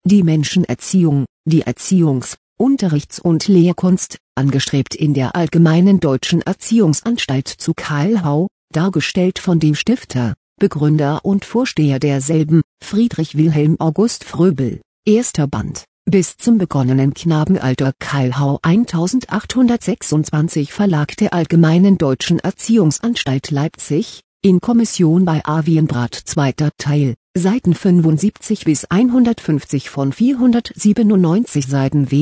die Menschenerziehung, die Erziehungs-, Unterrichts- und Lehrkunst, angestrebt in der Allgemeinen Deutschen Erziehungsanstalt zu Keilhau, dargestellt von dem Stifter, Begründer und Vorsteher derselben, Friedrich Wilhelm August Fröbel, 1. Band, bis zum begonnenen Knabenalter Keilhau 1826 Verlag der Allgemeinen Deutschen Erziehungsanstalt Leipzig, in Kommission bei Avienbrath 2. Teil, Seiten 75 bis 150 von 497 Seiten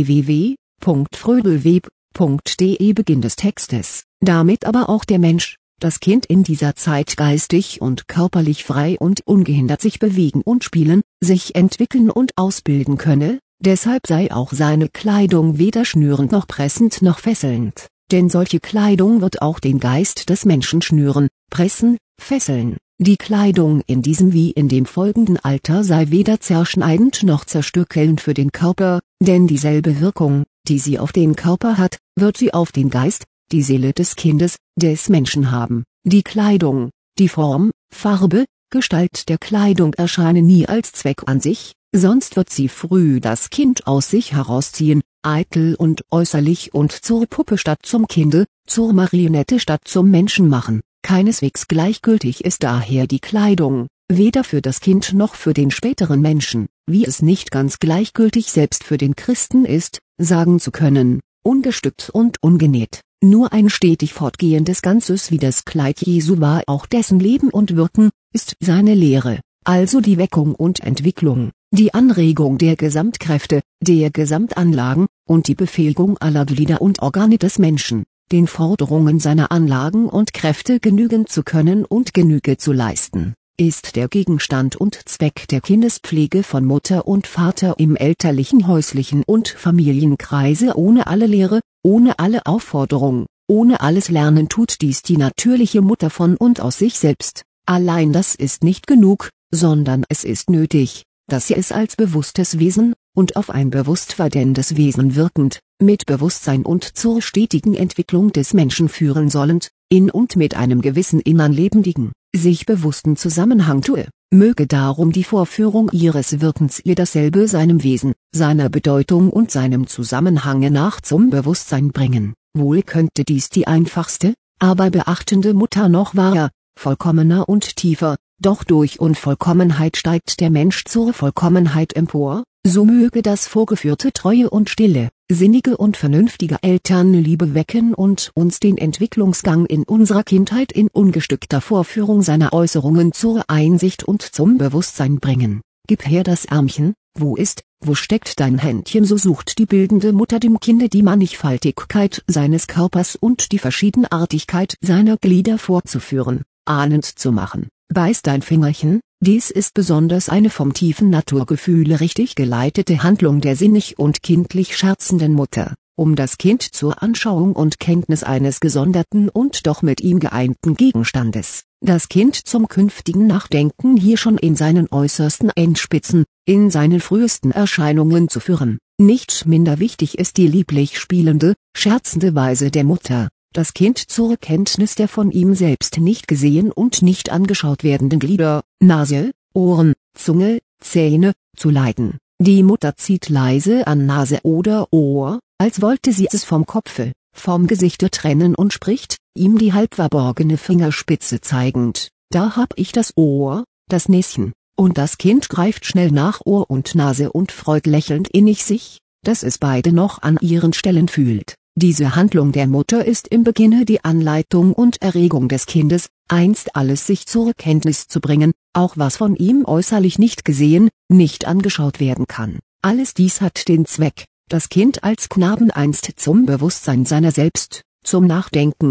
www.fröbelweb.de Beginn des Textes, damit aber auch der Mensch, das Kind in dieser Zeit geistig und körperlich frei und ungehindert sich bewegen und spielen, sich entwickeln und ausbilden könne, deshalb sei auch seine Kleidung weder schnürend noch pressend noch fesselnd, denn solche Kleidung wird auch den Geist des Menschen schnüren, pressen, fesseln. Die Kleidung in diesem wie in dem folgenden Alter sei weder zerschneidend noch zerstückelnd für den Körper, denn dieselbe Wirkung, die sie auf den Körper hat, wird sie auf den Geist, die Seele des Kindes, des Menschen haben. Die Kleidung, die Form, Farbe, Gestalt der Kleidung erscheinen nie als Zweck an sich, sonst wird sie früh das Kind aus sich herausziehen, eitel und äußerlich und zur Puppe statt zum Kinde, zur Marionette statt zum Menschen machen. Keineswegs gleichgültig ist daher die Kleidung, weder für das Kind noch für den späteren Menschen, wie es nicht ganz gleichgültig selbst für den Christen ist, sagen zu können, ungestückt und ungenäht. Nur ein stetig fortgehendes Ganzes wie das Kleid Jesu war auch dessen Leben und Wirken, ist seine Lehre, also die Weckung und Entwicklung, die Anregung der Gesamtkräfte, der Gesamtanlagen, und die Befähigung aller Glieder und Organe des Menschen, den Forderungen seiner Anlagen und Kräfte genügen zu können und Genüge zu leisten, ist der Gegenstand und Zweck der Kindespflege von Mutter und Vater im elterlichen häuslichen und Familienkreise. Ohne alle Lehre, ohne alle Aufforderung, ohne alles Lernen tut dies die natürliche Mutter von und aus sich selbst. Allein das ist nicht genug, sondern es ist nötig, dass sie es als bewusstes Wesen, und auf ein bewusst werdendes Wesen wirkend, mit Bewusstsein und zur stetigen Entwicklung des Menschen führen sollend, in und mit einem gewissen innern lebendigen, sich bewussten Zusammenhang tue, möge darum die Vorführung ihres Wirkens ihr dasselbe seinem Wesen, seiner Bedeutung und seinem Zusammenhange nach zum Bewusstsein bringen. Wohl könnte dies die einfachste, aber beachtende Mutter noch wahrer, vollkommener und tiefer, doch durch Unvollkommenheit steigt der Mensch zur Vollkommenheit empor, so möge das vorgeführte treue und stille, sinnige und vernünftige Elternliebe wecken und uns den Entwicklungsgang in unserer Kindheit in ungestückter Vorführung seiner Äußerungen zur Einsicht und zum Bewusstsein bringen. Gib her das Ärmchen, wo steckt dein Händchen? So sucht die bildende Mutter dem Kinde die Mannigfaltigkeit seines Körpers und die Verschiedenartigkeit seiner Glieder vorzuführen, ahnend zu machen. Beiß dein Fingerchen, dies ist besonders eine vom tiefen Naturgefühle richtig geleitete Handlung der sinnig und kindlich scherzenden Mutter, um das Kind zur Anschauung und Kenntnis eines gesonderten und doch mit ihm geeinten Gegenstandes, das Kind zum künftigen Nachdenken hier schon in seinen äußersten Endspitzen, in seinen frühesten Erscheinungen zu führen. Nicht minder wichtig ist die lieblich spielende, scherzende Weise der Mutter, das Kind zur Kenntnis der von ihm selbst nicht gesehen und nicht angeschaut werdenden Glieder, Nase, Ohren, Zunge, Zähne, zu leiten. Die Mutter zieht leise an Nase oder Ohr, als wollte sie es vom Kopfe, vom Gesichte trennen und spricht, ihm die halb verborgene Fingerspitze zeigend, da hab ich das Ohr, das Näschen, und das Kind greift schnell nach Ohr und Nase und freut lächelnd innig sich, dass es beide noch an ihren Stellen fühlt. Diese Handlung der Mutter ist im Beginne die Anleitung und Erregung des Kindes, einst alles sich zur Kenntnis zu bringen, auch was von ihm äußerlich nicht gesehen, nicht angeschaut werden kann. Alles dies hat den Zweck, das Kind als Knaben einst zum Bewusstsein seiner selbst, zum Nachdenken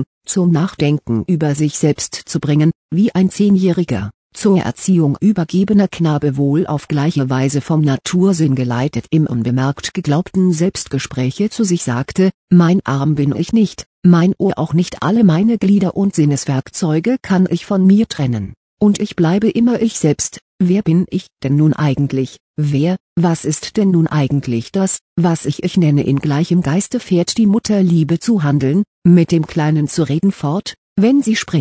über sich selbst zu bringen, wie ein 10-Jähriger, zur Erziehung übergebener Knabe wohl auf gleiche Weise vom Natursinn geleitet im unbemerkt geglaubten Selbstgespräche zu sich sagte, mein Arm bin ich nicht, mein Ohr auch nicht, alle meine Glieder und Sinneswerkzeuge kann ich von mir trennen, und ich bleibe immer ich selbst. Wer bin ich denn nun eigentlich, was ist denn nun eigentlich das, was ich nenne? In gleichem Geiste fährt die Mutterliebe zu handeln, mit dem Kleinen zu reden fort, wenn sie spricht,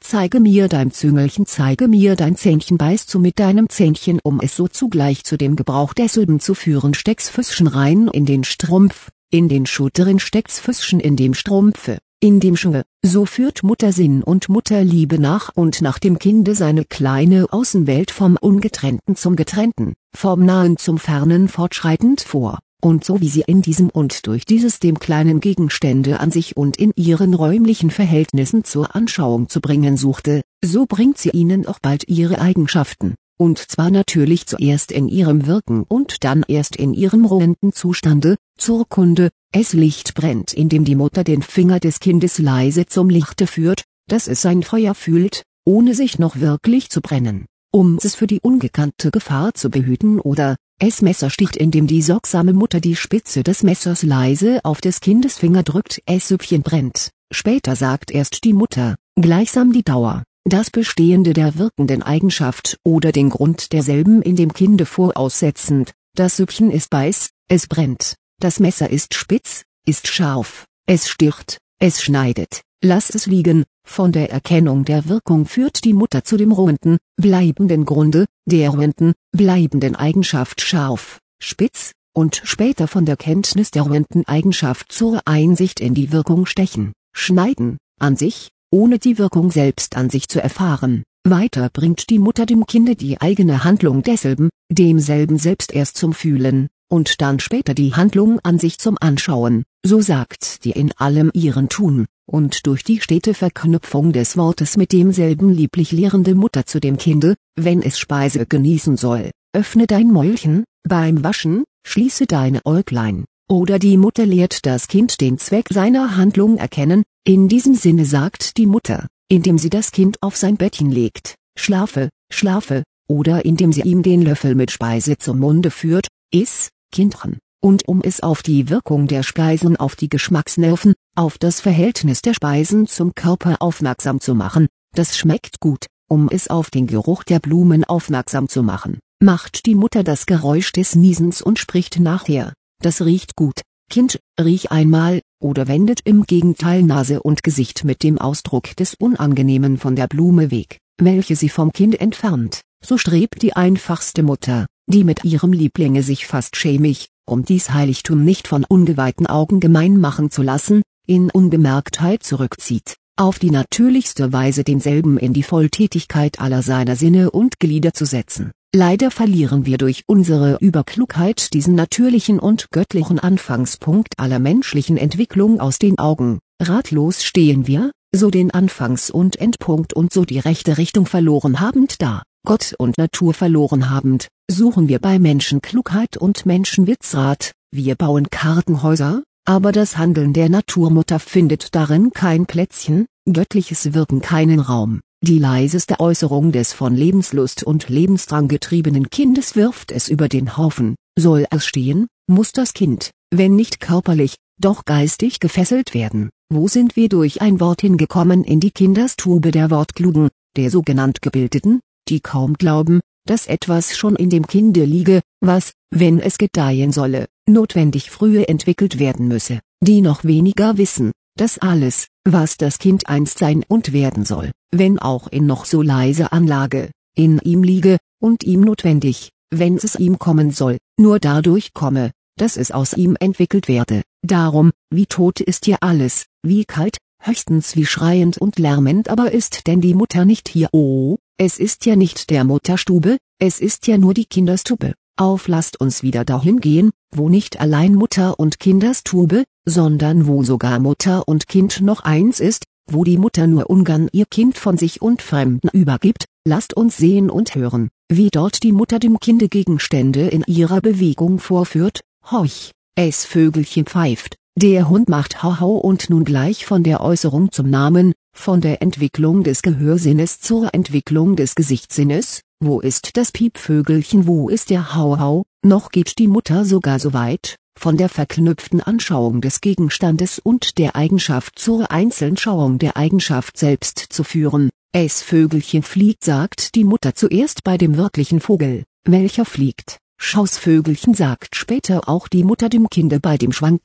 zeige mir dein Züngelchen, zeige mir dein Zähnchen, beißt du mit deinem Zähnchen, um es so zugleich zu dem Gebrauch derselben zu führen, steck's Füßchen rein in den Strumpf, in den Schuh drin steck's Füßchen in dem Strumpfe, in dem Schuhe, so führt Muttersinn und Mutterliebe nach und nach dem Kinde seine kleine Außenwelt vom Ungetrennten zum Getrennten, vom Nahen zum Fernen fortschreitend vor. Und so wie sie in diesem und durch dieses dem kleinen Gegenstände an sich und in ihren räumlichen Verhältnissen zur Anschauung zu bringen suchte, so bringt sie ihnen auch bald ihre Eigenschaften, und zwar natürlich zuerst in ihrem Wirken und dann erst in ihrem ruhenden Zustande, zur Kunde. Es Licht brennt, indem die Mutter den Finger des Kindes leise zum Lichte führt, dass es sein Feuer fühlt, ohne sich noch wirklich zu brennen, um es für die ungekannte Gefahr zu behüten, oder es Messer sticht, indem die sorgsame Mutter die Spitze des Messers leise auf des Kindes Finger drückt, es Süppchen brennt. Später sagt erst die Mutter, gleichsam die Dauer, das Bestehende der wirkenden Eigenschaft oder den Grund derselben in dem Kinde voraussetzend, das Süppchen ist heiß, es brennt, das Messer ist spitz, ist scharf, es sticht, es schneidet, lass es liegen. Von der Erkennung der Wirkung führt die Mutter zu dem ruhenden, bleibenden Grunde, der ruhenden, bleibenden Eigenschaft scharf, spitz, und später von der Kenntnis der ruhenden Eigenschaft zur Einsicht in die Wirkung stechen, schneiden, an sich, ohne die Wirkung selbst an sich zu erfahren. Weiter bringt die Mutter dem Kinde die eigene Handlung desselben, demselben selbst erst zum Fühlen, und dann später die Handlung an sich zum Anschauen, so sagt die in allem ihren Tun. Und durch die stete Verknüpfung des Wortes mit demselben lieblich lehrende Mutter zu dem Kinde, wenn es Speise genießen soll, öffne dein Mäulchen, beim Waschen, schließe deine Äuglein, oder die Mutter lehrt das Kind den Zweck seiner Handlung erkennen, in diesem Sinne sagt die Mutter, indem sie das Kind auf sein Bettchen legt, schlafe, schlafe, oder indem sie ihm den Löffel mit Speise zum Munde führt, iss, Kindchen. Und um es auf die Wirkung der Speisen auf die Geschmacksnerven, auf das Verhältnis der Speisen zum Körper aufmerksam zu machen, das schmeckt gut, um es auf den Geruch der Blumen aufmerksam zu machen, macht die Mutter das Geräusch des Niesens und spricht nachher, das riecht gut, Kind, riech einmal, oder wendet im Gegenteil Nase und Gesicht mit dem Ausdruck des Unangenehmen von der Blume weg, welche sie vom Kind entfernt. So strebt die einfachste Mutter, die mit ihrem Lieblinge sich fast schämig, um dies Heiligtum nicht von ungeweihten Augen gemein machen zu lassen, in Unbemerktheit zurückzieht, auf die natürlichste Weise denselben in die Volltätigkeit aller seiner Sinne und Glieder zu setzen. Leider verlieren wir durch unsere Überklugheit diesen natürlichen und göttlichen Anfangspunkt aller menschlichen Entwicklung aus den Augen. Ratlos stehen wir, so den Anfangs- und Endpunkt und so die rechte Richtung verloren habend da. Gott und Natur verloren habend, suchen wir bei Menschen Klugheit und Menschenwitzrat, wir bauen Kartenhäuser, aber das Handeln der Naturmutter findet darin kein Plätzchen, göttliches Wirken keinen Raum, die leiseste Äußerung des von Lebenslust und Lebensdrang getriebenen Kindes wirft es über den Haufen, soll es stehen, muss das Kind, wenn nicht körperlich, doch geistig gefesselt werden. Wo sind wir durch ein Wort hingekommen in die Kinderstube der Wortklugen, der sogenannt Gebildeten, die kaum glauben, dass etwas schon in dem Kinde liege, was, wenn es gedeihen solle, notwendig früher entwickelt werden müsse, die noch weniger wissen, dass alles, was das Kind einst sein und werden soll, wenn auch in noch so leiser Anlage, in ihm liege, und ihm notwendig, wenn es ihm kommen soll, nur dadurch komme, dass es aus ihm entwickelt werde. Darum, wie tot ist hier alles, wie kalt, höchstens wie schreiend und lärmend aber ist denn die Mutter nicht hier, oh, es ist ja nicht der Mutterstube, es ist ja nur die Kinderstube. Auf, lasst uns wieder dahin gehen, wo nicht allein Mutter und Kinderstube, sondern wo sogar Mutter und Kind noch eins ist, wo die Mutter nur ungern ihr Kind von sich und Fremden übergibt. Lasst uns sehen und hören, wie dort die Mutter dem Kinde Gegenstände in ihrer Bewegung vorführt. Horch, es Vögelchen pfeift, der Hund macht Hau-Hau, und nun gleich von der Äußerung zum Namen, von der Entwicklung des Gehörsinnes zur Entwicklung des Gesichtssinnes. Wo ist das Piepvögelchen, wo ist der Hau-Hau? Noch geht die Mutter sogar so weit, von der verknüpften Anschauung des Gegenstandes und der Eigenschaft zur Einzelnschauung der Eigenschaft selbst zu führen. Es Vögelchen fliegt, sagt die Mutter zuerst bei dem wirklichen Vogel, welcher fliegt. Schaus Vögelchen, sagt später auch die Mutter dem Kinde bei dem schwankenden,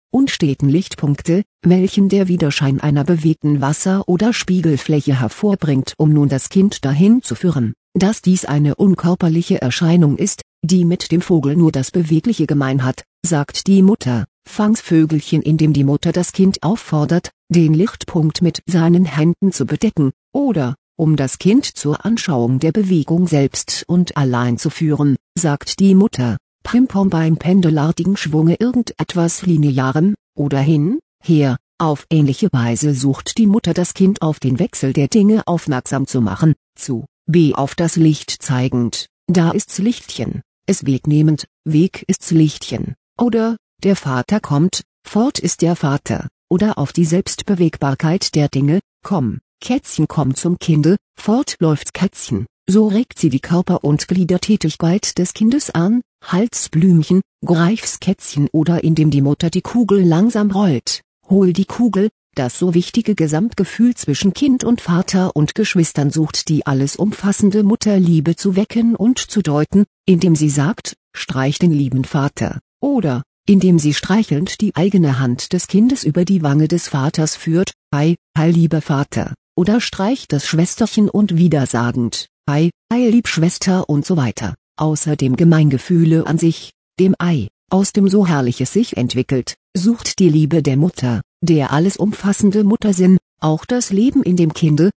unsteten Lichtpunkte, welchen der Widerschein einer bewegten Wasser- oder Spiegelfläche hervorbringt, um nun das Kind dahin zu führen, dass dies eine unkörperliche Erscheinung ist, die mit dem Vogel nur das Bewegliche gemein hat, sagt die Mutter. Fangs Vögelchen, indem die Mutter das Kind auffordert, den Lichtpunkt mit seinen Händen zu bedecken, oder, um das Kind zur Anschauung der Bewegung selbst und allein zu führen, sagt die Mutter, Pimpom beim pendelartigen Schwunge irgendetwas Linearem, oder hin, her, auf ähnliche Weise sucht die Mutter das Kind auf den Wechsel der Dinge aufmerksam zu machen, zu, b auf das Licht zeigend, da ist's Lichtchen, es wegnehmend, Weg ist's Lichtchen, oder, der Vater kommt, fort ist der Vater, oder auf die Selbstbewegbarkeit der Dinge, komm, Kätzchen kommt zum Kinde, fort läuft's Kätzchen, so regt sie die Körper- und Gliedertätigkeit des Kindes an, Halsblümchen, greif's Kätzchen, oder indem die Mutter die Kugel langsam rollt, hol die Kugel, das so wichtige Gesamtgefühl zwischen Kind und Vater und Geschwistern sucht die alles umfassende Mutterliebe zu wecken und zu deuten, indem sie sagt, streich den lieben Vater, oder, indem sie streichelnd die eigene Hand des Kindes über die Wange des Vaters führt, ei, lieber Vater, oder streicht das Schwesterchen und wieder sagend, ei, lieb Schwester und so weiter, außerdem Gemeingefühle an sich, dem Ei, aus dem so Herrliches sich entwickelt, sucht die Liebe der Mutter, der alles umfassende Muttersinn, auch das Leben in dem Kinde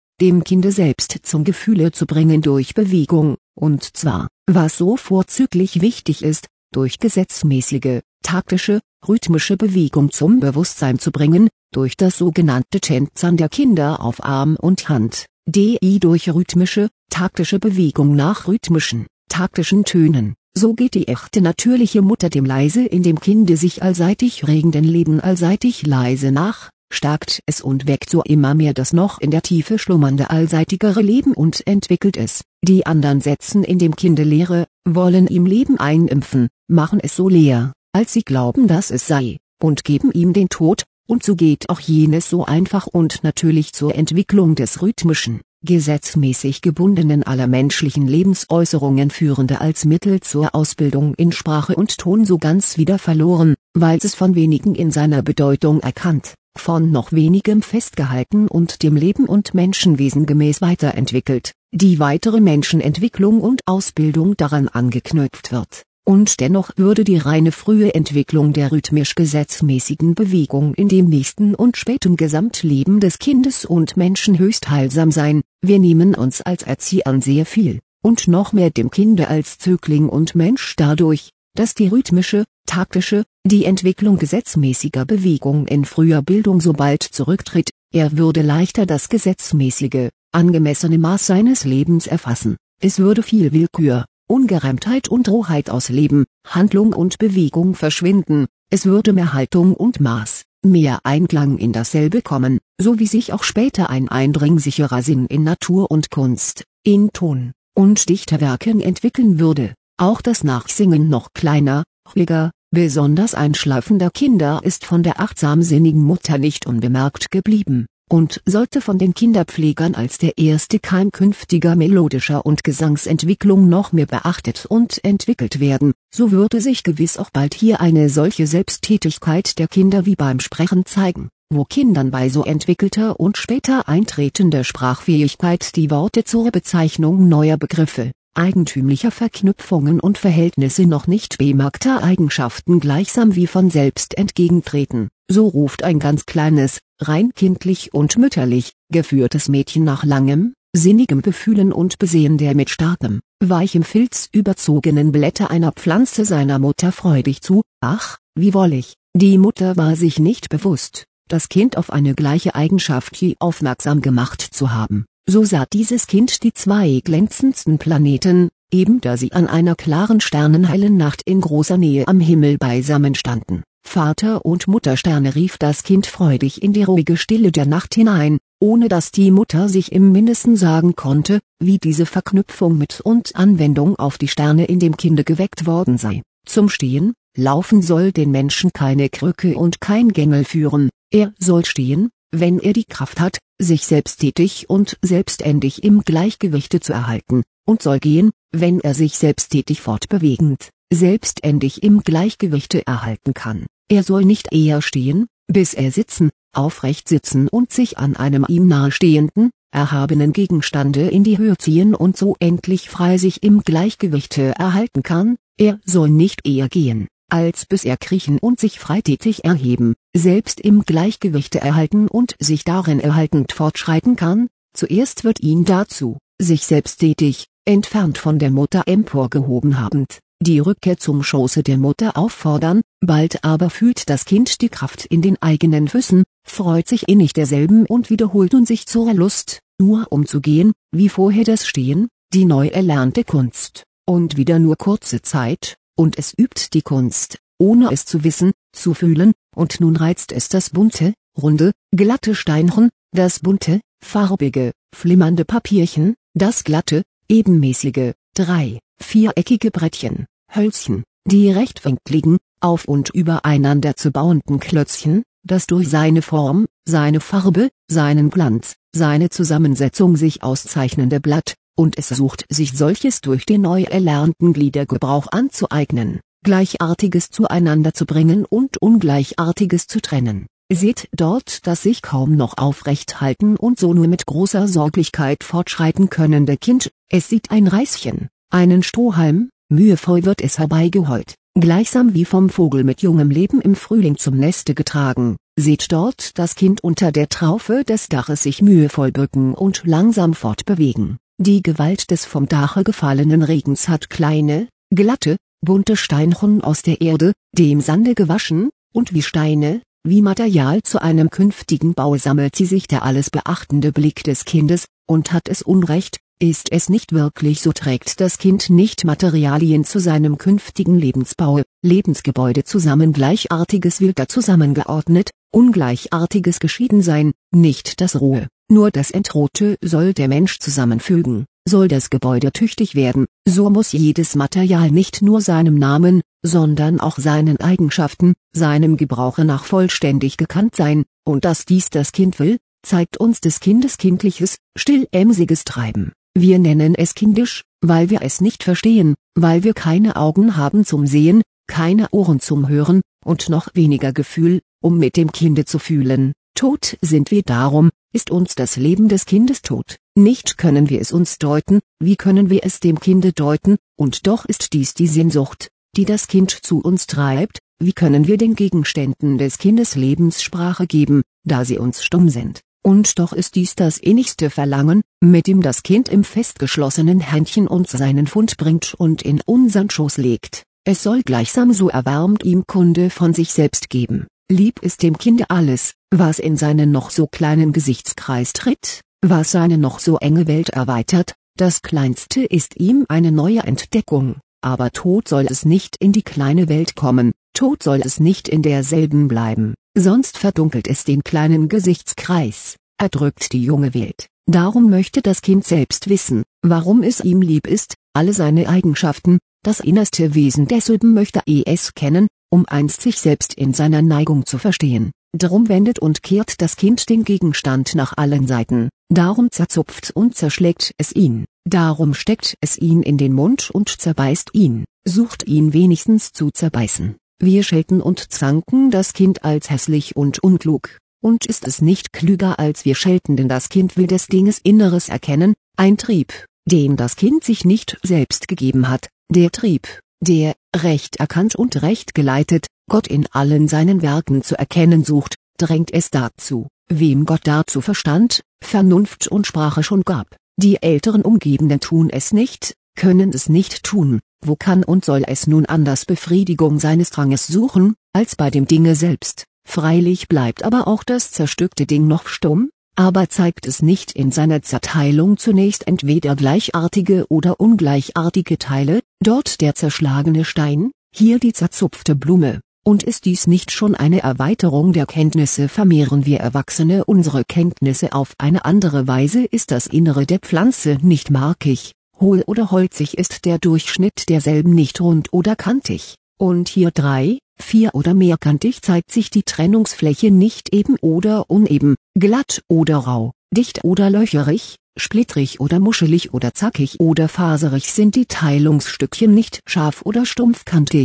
selbst zum Gefühle zu bringen durch Bewegung, und zwar, was so vorzüglich wichtig ist, durch gesetzmäßige, taktische, rhythmische Bewegung zum Bewusstsein zu bringen, durch das sogenannte Tänzern der Kinder auf Arm und Hand, durch rhythmische, taktische Bewegung nach rhythmischen, taktischen Tönen. So geht die echte natürliche Mutter dem leise in dem Kinde sich allseitig regenden Leben allseitig leise nach, stärkt es und weckt so immer mehr das noch in der Tiefe schlummernde allseitigere Leben und entwickelt es. Die anderen setzen in dem Kinde Leere, wollen ihm Leben einimpfen, machen es so leer, als sie glauben, dass es sei, und geben ihm den Tod, und so geht auch jenes so einfach und natürlich zur Entwicklung des rhythmischen, gesetzmäßig gebundenen aller menschlichen Lebensäußerungen führende als Mittel zur Ausbildung in Sprache und Ton so ganz wieder verloren, weil es von wenigen in seiner Bedeutung erkannt, von noch wenigem festgehalten und dem Leben und Menschenwesen gemäß weiterentwickelt, die weitere Menschenentwicklung und Ausbildung daran angeknüpft wird. Und dennoch würde die reine frühe Entwicklung der rhythmisch gesetzmäßigen Bewegung in dem nächsten und späten Gesamtleben des Kindes und Menschen höchst heilsam sein. Wir nehmen uns als Erziehern sehr viel, und noch mehr dem Kinde als Zögling und Mensch dadurch, dass die rhythmische, taktische, die Entwicklung gesetzmäßiger Bewegung in früher Bildung so bald zurücktritt, er würde leichter das gesetzmäßige, angemessene Maß seines Lebens erfassen, es würde viel Willkür, Ungereimtheit und Rohheit aus Leben, Handlung und Bewegung verschwinden, es würde mehr Haltung und Maß, mehr Einklang in dasselbe kommen, so wie sich auch später ein eindringlicherer Sinn in Natur und Kunst, in Ton- und Dichterwerken entwickeln würde. Auch das Nachsingen noch kleiner, ruhiger, besonders einschlafender Kinder ist von der achtsamsinnigen Mutter nicht unbemerkt geblieben, und sollte von den Kinderpflegern als der erste Keim künftiger melodischer und Gesangsentwicklung noch mehr beachtet und entwickelt werden, so würde sich gewiss auch bald hier eine solche Selbsttätigkeit der Kinder wie beim Sprechen zeigen, wo Kindern bei so entwickelter und später eintretender Sprachfähigkeit die Worte zur Bezeichnung neuer Begriffe, eigentümlicher Verknüpfungen und Verhältnisse noch nicht bemerkter Eigenschaften gleichsam wie von selbst entgegentreten. So ruft ein ganz kleines, rein kindlich und mütterlich, geführtes Mädchen nach langem, sinnigem Gefühlen und Besehen der mit starkem, weichem Filz überzogenen Blätter einer Pflanze seiner Mutter freudig zu, ach, wie wollig. Die Mutter war sich nicht bewusst, das Kind auf eine gleiche Eigenschaft je aufmerksam gemacht zu haben. So sah dieses Kind die zwei glänzendsten Planeten, eben da sie an einer klaren sternenhellen Nacht in großer Nähe am Himmel beisammen standen. Vater und Muttersterne rief das Kind freudig in die ruhige Stille der Nacht hinein, ohne dass die Mutter sich im Mindesten sagen konnte, wie diese Verknüpfung mit und Anwendung auf die Sterne in dem Kinde geweckt worden sei. Zum Stehen, Laufen soll den Menschen keine Krücke und kein Gängel führen, er soll stehen, wenn er die Kraft hat, sich selbsttätig und selbständig im Gleichgewichte zu erhalten, und soll gehen, wenn er sich selbsttätig fortbewegend, selbständig im Gleichgewichte erhalten kann. er soll nicht eher stehen, bis er sitzen, aufrecht sitzen und sich an einem ihm nahestehenden, erhabenen Gegenstande in die Höhe ziehen und so endlich frei sich im Gleichgewichte erhalten kann, er soll nicht eher gehen, als bis er kriechen und sich freitätig erheben, selbst im Gleichgewichte erhalten und sich darin erhaltend fortschreiten kann, zuerst wird ihn dazu, sich selbst tätig, entfernt von der Mutter emporgehoben habend, die Rückkehr zum Schoße der Mutter auffordern, bald aber fühlt das Kind die Kraft in den eigenen Füßen, freut sich innig derselben und wiederholt nun sich zur Lust, nur um zu gehen, wie vorher das Stehen, die neu erlernte Kunst, und wieder nur kurze Zeit, und es übt die Kunst, ohne es zu wissen, zu fühlen, und nun reizt es das bunte, runde, glatte Steinchen, das bunte, farbige, flimmernde Papierchen, das glatte, ebenmäßige, viereckige Brettchen, Hölzchen, die rechtwinkligen, auf und übereinander zu bauenden Klötzchen, das durch seine Form, seine Farbe, seinen Glanz, seine Zusammensetzung sich auszeichnende Blatt, und es sucht sich solches durch den neu erlernten Gliedergebrauch anzueignen, Gleichartiges zueinander zu bringen und Ungleichartiges zu trennen. Seht dort das sich kaum noch aufrecht halten und so nur mit großer Sorglichkeit fortschreiten könnende Kind, es sieht ein Reischen, einen Strohhalm, mühevoll wird es herbeigeheult, gleichsam wie vom Vogel mit jungem Leben im Frühling zum Neste getragen, seht dort das Kind unter der Traufe des Daches sich mühevoll bücken und langsam fortbewegen, die Gewalt des vom Dache gefallenen Regens hat kleine, glatte, bunte Steinchen aus der Erde, dem Sande gewaschen, und wie Steine, wie Material zu einem künftigen Bau sammelt sie sich der alles beachtende Blick des Kindes, und hat es Unrecht, ist es nicht wirklich so, trägt das Kind nicht Materialien zu seinem künftigen Lebensbau, Lebensgebäude zusammen, Gleichartiges will da zusammengeordnet, Ungleichartiges geschieden sein, nicht das Rohe, nur das Entrohte soll der Mensch zusammenfügen, soll das Gebäude tüchtig werden, so muss jedes Material nicht nur seinem Namen, sondern auch seinen Eigenschaften, seinem Gebrauche nach vollständig gekannt sein, und dass dies das Kind will, zeigt uns des Kindes kindliches, stillemsiges Treiben. Wir nennen es kindisch, weil wir es nicht verstehen, weil wir keine Augen haben zum Sehen, keine Ohren zum Hören, und noch weniger Gefühl, um mit dem Kinde zu fühlen. Tot sind wir darum, ist uns das Leben des Kindes tot, nicht können wir es uns deuten, wie können wir es dem Kinde deuten, und doch ist dies die Sehnsucht, die das Kind zu uns treibt, wie können wir den Gegenständen des Kindes Lebenssprache geben, da sie uns stumm sind, und doch ist dies das innigste Verlangen, mit dem das Kind im festgeschlossenen Händchen uns seinen Fund bringt und in unseren Schoß legt, es soll gleichsam so erwärmt ihm Kunde von sich selbst geben. Lieb ist dem Kinde alles, was in seinen noch so kleinen Gesichtskreis tritt, was seine noch so enge Welt erweitert, das Kleinste ist ihm eine neue Entdeckung, aber tot soll es nicht in die kleine Welt kommen, tot soll es nicht in derselben bleiben, sonst verdunkelt es den kleinen Gesichtskreis, erdrückt die junge Welt. Darum möchte das Kind selbst wissen, warum es ihm lieb ist, alle seine Eigenschaften, das innerste Wesen desselben möchte es kennen, um einst sich selbst in seiner Neigung zu verstehen. Drum wendet und kehrt das Kind den Gegenstand nach allen Seiten, darum zerzupft und zerschlägt es ihn, darum steckt es ihn in den Mund und zerbeißt ihn, sucht ihn wenigstens zu zerbeißen. Wir schelten und zanken das Kind als hässlich und unklug, und ist es nicht klüger als wir schelten, denn das Kind will des Dinges Inneres erkennen, ein Trieb, den das Kind sich nicht selbst gegeben hat, der Trieb, der, recht erkannt und recht geleitet, Gott in allen seinen Werken zu erkennen sucht, drängt es dazu, wem Gott dazu Verstand, Vernunft und Sprache schon gab. Die älteren Umgebenden tun es nicht, können es nicht tun, wo kann und soll es nun anders Befriedigung seines Dranges suchen, als bei dem Dinge selbst? Freilich bleibt aber auch das zerstückte Ding noch stumm, aber zeigt es nicht in seiner Zerteilung zunächst entweder gleichartige oder ungleichartige Teile, dort der zerschlagene Stein, hier die zerzupfte Blume, und ist dies nicht schon eine Erweiterung der Kenntnisse, vermehren wir Erwachsene unsere Kenntnisse auf eine andere Weise, ist das Innere der Pflanze nicht markig, hohl oder holzig, ist der Durchschnitt derselben nicht rund oder kantig, und hier 3, 4 oder mehrkantig zeigt sich die Trennungsfläche nicht eben oder uneben, glatt oder rau, dicht oder löcherig, splittrig oder muschelig oder zackig oder faserig, sind die Teilungsstückchen nicht scharf oder stumpfkantig,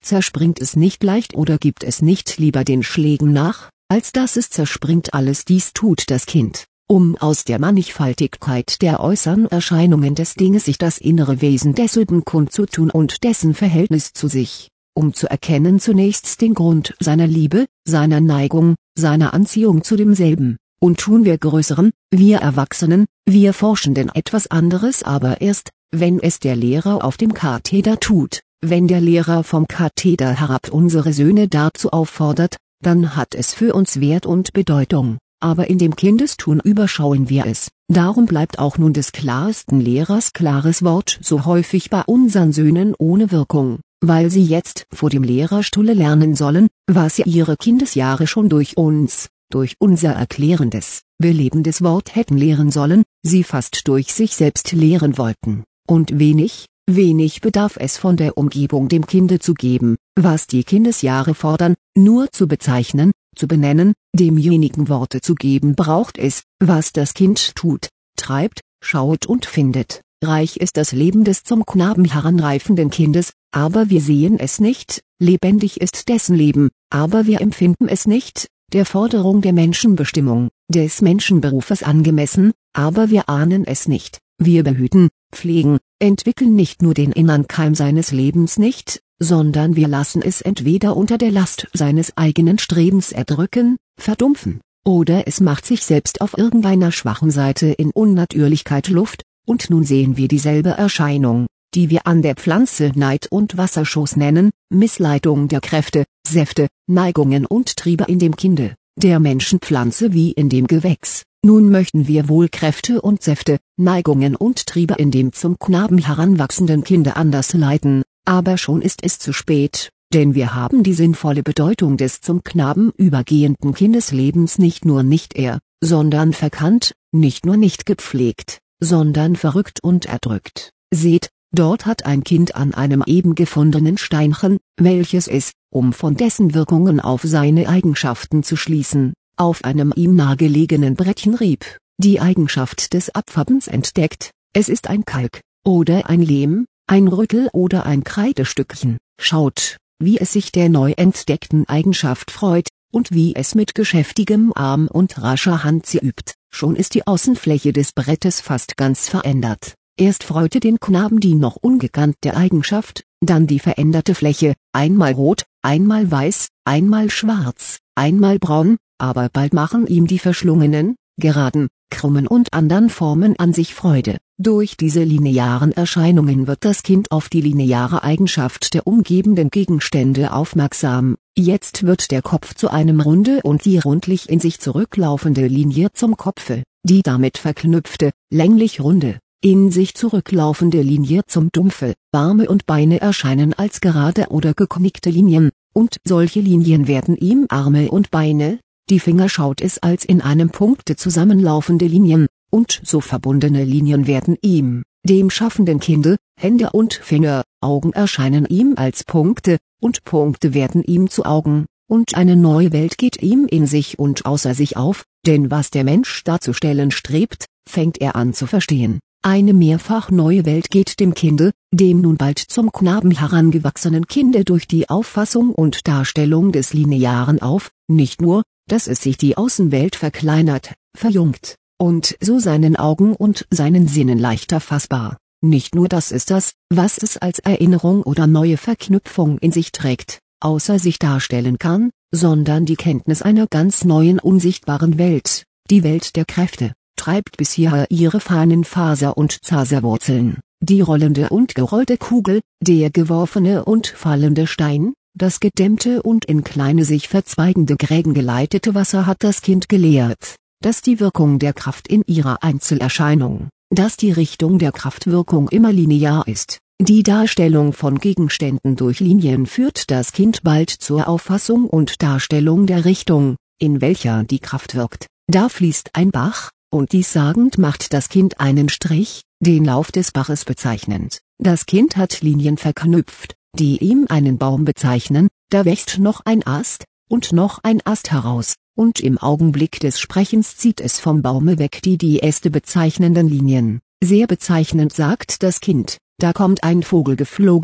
zerspringt es nicht leicht oder gibt es nicht lieber den Schlägen nach, als dass es zerspringt. Alles dies tut das Kind, um aus der Mannigfaltigkeit der äußeren Erscheinungen des Dinges sich das innere Wesen desselben kundzutun und dessen Verhältnis zu sich, um zu erkennen zunächst den Grund seiner Liebe, seiner Neigung, seiner Anziehung zu demselben. Und tun wir Größeren, wir Erwachsenen, wir Forschenden etwas anderes aber erst, wenn es der Lehrer auf dem Katheder tut, wenn der Lehrer vom Katheder herab unsere Söhne dazu auffordert, dann hat es für uns Wert und Bedeutung, aber in dem Kindestun überschauen wir es. Darum bleibt auch nun des klarsten Lehrers klares Wort so häufig bei unseren Söhnen ohne Wirkung, weil sie jetzt vor dem Lehrerstuhle lernen sollen, was sie ihre Kindesjahre schon durch uns, durch unser erklärendes, belebendes Wort hätten lehren sollen, sie fast durch sich selbst lehren wollten, und wenig bedarf es von der Umgebung dem Kinde zu geben, was die Kindesjahre fordern, nur zu bezeichnen, zu benennen, demjenigen Worte zu geben braucht es, was das Kind tut, treibt, schaut und findet. Reich ist das Leben des zum Knaben heranreifenden Kindes, aber wir sehen es nicht, lebendig ist dessen Leben, aber wir empfinden es nicht, der Forderung der Menschenbestimmung, des Menschenberufes angemessen, aber wir ahnen es nicht. Wir behüten, pflegen, entwickeln nicht nur den innern Keim seines Lebens nicht, sondern wir lassen es entweder unter der Last seines eigenen Strebens erdrücken, verdumpfen, oder es macht sich selbst auf irgendeiner schwachen Seite in Unnatürlichkeit Luft, und nun sehen wir dieselbe Erscheinung, die wir an der Pflanze Neid und Wasserschoß nennen, Missleitung der Kräfte, Säfte, Neigungen und Triebe in dem Kinde, der Menschenpflanze wie in dem Gewächs. Nun möchten wir wohl Kräfte und Säfte, Neigungen und Triebe in dem zum Knaben heranwachsenden Kinde anders leiten, aber schon ist es zu spät, denn wir haben die sinnvolle Bedeutung des zum Knaben übergehenden Kindeslebens nicht nur nicht sondern verkannt, nicht nur nicht gepflegt, sondern verrückt und erdrückt. Seht, dort hat ein Kind an einem eben gefundenen Steinchen, welches es, um von dessen Wirkungen auf seine Eigenschaften zu schließen, auf einem ihm nahegelegenen Brettchen rieb, die Eigenschaft des Abfarbens entdeckt, es ist ein Kalk, oder ein Lehm, ein Rüttel oder ein Kreidestückchen. Schaut, wie es sich der neu entdeckten Eigenschaft freut, und wie es mit geschäftigem Arm und rascher Hand sie übt. Schon ist die Außenfläche des Brettes fast ganz verändert. Erst freute den Knaben die noch ungekannte Eigenschaft, dann die veränderte Fläche, einmal rot, einmal weiß, einmal schwarz, einmal braun, aber bald machen ihm die verschlungenen, geraden, krummen und andern Formen an sich Freude. Durch diese linearen Erscheinungen wird das Kind auf die lineare Eigenschaft der umgebenden Gegenstände aufmerksam. Jetzt wird der Kopf zu einem Runde und die rundlich in sich zurücklaufende Linie zum Kopfe, die damit verknüpfte, länglich runde, in sich zurücklaufende Linie zum Dumpfe. Arme und Beine erscheinen als gerade oder geknickte Linien, und solche Linien werden ihm Arme und Beine, die Finger schaut es als in einem Punkte zusammenlaufende Linien, und so verbundene Linien werden ihm, dem schaffenden Kinde, Hände und Finger, Augen erscheinen ihm als Punkte, und Punkte werden ihm zu Augen, und eine neue Welt geht ihm in sich und außer sich auf, denn was der Mensch darzustellen strebt, fängt er an zu verstehen. Eine mehrfach neue Welt geht dem Kinde, dem nun bald zum Knaben herangewachsenen Kinde durch die Auffassung und Darstellung des Linearen auf, nicht nur, dass es sich die Außenwelt verkleinert, verjüngt, und so seinen Augen und seinen Sinnen leichter fassbar, nicht nur dass es das, was es als Erinnerung oder neue Verknüpfung in sich trägt, außer sich darstellen kann, sondern die Kenntnis einer ganz neuen unsichtbaren Welt, die Welt der Kräfte, treibt bis hierher ihre feinen Faser- und Zaserwurzeln, die rollende und gerollte Kugel, der geworfene und fallende Stein, das gedämmte und in kleine sich verzweigende Gräben geleitete Wasser hat das Kind gelehrt, dass die Wirkung der Kraft in ihrer Einzelerscheinung, dass die Richtung der Kraftwirkung immer linear ist. Die Darstellung von Gegenständen durch Linien führt das Kind bald zur Auffassung und Darstellung der Richtung, in welcher die Kraft wirkt. Da fließt ein Bach, und dies sagend macht das Kind einen Strich, den Lauf des Baches bezeichnend. Das Kind hat Linien verknüpft, die ihm einen Baum bezeichnen, da wächst noch ein Ast, und noch ein Ast heraus, und im Augenblick des Sprechens zieht es vom Baume weg die Äste bezeichnenden Linien. Sehr bezeichnend sagt das Kind, da kommt ein Vogel geflogen,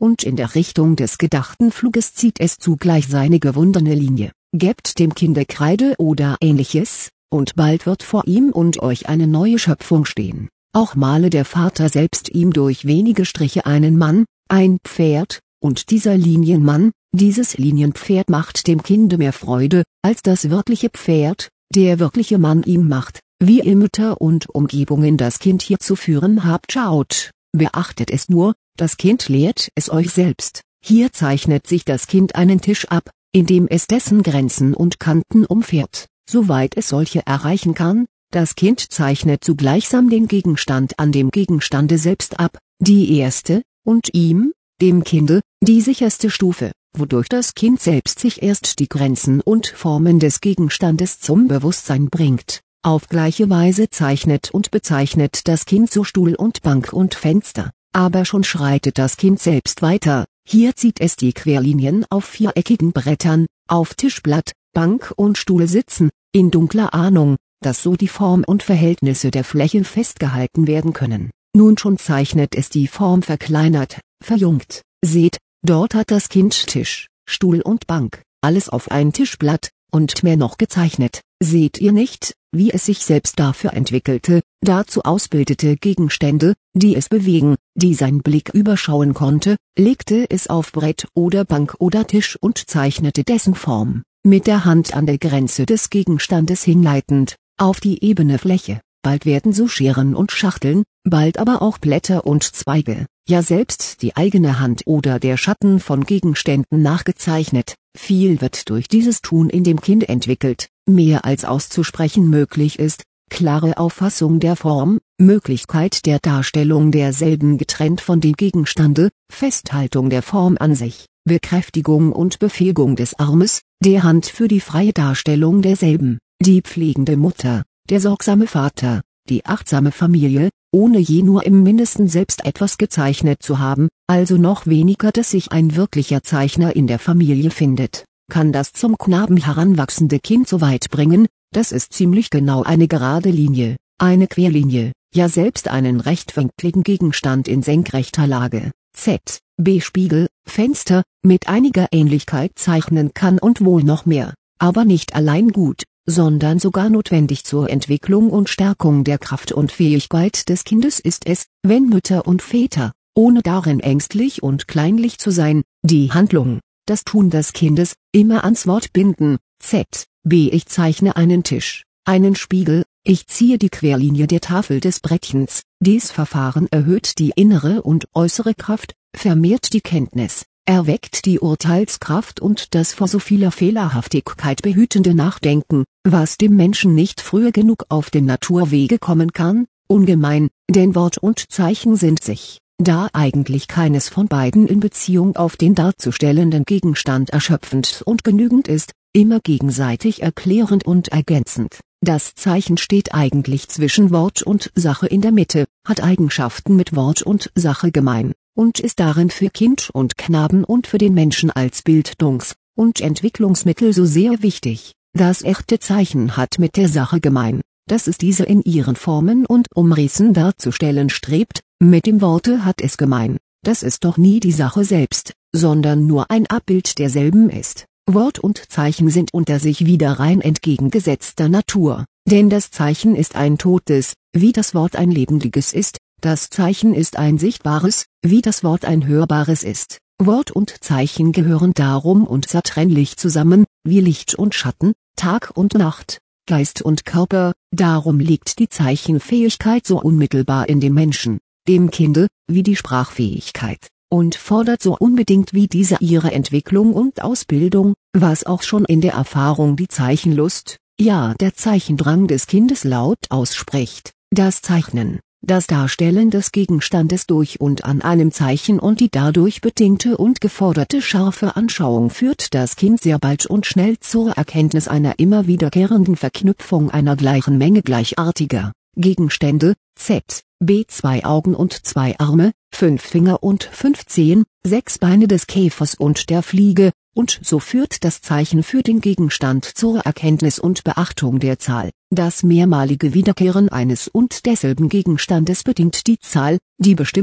und in der Richtung des gedachten Fluges zieht es zugleich seine gewundene Linie, gebt dem Kinde Kreide oder ähnliches, und bald wird vor ihm und euch eine neue Schöpfung stehen. Auch male der Vater selbst ihm durch wenige Striche einen Mann, ein Pferd, und dieser Linienmann, dieses Linienpferd macht dem Kinde mehr Freude, als das wirkliche Pferd, der wirkliche Mann ihm macht, wie ihr Mütter und Umgebungen das Kind hier zu führen habt. Schaut, beachtet es nur, das Kind lehrt es euch selbst. Hier zeichnet sich das Kind einen Tisch ab, indem es dessen Grenzen und Kanten umfährt, soweit es solche erreichen kann. Das Kind zeichnet zugleichsam den Gegenstand an dem Gegenstande selbst ab, die erste, und ihm, dem Kinde, die sicherste Stufe, wodurch das Kind selbst sich erst die Grenzen und Formen des Gegenstandes zum Bewusstsein bringt. Auf gleiche Weise zeichnet und bezeichnet das Kind so Stuhl und Bank und Fenster, aber schon schreitet das Kind selbst weiter. Hier zieht es die Querlinien auf viereckigen Brettern, auf Tischblatt, Bank und Stuhl sitzen, in dunkler Ahnung, dass so die Form und Verhältnisse der Fläche festgehalten werden können. Nun schon zeichnet es die Form verkleinert, verjüngt. Seht, dort hat das Kind Tisch, Stuhl und Bank, alles auf ein Tischblatt, und mehr noch gezeichnet. Seht ihr nicht, wie es sich selbst dafür entwickelte, dazu ausbildete Gegenstände, die es bewegen, die sein Blick überschauen konnte, legte es auf Brett oder Bank oder Tisch und zeichnete dessen Form, mit der Hand an der Grenze des Gegenstandes hinleitend, auf die ebene Fläche. Bald werden so Scheren und Schachteln, bald aber auch Blätter und Zweige, ja selbst die eigene Hand oder der Schatten von Gegenständen nachgezeichnet. Viel wird durch dieses Tun in dem Kind entwickelt, mehr als auszusprechen möglich ist, klare Auffassung der Form, Möglichkeit der Darstellung derselben getrennt von dem Gegenstande, Festhaltung der Form an sich, Bekräftigung und Befähigung des Armes, der Hand für die freie Darstellung derselben, die pflegende Mutter, der sorgsame Vater, die achtsame Familie, ohne je nur im Mindesten selbst etwas gezeichnet zu haben, also noch weniger, dass sich ein wirklicher Zeichner in der Familie findet, kann das zum Knaben heranwachsende Kind so weit bringen, dass es ziemlich genau eine gerade Linie, eine Querlinie, ja selbst einen rechtwinkligen Gegenstand in senkrechter Lage, Z, B Spiegel, Fenster, mit einiger Ähnlichkeit zeichnen kann und wohl noch mehr, aber nicht allein gut, sondern sogar notwendig zur Entwicklung und Stärkung der Kraft und Fähigkeit des Kindes ist es, wenn Mütter und Väter, ohne darin ängstlich und kleinlich zu sein, die Handlung, das Tun des Kindes, immer ans Wort binden. Z, B Ich zeichne einen Tisch, einen Spiegel, ich ziehe die Querlinie der Tafel des Brettchens. Dies Verfahren erhöht die innere und äußere Kraft, vermehrt die Kenntnis, erweckt die Urteilskraft und das vor so vieler Fehlerhaftigkeit behütende Nachdenken, was dem Menschen nicht früher genug auf den Naturwege kommen kann, ungemein, denn Wort und Zeichen sind sich, da eigentlich keines von beiden in Beziehung auf den darzustellenden Gegenstand erschöpfend und genügend ist, immer gegenseitig erklärend und ergänzend. Das Zeichen steht eigentlich zwischen Wort und Sache in der Mitte, hat Eigenschaften mit Wort und Sache gemein, und ist darin für Kind und Knaben und für den Menschen als Bildungs- und Entwicklungsmittel so sehr wichtig. Das echte Zeichen hat mit der Sache gemein, dass es diese in ihren Formen und Umrissen darzustellen strebt, mit dem Worte hat es gemein, dass es doch nie die Sache selbst, sondern nur ein Abbild derselben ist. Wort und Zeichen sind unter sich wieder rein entgegengesetzter Natur, denn das Zeichen ist ein totes, wie das Wort ein lebendiges ist, das Zeichen ist ein sichtbares, wie das Wort ein hörbares ist. Wort und Zeichen gehören darum unzertrennlich zusammen, wie Licht und Schatten, Tag und Nacht, Geist und Körper, darum liegt die Zeichenfähigkeit so unmittelbar in dem Menschen, dem Kinde, wie die Sprachfähigkeit, und fordert so unbedingt wie diese ihre Entwicklung und Ausbildung, was auch schon in der Erfahrung die Zeichenlust, ja der Zeichendrang des Kindes laut ausspricht. Das Zeichnen, das Darstellen des Gegenstandes durch und an einem Zeichen und die dadurch bedingte und geforderte scharfe Anschauung führt das Kind sehr bald und schnell zur Erkenntnis einer immer wiederkehrenden Verknüpfung einer gleichen Menge gleichartiger Gegenstände, Z, B 2 Augen und 2 Arme, 5 Finger und 5 Zehen, 6 Beine des Käfers und der Fliege, und so führt das Zeichen für den Gegenstand zur Erkenntnis und Beachtung der Zahl. Das mehrmalige Wiederkehren eines und desselben Gegenstandes bedingt die Zahl, die bestimmte,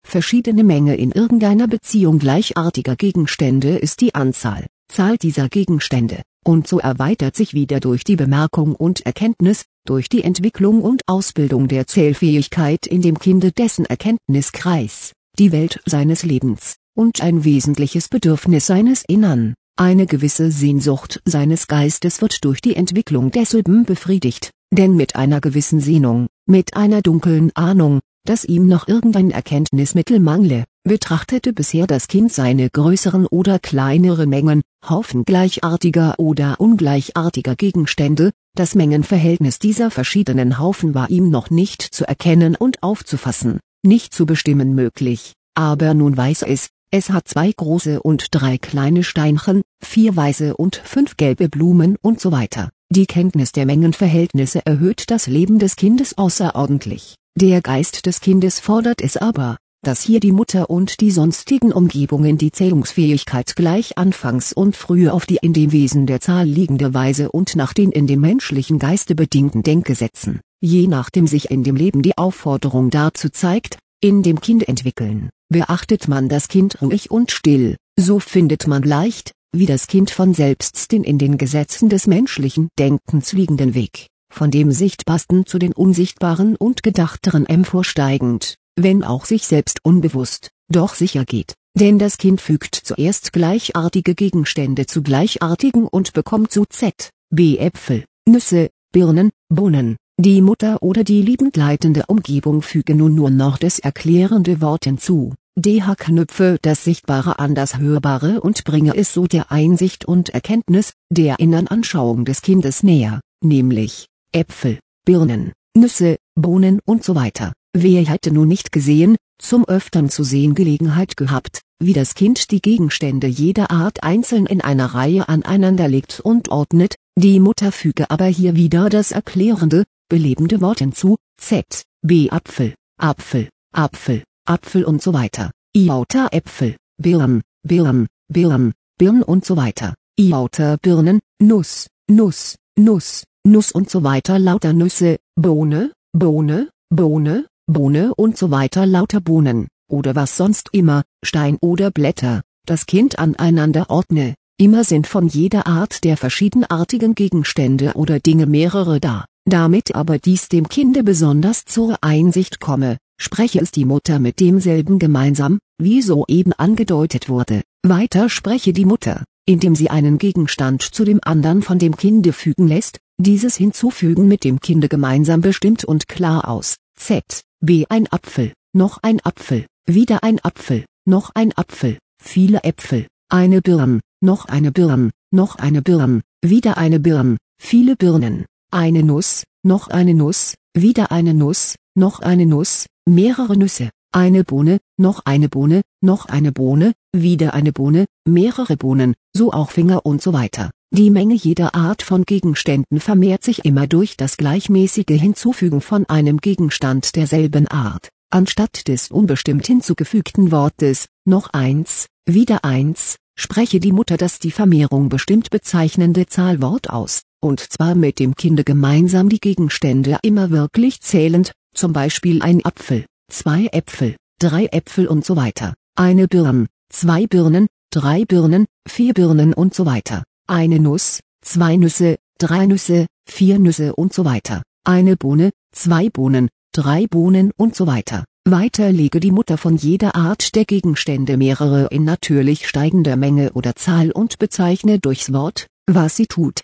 Verschiedene Menge in irgendeiner Beziehung gleichartiger Gegenstände ist die Zahl dieser Gegenstände, und so erweitert sich wieder durch die Bemerkung und Erkenntnis, durch die Entwicklung und Ausbildung der Zählfähigkeit in dem Kinde dessen Erkenntniskreis, die Welt seines Lebens, und ein wesentliches Bedürfnis seines Innern, eine gewisse Sehnsucht seines Geistes wird durch die Entwicklung desselben befriedigt, denn mit einer gewissen Sehnung, mit einer dunklen Ahnung, dass ihm noch irgendein Erkenntnismittel mangle, betrachtete bisher das Kind seine größeren oder kleineren Mengen, Haufen gleichartiger oder ungleichartiger Gegenstände, das Mengenverhältnis dieser verschiedenen Haufen war ihm noch nicht zu erkennen und aufzufassen, nicht zu bestimmen möglich, aber nun weiß es hat 2 große und 3 kleine Steinchen, 4 weiße und 5 gelbe Blumen und so weiter. Die Kenntnis der Mengenverhältnisse erhöht das Leben des Kindes außerordentlich. Der Geist des Kindes fordert es aber, dass hier die Mutter und die sonstigen Umgebungen die Zählungsfähigkeit gleich anfangs und früh auf die in dem Wesen der Zahl liegende Weise und nach den in dem menschlichen Geiste bedingten Denkgesetzen, je nachdem sich in dem Leben die Aufforderung dazu zeigt, in dem Kind entwickeln. Beachtet man das Kind ruhig und still, so findet man leicht, wie das Kind von selbst den in den Gesetzen des menschlichen Denkens liegenden Weg, von dem Sichtbarsten zu den Unsichtbaren und Gedachteren emporsteigend, wenn auch sich selbst unbewusst, doch sicher geht, denn das Kind fügt zuerst gleichartige Gegenstände zu gleichartigen und bekommt so B Äpfel, Nüsse, Birnen, Bohnen. Die Mutter oder die liebend leitende Umgebung füge nun nur noch das erklärende Wort hinzu, knüpfe das Sichtbare an das Hörbare und bringe es so der Einsicht und Erkenntnis, der inneren Anschauung des Kindes näher, nämlich Äpfel, Birnen, Nüsse, Bohnen und so weiter. Wer hätte nun nicht gesehen, zum Öftern zu sehen Gelegenheit gehabt, wie das Kind die Gegenstände jeder Art einzeln in einer Reihe aneinander legt und ordnet, die Mutter füge aber hier wieder das erklärende, belebende Wort hinzu, Apfel, Apfel, Apfel, Apfel und so weiter, Iota Äpfel, Birn, Birn, Birn, Birn und so weiter, Iota Birnen, Nuss, Nuss, Nuss, Nuss und so weiter lauter Nüsse, Bohne, Bohne, Bohne, Bohne und so weiter lauter Bohnen, oder was sonst immer, Stein oder Blätter, das Kind aneinander ordne, immer sind von jeder Art der verschiedenartigen Gegenstände oder Dinge mehrere da. Damit aber dies dem Kinde besonders zur Einsicht komme, spreche es die Mutter mit demselben gemeinsam, wie soeben angedeutet wurde. Weiter spreche die Mutter, indem sie einen Gegenstand zu dem anderen von dem Kinde fügen lässt, dieses Hinzufügen mit dem Kinde gemeinsam bestimmt und klar aus. Ein Apfel, noch ein Apfel, wieder ein Apfel, noch ein Apfel, viele Äpfel, eine Birn, noch eine Birn, noch eine Birn, wieder eine Birn, viele Birnen. Eine Nuss, noch eine Nuss, wieder eine Nuss, noch eine Nuss, mehrere Nüsse, eine Bohne, noch eine Bohne, noch eine Bohne, wieder eine Bohne, mehrere Bohnen, so auch Finger und so weiter. Die Menge jeder Art von Gegenständen vermehrt sich immer durch das gleichmäßige Hinzufügen von einem Gegenstand derselben Art, anstatt des unbestimmt hinzugefügten Wortes, noch eins, wieder eins, spreche die Mutter das die Vermehrung bestimmt bezeichnende Zahlwort aus. Und zwar mit dem Kinde gemeinsam die Gegenstände immer wirklich zählend, zum Beispiel ein Apfel, 2 Äpfel, 3 Äpfel und so weiter, eine Birn, 2 Birnen, 3 Birnen, 4 Birnen und so weiter, eine Nuss, 2 Nüsse, 3 Nüsse, 4 Nüsse und so weiter, eine Bohne, 2 Bohnen, 3 Bohnen und so weiter. Weiter lege die Mutter von jeder Art der Gegenstände mehrere in natürlich steigender Menge oder Zahl und bezeichne durchs Wort, was sie tut.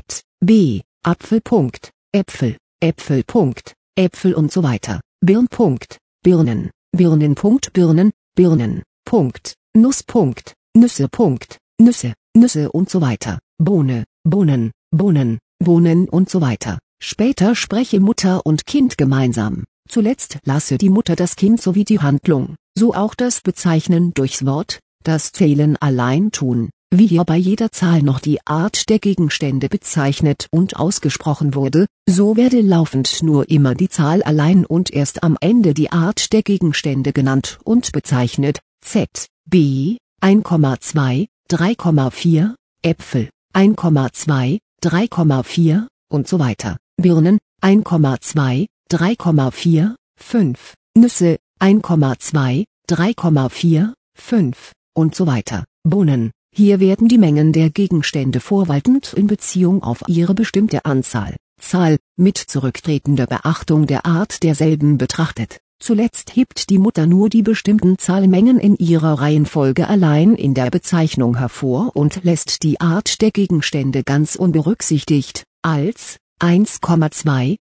Apfel. Äpfel, Äpfel. Äpfel und so weiter, Birn. Birnen, Birnen. Birnen, Birnen. Nuss. Nüsse. Nüsse, Nüsse und so weiter, Bohne, Bohnen, Bohnen, Bohnen und so weiter. Später spreche Mutter und Kind gemeinsam. Zuletzt lasse die Mutter das Kind sowie die Handlung, so auch das Bezeichnen durchs Wort, das Zählen allein tun. Wie hier bei jeder Zahl noch die Art der Gegenstände bezeichnet und ausgesprochen wurde, so werde laufend nur immer die Zahl allein und erst am Ende die Art der Gegenstände genannt und bezeichnet. 1,2, 3,4, Äpfel, 1,2, 3,4, und so weiter, Birnen, 1,2, 3,4, 5, Nüsse, 1,2, 3,4, 5 und so weiter. Bohnen. Hier werden die Mengen der Gegenstände vorwaltend in Beziehung auf ihre bestimmte Zahl, mit zurücktretender Beachtung der Art derselben betrachtet. Zuletzt hebt die Mutter nur die bestimmten Zahlmengen in ihrer Reihenfolge allein in der Bezeichnung hervor und lässt die Art der Gegenstände ganz unberücksichtigt, als 1,2,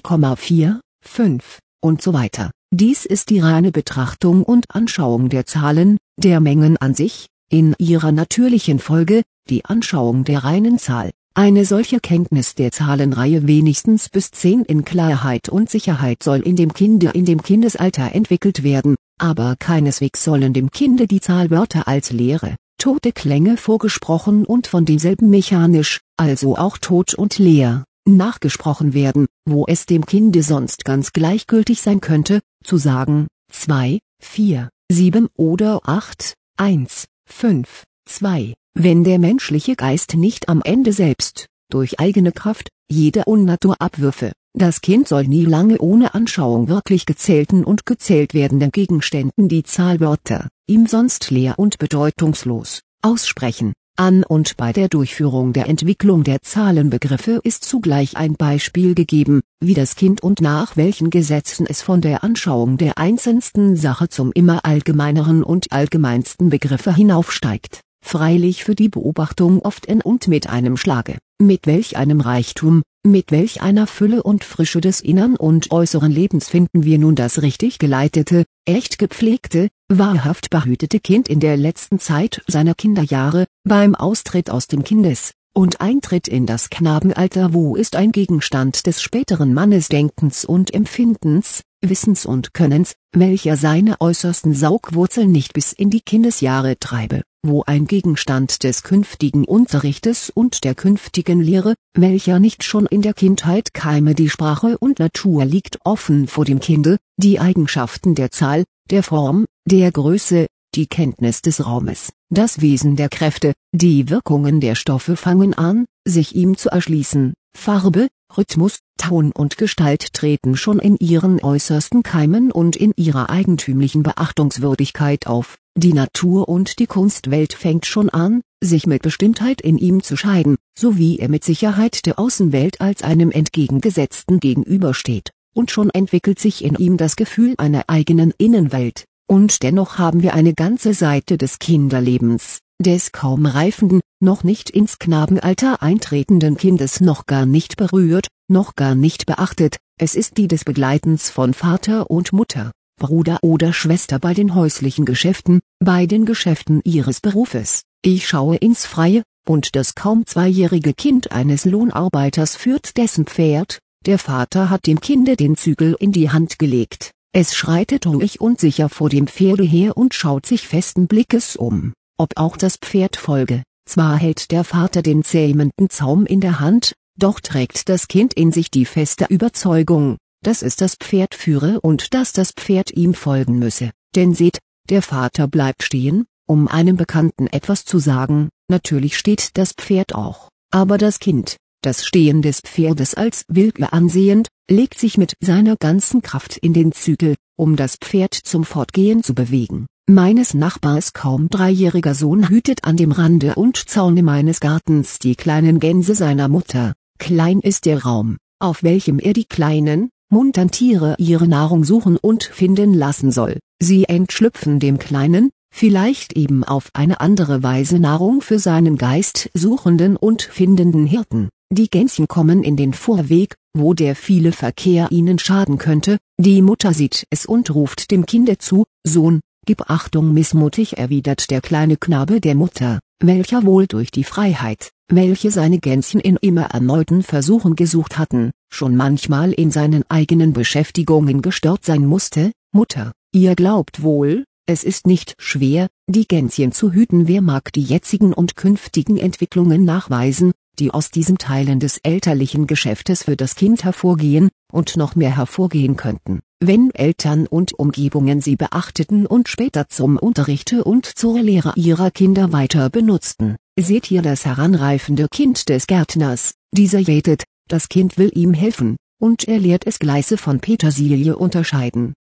3,4, 5 und so weiter. Dies ist die reine Betrachtung und Anschauung der Zahlen, der Mengen an sich, in ihrer natürlichen Folge, die Anschauung der reinen Zahl. Eine solche Kenntnis der Zahlenreihe wenigstens bis 10 in Klarheit und Sicherheit soll in dem Kindesalter entwickelt werden, aber keineswegs sollen dem Kinde die Zahlwörter als leere, tote Klänge vorgesprochen und von demselben mechanisch, also auch tot und leer, nachgesprochen werden, wo es dem Kinde sonst ganz gleichgültig sein könnte, zu sagen, 2, 4, 7 oder 8, 1, 5, 2. Wenn der menschliche Geist nicht am Ende selbst, durch eigene Kraft, jede Unnatur abwürfe, das Kind soll nie lange ohne Anschauung wirklich gezählten und gezählt werdenden Gegenständen die Zahlwörter, ihm sonst leer und bedeutungslos, aussprechen. An und bei der Durchführung der Entwicklung der Zahlenbegriffe ist zugleich ein Beispiel gegeben, wie das Kind und nach welchen Gesetzen es von der Anschauung der einzelnsten Sache zum immer allgemeineren und allgemeinsten Begriffe hinaufsteigt. Freilich für die Beobachtung oft in und mit einem Schlage, mit welch einem Reichtum, mit welch einer Fülle und Frische des innern und äußeren Lebens finden wir nun das richtig geleitete, echt gepflegte, wahrhaft behütete Kind in der letzten Zeit seiner Kinderjahre, beim Austritt aus dem Kindes- und Eintritt in das Knabenalter, wo ist ein Gegenstand des späteren Mannesdenkens und Empfindens, Wissens und Könnens, welcher seine äußersten Saugwurzeln nicht bis in die Kindesjahre treibe, wo ein Gegenstand des künftigen Unterrichtes und der künftigen Lehre, welcher nicht schon in der Kindheit keime. Die Sprache und Natur liegt offen vor dem Kinde, die Eigenschaften der Zahl, der Form, der Größe, die Kenntnis des Raumes, das Wesen der Kräfte, die Wirkungen der Stoffe fangen an, sich ihm zu erschließen, Farbe, Rhythmus, Ton und Gestalt treten schon in ihren äußersten Keimen und in ihrer eigentümlichen Beachtungswürdigkeit auf, die Natur und die Kunstwelt fängt schon an, sich mit Bestimmtheit in ihm zu scheiden, so wie er mit Sicherheit der Außenwelt als einem entgegengesetzten gegenübersteht, und schon entwickelt sich in ihm das Gefühl einer eigenen Innenwelt. Und dennoch haben wir eine ganze Seite des Kinderlebens, des kaum reifenden, noch nicht ins Knabenalter eintretenden Kindes noch gar nicht berührt, noch gar nicht beachtet, es ist die des Begleitens von Vater und Mutter, Bruder oder Schwester bei den häuslichen Geschäften, bei den Geschäften ihres Berufes. Ich schaue ins Freie, und das kaum zweijährige Kind eines Lohnarbeiters führt dessen Pferd, der Vater hat dem Kinde den Zügel in die Hand gelegt. Es schreitet ruhig und sicher vor dem Pferde her und schaut sich festen Blickes um, ob auch das Pferd folge. Zwar hält der Vater den zähmenden Zaum in der Hand, doch trägt das Kind in sich die feste Überzeugung, dass es das Pferd führe und dass das Pferd ihm folgen müsse. Denn seht, der Vater bleibt stehen, um einem Bekannten etwas zu sagen, natürlich steht das Pferd auch, aber das Kind, das Stehen des Pferdes als Willkür ansehend, legt sich mit seiner ganzen Kraft in den Zügel, um das Pferd zum Fortgehen zu bewegen. Meines Nachbars kaum dreijähriger Sohn hütet an dem Rande und Zaune meines Gartens die kleinen Gänse seiner Mutter. Klein ist der Raum, auf welchem er die kleinen, muntern Tiere ihre Nahrung suchen und finden lassen soll. Sie entschlüpfen dem kleinen, vielleicht eben auf eine andere Weise Nahrung für seinen Geist suchenden und findenden Hirten. Die Gänschen kommen in den Vorweg, wo der viele Verkehr ihnen schaden könnte, die Mutter sieht es und ruft dem Kinde zu, Sohn, gib Achtung. Missmutig erwidert der kleine Knabe der Mutter, welcher wohl durch die Freiheit, welche seine Gänschen in immer erneuten Versuchen gesucht hatten, schon manchmal in seinen eigenen Beschäftigungen gestört sein musste, Mutter, ihr glaubt wohl, es ist nicht schwer, die Gänschen zu hüten. Wer mag die jetzigen und künftigen Entwicklungen nachweisen, die aus diesen Teilen des elterlichen Geschäftes für das Kind hervorgehen, und noch mehr hervorgehen könnten, wenn Eltern und Umgebungen sie beachteten und später zum Unterrichte und zur Lehre ihrer Kinder weiter benutzten. Seht hier das heranreifende Kind des Gärtners, dieser jätet, das Kind will ihm helfen, und er lehrt es Gleiße von Petersilie unterscheiden.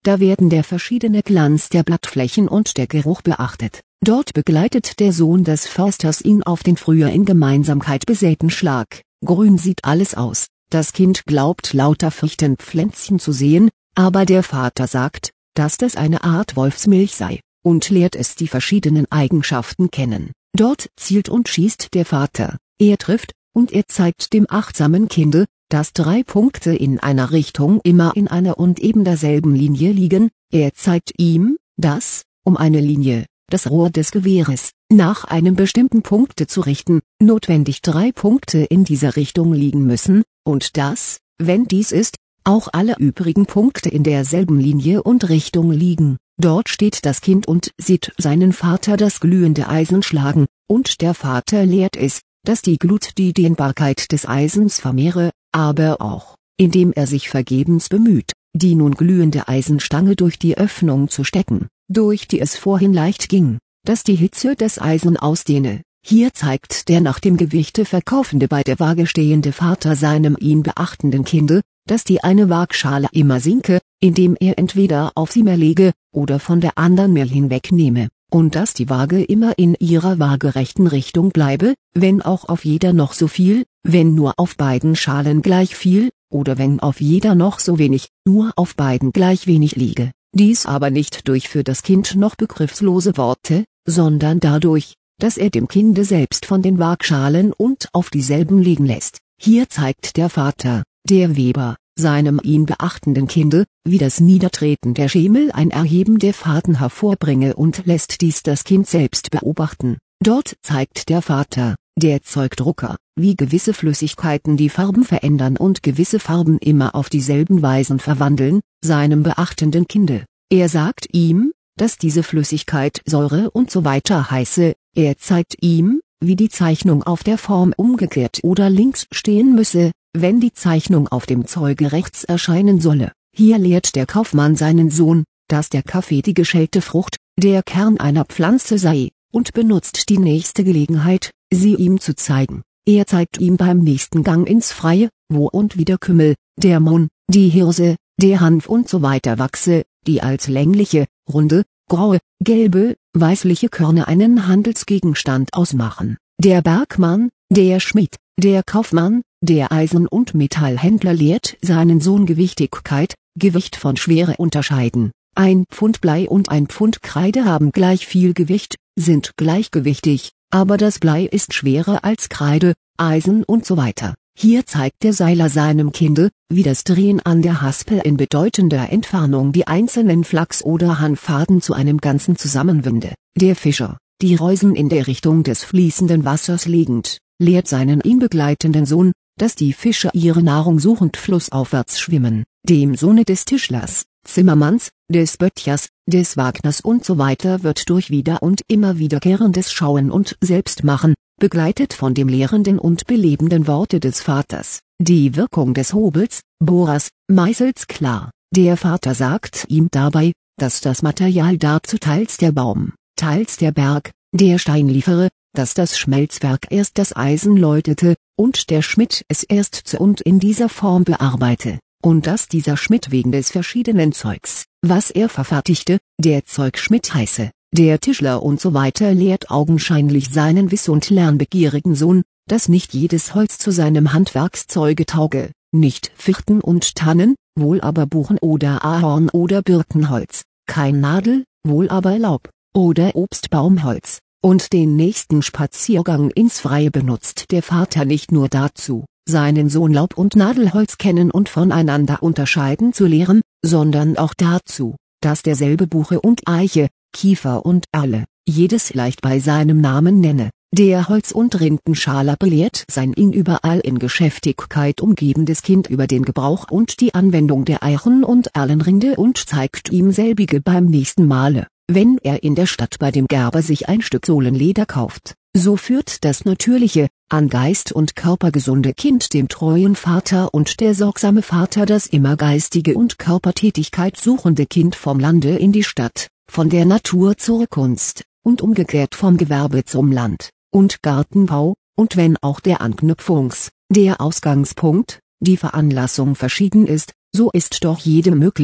da werden der verschiedene Glanz der Blattflächen und der Geruch beachtet. Dort begleitet der Sohn des Försters ihn auf den früher in Gemeinsamkeit besäten Schlag. Grün sieht alles aus. Das Kind glaubt lauter Fichtenpflänzchen zu sehen, aber der Vater sagt, dass das eine Art Wolfsmilch sei, und lehrt es die verschiedenen Eigenschaften kennen. Dort zielt und schießt der Vater, er trifft, und er zeigt dem achtsamen Kinde, dass 3 Punkte in einer Richtung immer in einer und eben derselben Linie liegen. Er zeigt ihm, dass, um eine Linie, das Rohr des Gewehres, nach einem bestimmten Punkte zu richten, notwendig 3 Punkte in dieser Richtung liegen müssen, und dass, wenn dies ist, auch alle übrigen Punkte in derselben Linie und Richtung liegen. Dort steht das Kind und sieht seinen Vater das glühende Eisen schlagen, und der Vater lehrt es, dass die Glut die Dehnbarkeit des Eisens vermehre, aber auch, indem er sich vergebens bemüht, die nun glühende Eisenstange durch die Öffnung zu stecken, durch die es vorhin leicht ging, dass die Hitze des Eisen ausdehne. Hier zeigt der nach dem Gewichte verkaufende bei der Waage stehende Vater seinem ihn beachtenden Kinde, dass die eine Waagschale immer sinke, indem er entweder auf sie mehr lege, oder von der anderen mehr hinwegnehme, und dass die Waage immer in ihrer waagerechten Richtung bleibe, wenn auch auf jeder noch so viel, wenn nur auf beiden Schalen gleich viel, oder wenn auf jeder noch so wenig, nur auf beiden gleich wenig liege. Dies aber nicht durch für das Kind noch begriffslose Worte, sondern dadurch, dass er dem Kinde selbst von den Waagschalen und auf dieselben liegen lässt. Hier zeigt der Vater, der Weber, seinem ihn beachtenden Kinde, wie das Niedertreten der Schemel ein Erheben der Faden hervorbringe und lässt dies das Kind selbst beobachten. Dort zeigt der Vater, der Zeugdrucker, wie gewisse Flüssigkeiten die Farben verändern und gewisse Farben immer auf dieselben Weisen verwandeln, seinem beachtenden Kinde. Er sagt ihm, dass diese Flüssigkeit Säure und so weiter heiße, er zeigt ihm, wie die Zeichnung auf der Form umgekehrt oder links stehen müsse, wenn die Zeichnung auf dem Zeuge rechts erscheinen solle. Hier lehrt der Kaufmann seinen Sohn, dass der Kaffee die geschälte Frucht, der Kern einer Pflanze sei, und benutzt die nächste Gelegenheit, sie ihm zu zeigen. Er zeigt ihm beim nächsten Gang ins Freie, wo und wie der Kümmel, der Mohn, die Hirse, der Hanf und so weiter wachse, die als längliche, runde, graue, gelbe, weißliche Körner einen Handelsgegenstand ausmachen. Der Bergmann, der Schmied, der Kaufmann, der Eisen- und Metallhändler lehrt seinen Sohn Gewichtigkeit, Gewicht von Schwere unterscheiden. 1 Pfund Blei und 1 Pfund Kreide haben gleich viel Gewicht, sind gleichgewichtig, aber das Blei ist schwerer als Kreide, Eisen und so weiter. Hier zeigt der Seiler seinem Kinde, wie das Drehen an der Haspel in bedeutender Entfernung die einzelnen Flachs- oder Hanffaden zu einem Ganzen zusammenwinde. Der Fischer, die Reusen in der Richtung des fließenden Wassers legend, lehrt seinen ihn begleitenden Sohn, dass die Fische ihre Nahrung suchend flussaufwärts schwimmen. Dem Sohne des Tischlers, Zimmermanns, des Böttchers, des Wagners und so weiter wird durch wieder und immer wiederkehrendes Schauen und Selbstmachen, begleitet von dem lehrenden und belebenden Worte des Vaters, die Wirkung des Hobels, Bohrers, Meißels klar. Der Vater sagt ihm dabei, dass das Material dazu teils der Baum, teils der Berg, der Stein liefere, dass das Schmelzwerk erst das Eisen läutete, und der Schmied es erst zu und in dieser Form bearbeite, und dass dieser Schmied wegen des verschiedenen Zeugs, was er verfertigte, der Zeugschmied heiße. Der Tischler und so weiter lehrt augenscheinlich seinen wiss- und lernbegierigen Sohn, dass nicht jedes Holz zu seinem Handwerkszeuge tauge, nicht Fichten und Tannen, wohl aber Buchen oder Ahorn oder Birkenholz, kein Nadel, wohl aber Laub, oder Obstbaumholz. Und den nächsten Spaziergang ins Freie benutzt der Vater nicht nur dazu, seinen Sohn Laub- und Nadelholz kennen und voneinander unterscheiden zu lehren, sondern auch dazu, dass derselbe Buche und Eiche, Kiefer und Erle, jedes leicht bei seinem Namen nenne. Der Holz- und Rindenschaler belehrt sein ihn überall in Geschäftigkeit umgebendes Kind über den Gebrauch und die Anwendung der Eichen- und Erlenrinde und zeigt ihm selbige beim nächsten Male, wenn er in der Stadt bei dem Gerber sich ein Stück Sohlenleder kauft. So führt das natürliche, an Geist und Körper gesunde Kind dem treuen Vater und der sorgsame Vater das immer geistige und Körpertätigkeit suchende Kind vom Lande in die Stadt, von der Natur zur Kunst, und umgekehrt vom Gewerbe zum Land- und Gartenbau, und wenn auch der der Ausgangspunkt, die Veranlassung verschieden ist, so ist doch jede möglich,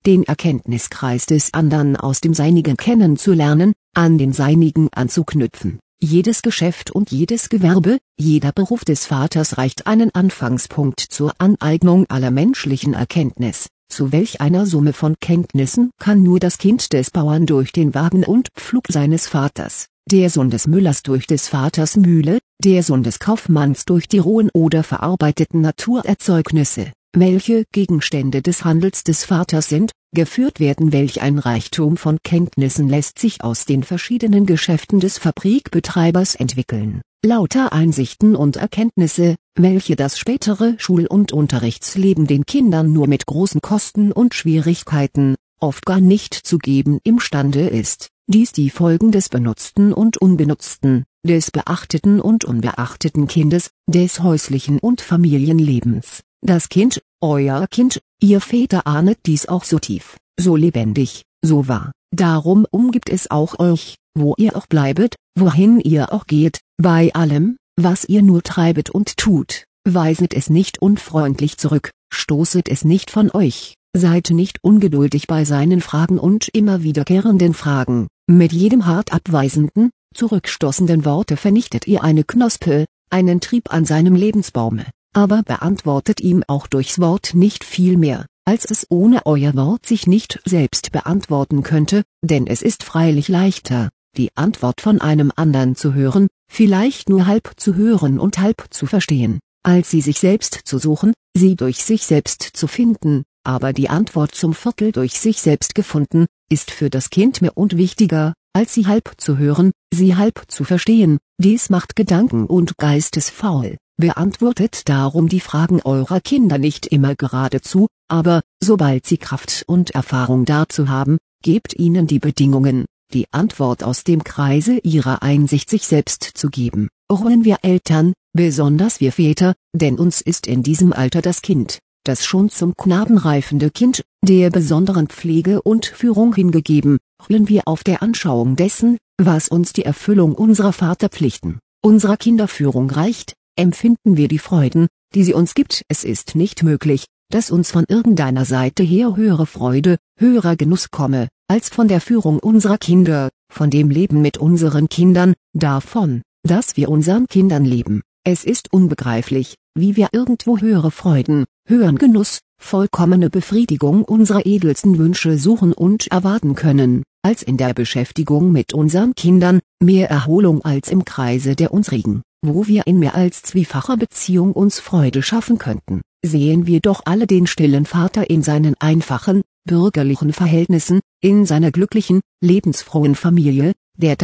den Erkenntniskreis des anderen aus dem Seinigen kennenzulernen, an den Seinigen anzuknüpfen. Jedes Geschäft und jedes Gewerbe, jeder Beruf des Vaters reicht einen Anfangspunkt zur Aneignung aller menschlichen Erkenntnis. Zu welch einer Summe von Kenntnissen kann nur das Kind des Bauern durch den Wagen und Pflug seines Vaters, der Sohn des Müllers durch des Vaters Mühle, der Sohn des Kaufmanns durch die rohen oder verarbeiteten Naturerzeugnisse, welche Gegenstände des Handels des Vaters sind, geführt werden. Welch ein Reichtum von Kenntnissen lässt sich aus den verschiedenen Geschäften des Fabrikbetreibers entwickeln. Lauter Einsichten und Erkenntnisse, welche das spätere Schul- und Unterrichtsleben den Kindern nur mit großen Kosten und Schwierigkeiten, oft gar nicht zu geben imstande ist. Dies die Folgen des benutzten und unbenutzten, des beachteten und unbeachteten Kindes, des häuslichen und Familienlebens. Das Kind, euer Kind, ihr Väter ahnet dies auch so tief, so lebendig, so wahr. Darum umgibt es auch euch, wo ihr auch bleibet, wohin ihr auch geht, bei allem, was ihr nur treibet und tut. Weiset es nicht unfreundlich zurück, stoßet es nicht von euch, seid nicht ungeduldig bei seinen Fragen und immer wiederkehrenden Fragen. Mit jedem hart abweisenden, zurückstoßenden Worte vernichtet ihr eine Knospe, einen Trieb an seinem Lebensbaume. Aber beantwortet ihm auch durchs Wort nicht viel mehr, als es ohne euer Wort sich nicht selbst beantworten könnte, denn es ist freilich leichter, die Antwort von einem anderen zu hören, vielleicht nur halb zu hören und halb zu verstehen, als sie sich selbst zu suchen, sie durch sich selbst zu finden. Aber die Antwort zum Viertel durch sich selbst gefunden, ist für das Kind mehr und wichtiger, als sie halb zu hören, sie halb zu verstehen. Dies macht Gedanken und geistesfaul. Beantwortet darum die Fragen eurer Kinder nicht immer geradezu, aber, sobald sie Kraft und Erfahrung dazu haben, gebt ihnen die Bedingungen, die Antwort aus dem Kreise ihrer Einsicht sich selbst zu geben. Ruhen wir Eltern, besonders wir Väter, denn uns ist in diesem Alter das Kind, das schon zum Knaben reifende Kind, der besonderen Pflege und Führung hingegeben, ruhen wir auf der Anschauung dessen, was uns die Erfüllung unserer Vaterpflichten, unserer Kinderführung reicht, empfinden wir die Freuden, die sie uns gibt. Es ist nicht möglich, dass uns von irgendeiner Seite her höhere Freude, höherer Genuss komme, als von der Führung unserer Kinder, von dem Leben mit unseren Kindern, davon, dass wir unseren Kindern leben. Es ist unbegreiflich, wie wir irgendwo höhere Freuden, höheren Genuss, vollkommene Befriedigung unserer edelsten Wünsche suchen und erwarten können, als in der Beschäftigung mit unseren Kindern, mehr Erholung als im Kreise der unsrigen, wo wir in mehr als zwiefacher Beziehung uns Freude schaffen könnten. Sehen wir doch alle den stillen Vater in seinen einfachen, bürgerlichen Verhältnissen, in seiner glücklichen, lebensfrohen Familie, der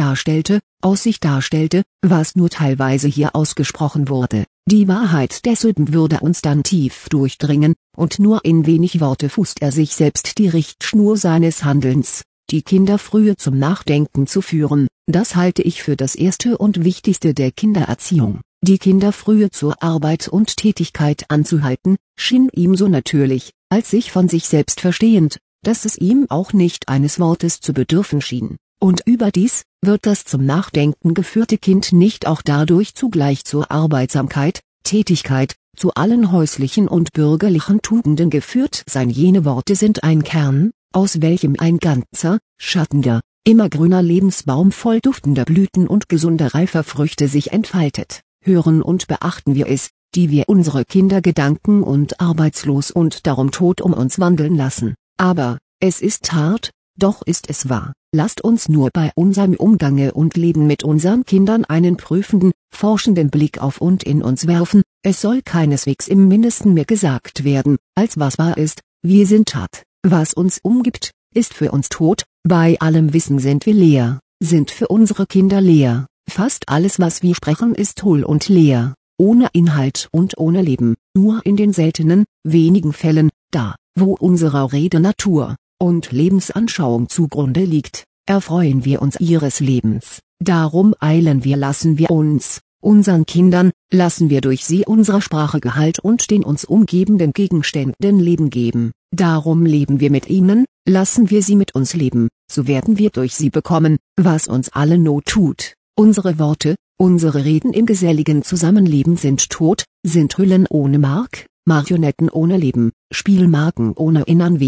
aus sich darstellte, was nur teilweise hier ausgesprochen wurde. Die Wahrheit desselben würde uns dann tief durchdringen, und nur in wenig Worte fußt er sich selbst die Richtschnur seines Handelns, die Kinder frühe zum Nachdenken zu führen. Das halte ich für das erste und wichtigste der Kindererziehung. Die Kinder frühe zur Arbeit und Tätigkeit anzuhalten, schien ihm so natürlich, als sich von sich selbst verstehend, dass es ihm auch nicht eines Wortes zu bedürfen schien. Und überdies, wird das zum Nachdenken geführte Kind nicht auch dadurch zugleich zur Arbeitsamkeit, Tätigkeit, zu allen häuslichen und bürgerlichen Tugenden geführt sein. Jene Worte sind ein Kern, aus welchem ein ganzer, schattender, immergrüner Lebensbaum voll duftender Blüten und gesunder reifer Früchte sich entfaltet. Hören und beachten wir es, die wir unsere Kinder gedanken- und arbeitslos und darum tot um uns wandeln lassen. Aber, es ist hart, doch ist es wahr. Lasst uns nur bei unserem Umgange und Leben mit unseren Kindern einen prüfenden, forschenden Blick auf und in uns werfen. Es soll keineswegs im Mindesten mehr gesagt werden, als was wahr ist. Wir sind Tat. Was uns umgibt, ist für uns tot. Bei allem Wissen sind wir leer, sind für unsere Kinder leer. Fast alles, was wir sprechen, ist hohl und leer, ohne Inhalt und ohne Leben. Nur in den seltenen, wenigen Fällen, da, wo unserer Rede Natur und Lebensanschauung zugrunde liegt, erfreuen wir uns ihres Lebens. Darum eilen wir, lassen wir uns, unseren Kindern, lassen wir durch sie unserer Sprache Gehalt und den uns umgebenden Gegenständen Leben geben. Darum leben wir mit ihnen, lassen wir sie mit uns leben, so werden wir durch sie bekommen, was uns alle Not tut. Unsere Worte, unsere Reden im geselligen Zusammenleben sind tot, sind Hüllen ohne Mark, Marionetten ohne Leben, Spielmarken ohne innern Wert,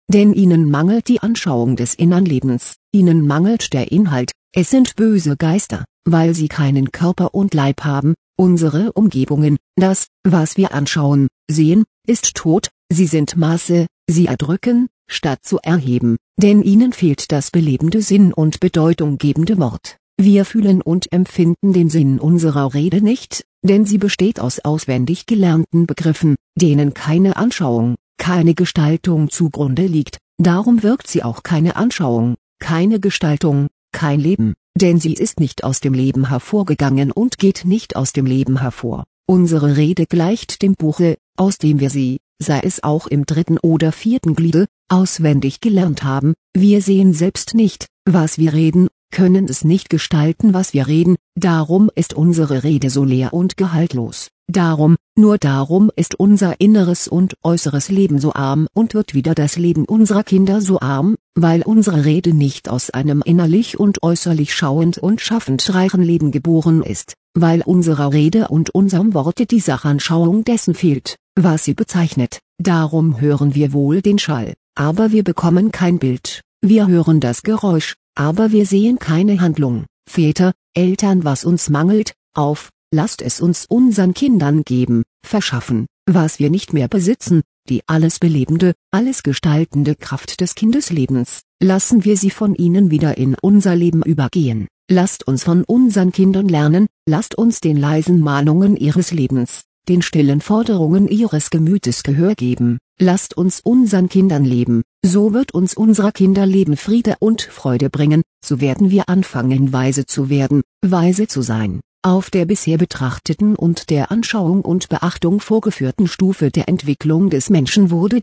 denn ihnen mangelt die Anschauung des inneren Lebens, ihnen mangelt der Inhalt, es sind böse Geister, weil sie keinen Körper und Leib haben. Unsere Umgebungen, das, was wir anschauen, sehen, ist tot, sie sind Masse, sie erdrücken, statt zu erheben, denn ihnen fehlt das belebende Sinn und bedeutunggebende Wort. Wir fühlen und empfinden den Sinn unserer Rede nicht, denn sie besteht aus auswendig gelernten Begriffen, denen keine Anschauung, keine Gestaltung zugrunde liegt, darum wirkt sie auch keine Anschauung, keine Gestaltung, kein Leben, denn sie ist nicht aus dem Leben hervorgegangen und geht nicht aus dem Leben hervor. Unsere Rede gleicht dem Buche, aus dem wir sie, sei es auch im 3. oder 4. Gliede, auswendig gelernt haben. Wir sehen selbst nicht, was wir reden, können es nicht gestalten, was wir reden, darum ist unsere Rede so leer und gehaltlos. Darum, nur darum ist unser inneres und äußeres Leben so arm und wird wieder das Leben unserer Kinder so arm, weil unsere Rede nicht aus einem innerlich und äußerlich schauend und schaffend reichen Leben geboren ist, weil unserer Rede und unserem Worte die Sachanschauung dessen fehlt, was sie bezeichnet. Darum hören wir wohl den Schall, aber wir bekommen kein Bild, wir hören das Geräusch, aber wir sehen keine Handlung. Väter, Eltern, was uns mangelt, lasst es uns unseren Kindern geben, verschaffen, was wir nicht mehr besitzen, die alles belebende, alles gestaltende Kraft des Kindeslebens, lassen wir sie von ihnen wieder in unser Leben übergehen. Lasst uns von unseren Kindern lernen, lasst uns den leisen Mahnungen ihres Lebens, den stillen Forderungen ihres Gemütes Gehör geben, lasst uns unseren Kindern leben, so wird uns unser Kinderleben Friede und Freude bringen, so werden wir anfangen weise zu werden, weise zu sein. Auf der bisher betrachteten und der Anschauung und Beachtung vorgeführten Stufe der Entwicklung des Menschen wurden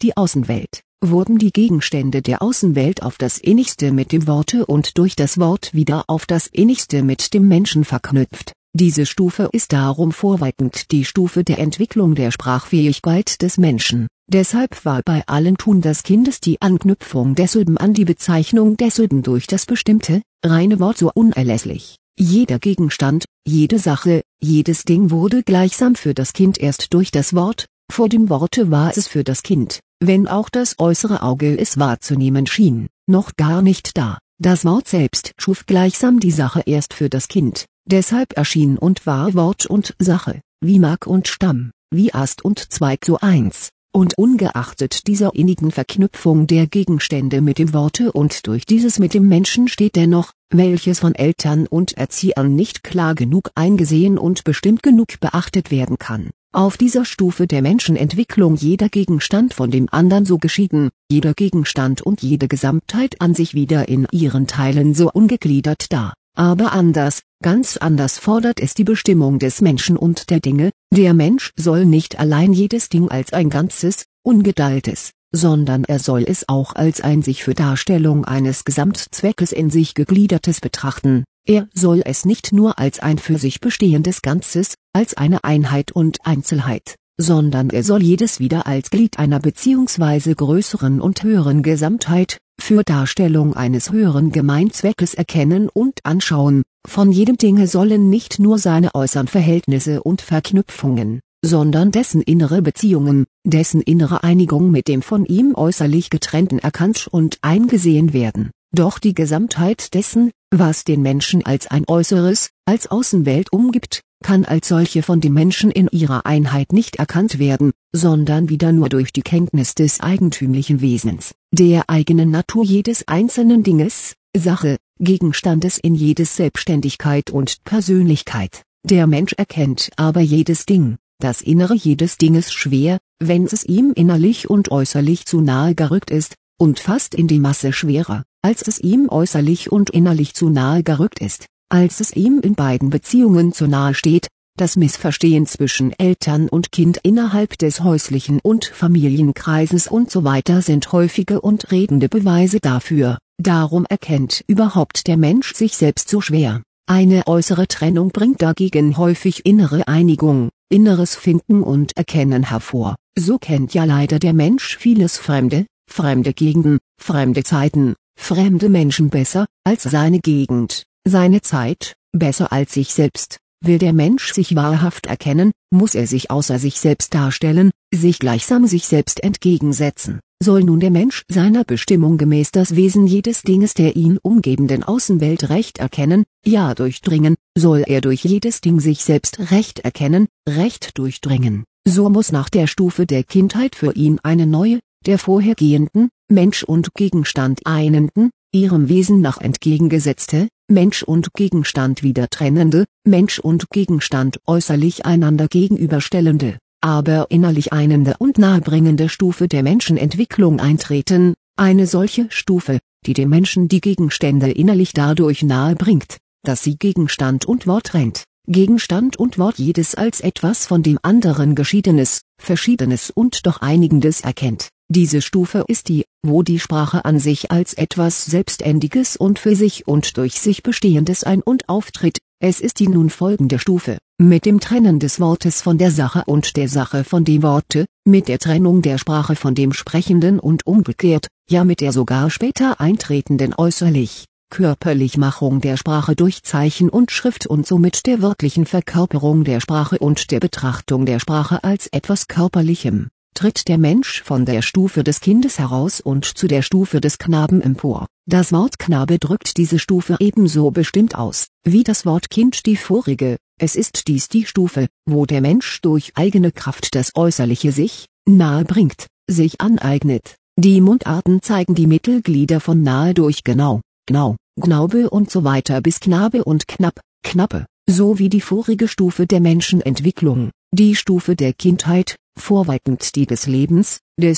die Gegenstände der Außenwelt auf das Innigste mit dem Worte und durch das Wort wieder auf das Innigste mit dem Menschen verknüpft. Diese Stufe ist darum vorweitend die Stufe der Entwicklung der Sprachfähigkeit des Menschen. Deshalb war bei allen Tun des Kindes die Anknüpfung der Silben an die Bezeichnung der Silben durch das bestimmte, reine Wort so unerlässlich. Jeder Gegenstand, jede Sache, jedes Ding wurde gleichsam für das Kind erst durch das Wort, vor dem Worte war es für das Kind, wenn auch das äußere Auge es wahrzunehmen schien, noch gar nicht da. Das Wort selbst schuf gleichsam die Sache erst für das Kind, deshalb erschien und war Wort und Sache, wie Mark und Stamm, wie Ast und Zweig so eins. Und ungeachtet dieser innigen Verknüpfung der Gegenstände mit dem Worte und durch dieses mit dem Menschen steht dennoch, welches von Eltern und Erziehern nicht klar genug eingesehen und bestimmt genug beachtet werden kann, auf dieser Stufe der Menschenentwicklung jeder Gegenstand von dem anderen so geschieden, jeder Gegenstand und jede Gesamtheit an sich wieder in ihren Teilen so ungegliedert da. Aber anders, ganz anders fordert es die Bestimmung des Menschen und der Dinge, der Mensch soll nicht allein jedes Ding als ein ganzes, ungeteiltes, sondern er soll es auch als ein sich für Darstellung eines Gesamtzweckes in sich gegliedertes betrachten, er soll es nicht nur als ein für sich bestehendes Ganzes, als eine Einheit und Einzelheit, sondern er soll jedes wieder als Glied einer beziehungsweise größeren und höheren Gesamtheit, für Darstellung eines höheren Gemeinzweckes erkennen und anschauen. Von jedem Dinge sollen nicht nur seine äußeren Verhältnisse und Verknüpfungen, sondern dessen innere Beziehungen, dessen innere Einigung mit dem von ihm äußerlich getrennten erkannt und eingesehen werden. Doch die Gesamtheit dessen, was den Menschen als ein Äußeres, als Außenwelt umgibt, kann als solche von dem Menschen in ihrer Einheit nicht erkannt werden, sondern wieder nur durch die Kenntnis des eigentümlichen Wesens, der eigenen Natur jedes einzelnen Dinges, Sache, Gegenstandes in jedes Selbstständigkeit und Persönlichkeit. Der Mensch erkennt aber jedes Ding, das Innere jedes Dinges schwer, wenn es ihm innerlich und äußerlich zu nahe gerückt ist, und fast in die Masse schwerer, als es ihm äußerlich und innerlich zu nahe gerückt ist, als es ihm in beiden Beziehungen zu nahe steht. Das Missverstehen zwischen Eltern und Kind innerhalb des häuslichen und Familienkreises und so weiter sind häufige und redende Beweise dafür. Darum erkennt überhaupt der Mensch sich selbst so schwer. Eine äußere Trennung bringt dagegen häufig innere Einigung, inneres Finden und Erkennen hervor. So kennt ja leider der Mensch vieles Fremde, fremde Gegenden, fremde Zeiten, fremde Menschen besser als seine Gegend, seine Zeit, besser als sich selbst. Will der Mensch sich wahrhaft erkennen, muss er sich außer sich selbst darstellen, sich gleichsam sich selbst entgegensetzen. soll nun der Mensch seiner Bestimmung gemäß das Wesen jedes Dinges der ihn umgebenden Außenwelt recht erkennen, ja durchdringen, soll er durch jedes Ding sich selbst recht erkennen, recht durchdringen, so muss nach der Stufe der Kindheit für ihn eine neue, der vorhergehenden, Mensch und Gegenstand einenden, ihrem Wesen nach entgegengesetzte, Mensch und Gegenstand wieder trennende, Mensch und Gegenstand äußerlich einander gegenüberstellende, aber innerlich einende und nahebringende Stufe der Menschenentwicklung eintreten, eine solche Stufe, die dem Menschen die Gegenstände innerlich dadurch nahe bringt, dass sie Gegenstand und Wort trennt, Gegenstand und Wort jedes als etwas von dem anderen Geschiedenes, Verschiedenes und doch Einigendes erkennt. Diese Stufe ist die, wo die Sprache an sich als etwas Selbständiges und für sich und durch sich Bestehendes ein- und auftritt. Es ist die nun folgende Stufe, mit dem Trennen des Wortes von der Sache und der Sache von dem Worte, mit der Trennung der Sprache von dem Sprechenden und umgekehrt, ja mit der sogar später eintretenden Körperlichmachung der Sprache durch Zeichen und Schrift und somit der wirklichen Verkörperung der Sprache und der Betrachtung der Sprache als etwas Körperlichem, tritt der Mensch von der Stufe des Kindes heraus und zu der Stufe des Knaben empor. Das Wort Knabe drückt diese Stufe ebenso bestimmt aus, wie das Wort Kind die vorige. Es ist dies die Stufe, wo der Mensch durch eigene Kraft das Äußerliche sich nahe bringt, sich aneignet. Die Mundarten zeigen die Mittelglieder von nahe durch genau, Gnaube und so weiter bis Knabe und Knapp, Knappe, so wie die vorige Stufe der Menschenentwicklung, die Stufe der Kindheit, vorweitend die des Lebens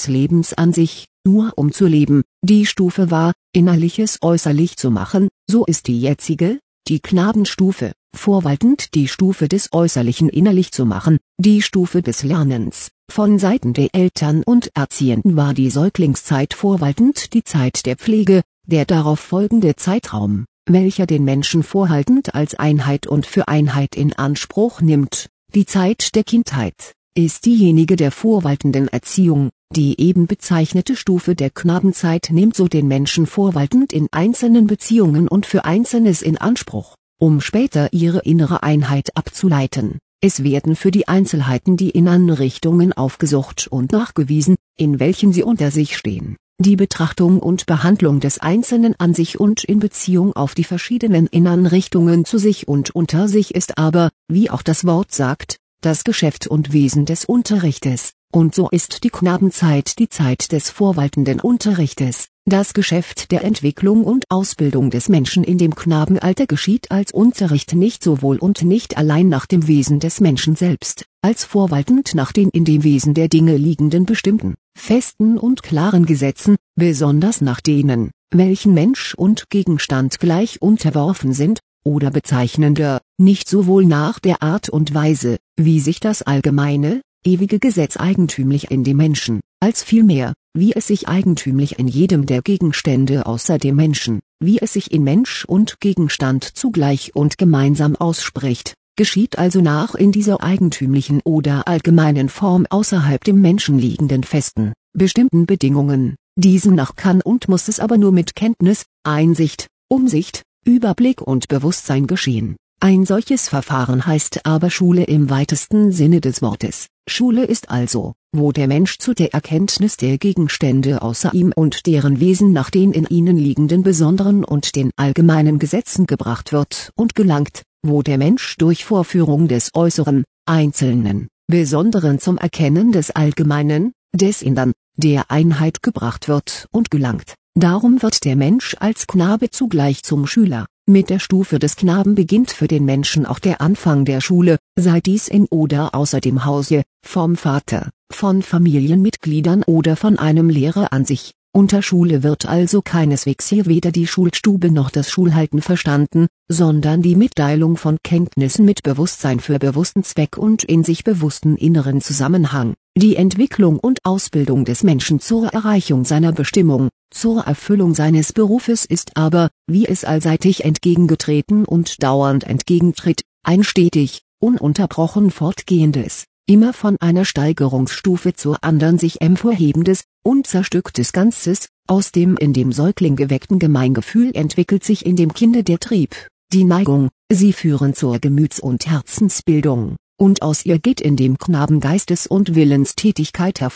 an sich, nur um zu leben, die Stufe war, Innerliches äußerlich zu machen, so ist die jetzige, die Knabenstufe, vorweitend die Stufe des Äußerlichen innerlich zu machen, die Stufe des Lernens. Von Seiten der Eltern und Erziehenden war die Säuglingszeit vorweitend die Zeit der Pflege, der darauf folgende Zeitraum, welcher den Menschen vorhaltend als Einheit und für Einheit in Anspruch nimmt, die Zeit der Kindheit, ist diejenige der vorwaltenden Erziehung. Die eben bezeichnete Stufe der Knabenzeit nimmt so den Menschen vorwaltend in einzelnen Beziehungen und für Einzelnes in Anspruch, um später ihre innere Einheit abzuleiten. Es werden für die Einzelheiten die inneren Richtungen aufgesucht und nachgewiesen, in welchen sie unter sich stehen. Die Betrachtung und Behandlung des Einzelnen an sich und in Beziehung auf die verschiedenen inneren Richtungen zu sich und unter sich ist aber, wie auch das Wort sagt, das Geschäft und Wesen des Unterrichtes. Und so ist die Knabenzeit die Zeit des vorwaltenden Unterrichtes. Das Geschäft der Entwicklung und Ausbildung des Menschen in dem Knabenalter geschieht als Unterricht nicht sowohl und nicht allein nach dem Wesen des Menschen selbst, als vorwaltend nach den in dem Wesen der Dinge liegenden bestimmten, festen und klaren Gesetzen, besonders nach denen, welchen Mensch und Gegenstand gleich unterworfen sind, oder bezeichnender, nicht sowohl nach der Art und Weise, wie sich das allgemeine, ewige Gesetz eigentümlich in dem Menschen, als vielmehr, wie es sich eigentümlich in jedem der Gegenstände außer dem Menschen, wie es sich in Mensch und Gegenstand zugleich und gemeinsam ausspricht, geschieht also nach in dieser eigentümlichen oder allgemeinen Form außerhalb dem Menschen liegenden festen, bestimmten Bedingungen. Diesem nach kann und muss es aber nur mit Kenntnis, Einsicht, Umsicht, Überblick und Bewusstsein geschehen. Ein solches Verfahren heißt aber Schule im weitesten Sinne des Wortes. Schule ist also, wo der Mensch zu der Erkenntnis der Gegenstände außer ihm und deren Wesen nach den in ihnen liegenden besonderen und den allgemeinen Gesetzen gebracht wird und gelangt, wo der Mensch durch Vorführung des äußeren, einzelnen, besonderen zum Erkennen des Allgemeinen, des Innern, der Einheit gebracht wird und gelangt. Darum wird der Mensch als Knabe zugleich zum Schüler. Mit der Stufe des Knaben beginnt für den Menschen auch der Anfang der Schule, sei dies in oder außer dem Hause, vom Vater, von Familienmitgliedern oder von einem Lehrer an sich. Unter Schule wird also keineswegs hier weder die Schulstube noch das Schulhalten verstanden, sondern die Mitteilung von Kenntnissen mit Bewusstsein für bewussten Zweck und in sich bewussten inneren Zusammenhang. Die Entwicklung und Ausbildung des Menschen zur Erreichung seiner Bestimmung, zur Erfüllung seines Berufes ist aber, wie es allseitig entgegengetreten und dauernd entgegentritt, ein stetig, ununterbrochen fortgehendes, immer von einer Steigerungsstufe zur anderen sich emporhebendes, unzerstücktes Ganzes. Aus dem in dem Säugling geweckten Gemeingefühl entwickelt sich in dem Kinde der Trieb, die Neigung, sie führen zur Gemüts- und Herzensbildung, und aus ihr geht in dem Knaben Geistes- und Willenstätigkeit hervor.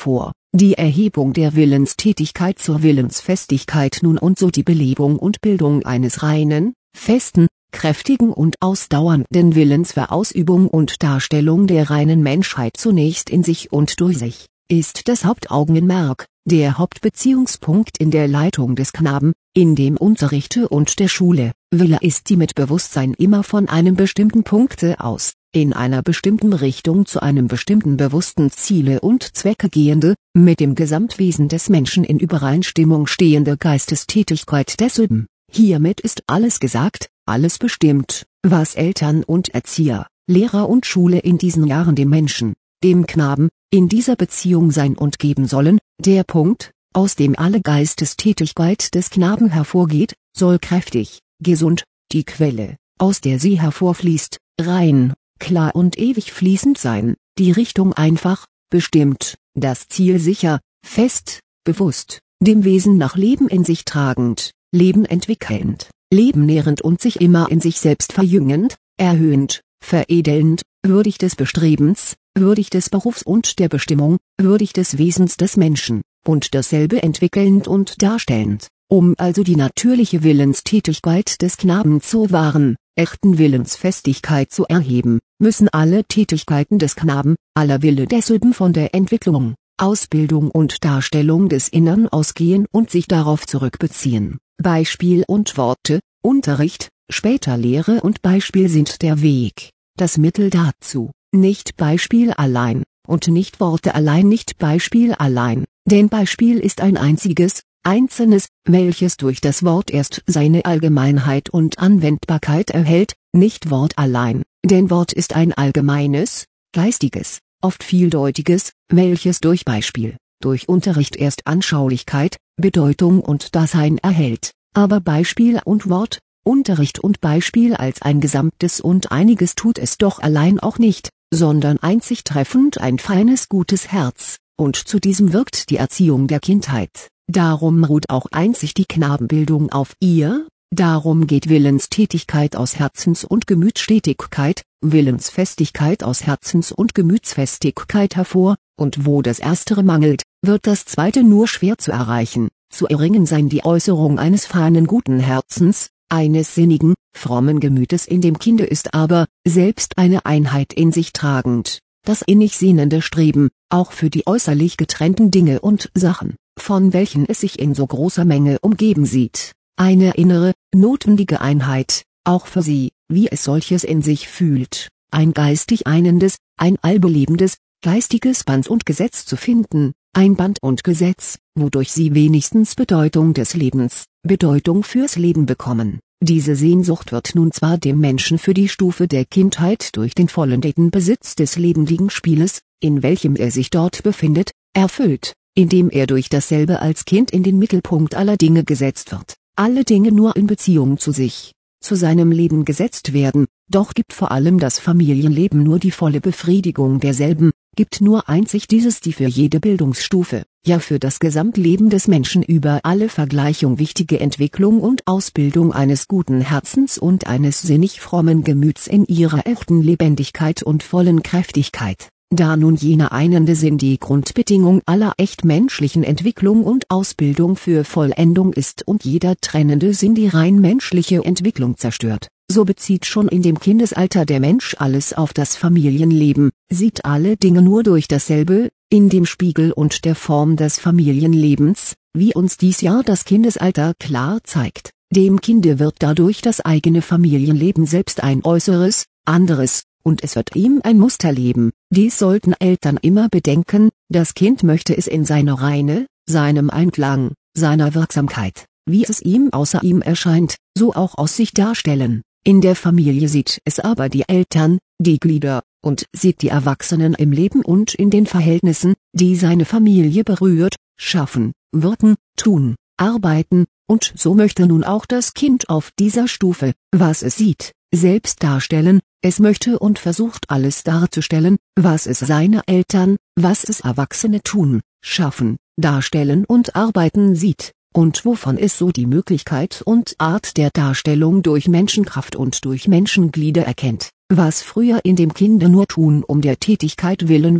die Erhebung der Willenstätigkeit zur Willensfestigkeit nun und so die Belebung und Bildung eines reinen, festen, kräftigen und ausdauernden Willens für Ausübung und Darstellung der reinen Menschheit zunächst in sich und durch sich, ist das Hauptaugenmerk, der Hauptbeziehungspunkt in der Leitung des Knaben, in dem Unterrichte und der Schule. Wille ist die mit Bewusstsein immer von einem bestimmten Punkte aus, in einer bestimmten Richtung zu einem bestimmten bewussten Ziele und Zwecke gehende, mit dem Gesamtwesen des Menschen in Übereinstimmung stehende Geistestätigkeit desselben. Hiermit ist alles gesagt, alles bestimmt, was Eltern und Erzieher, Lehrer und Schule in diesen Jahren dem Menschen, dem Knaben, in dieser Beziehung sein und geben sollen. Der Punkt, aus dem alle Geistestätigkeit des Knaben hervorgeht, soll kräftig, gesund, die Quelle, aus der sie hervorfließt, rein, klar und ewig fließend sein, die Richtung einfach, bestimmt, das Ziel sicher, fest, bewusst, dem Wesen nach Leben in sich tragend, Leben entwickelnd, Leben nährend und sich immer in sich selbst verjüngend, erhöhend, veredelnd, würdig des Bestrebens, würdig des Berufs und der Bestimmung, würdig des Wesens des Menschen, und dasselbe entwickelnd und darstellend, um also die natürliche Willenstätigkeit des Knaben zur wahren, echten Willensfestigkeit zu erheben, müssen alle Tätigkeiten des Knaben, aller Wille desselben von der Entwicklung, Ausbildung und Darstellung des Innern ausgehen und sich darauf zurückbeziehen. Beispiel und Worte, Unterricht, später Lehre und Beispiel sind der Weg, das Mittel dazu, nicht Beispiel allein, und nicht Worte allein, nicht Beispiel allein, denn Beispiel ist ein einziges, einzelnes, welches durch das Wort erst seine Allgemeinheit und Anwendbarkeit erhält, nicht Wort allein, denn Wort ist ein allgemeines, geistiges, oft vieldeutiges, welches durch Beispiel, durch Unterricht erst Anschaulichkeit, Bedeutung und Dasein erhält, aber Beispiel und Wort, Unterricht und Beispiel als ein Gesamtes und einiges tut es doch allein auch nicht, sondern einzig treffend ein feines gutes Herz, und zu diesem wirkt die Erziehung der Kindheit, darum ruht auch einzig die Knabenbildung auf ihr, darum geht Willenstätigkeit aus Herzens- und Gemütsstetigkeit, Willensfestigkeit aus Herzens- und Gemütsfestigkeit hervor, und wo das Erstere mangelt, wird das Zweite nur schwer zu erreichen, zu erringen sein die Äußerung eines feinen guten Herzens, eines sinnigen, frommen Gemütes in dem Kinde ist aber, selbst eine Einheit in sich tragend, das innig sehnende Streben, auch für die äußerlich getrennten Dinge und Sachen, von welchen es sich in so großer Menge umgeben sieht, eine innere, notwendige Einheit, auch für sie, wie es solches in sich fühlt, ein geistig einendes, ein allbelebendes, geistiges Band und Gesetz zu finden, ein Band und Gesetz, wodurch sie wenigstens Bedeutung des Lebens, Bedeutung fürs Leben bekommen. Diese Sehnsucht wird nun zwar dem Menschen für die Stufe der Kindheit durch den vollendeten Besitz des lebendigen Spieles, in welchem er sich dort befindet, erfüllt, indem er durch dasselbe als Kind in den Mittelpunkt aller Dinge gesetzt wird, alle Dinge nur in Beziehung zu sich, zu seinem Leben gesetzt werden, doch gibt vor allem das Familienleben nur die volle Befriedigung derselben, gibt nur einzig dieses die für jede Bildungsstufe, ja für das Gesamtleben des Menschen über alle Vergleichung wichtige Entwicklung und Ausbildung eines guten Herzens und eines sinnig frommen Gemüts in ihrer echten Lebendigkeit und vollen Kräftigkeit. Da nun jener einende Sinn die Grundbedingung aller echt menschlichen Entwicklung und Ausbildung für Vollendung ist und jeder trennende Sinn die rein menschliche Entwicklung zerstört, so bezieht schon in dem Kindesalter der Mensch alles auf das Familienleben, sieht alle Dinge nur durch dasselbe, in dem Spiegel und der Form des Familienlebens, wie uns dies ja das Kindesalter klar zeigt. Dem Kinde wird dadurch das eigene Familienleben selbst ein äußeres, anderes, und es wird ihm ein Musterleben. Dies sollten Eltern immer bedenken, das Kind möchte es in seiner Reine, seinem Einklang, seiner Wirksamkeit, wie es ihm außer ihm erscheint, so auch aus sich darstellen. In der Familie sieht es aber die Eltern, die Glieder, und sieht die Erwachsenen im Leben und in den Verhältnissen, die seine Familie berührt, schaffen, wirken, tun, arbeiten, und so möchte nun auch das Kind auf dieser Stufe, was es sieht, selbst darstellen, es möchte und versucht alles darzustellen, was es seine Eltern, was es Erwachsene tun, schaffen, darstellen und arbeiten sieht, und wovon es so die Möglichkeit und Art der Darstellung durch Menschenkraft und durch Menschenglieder erkennt, was früher in dem Kinde nur Tun um der Tätigkeit willen war,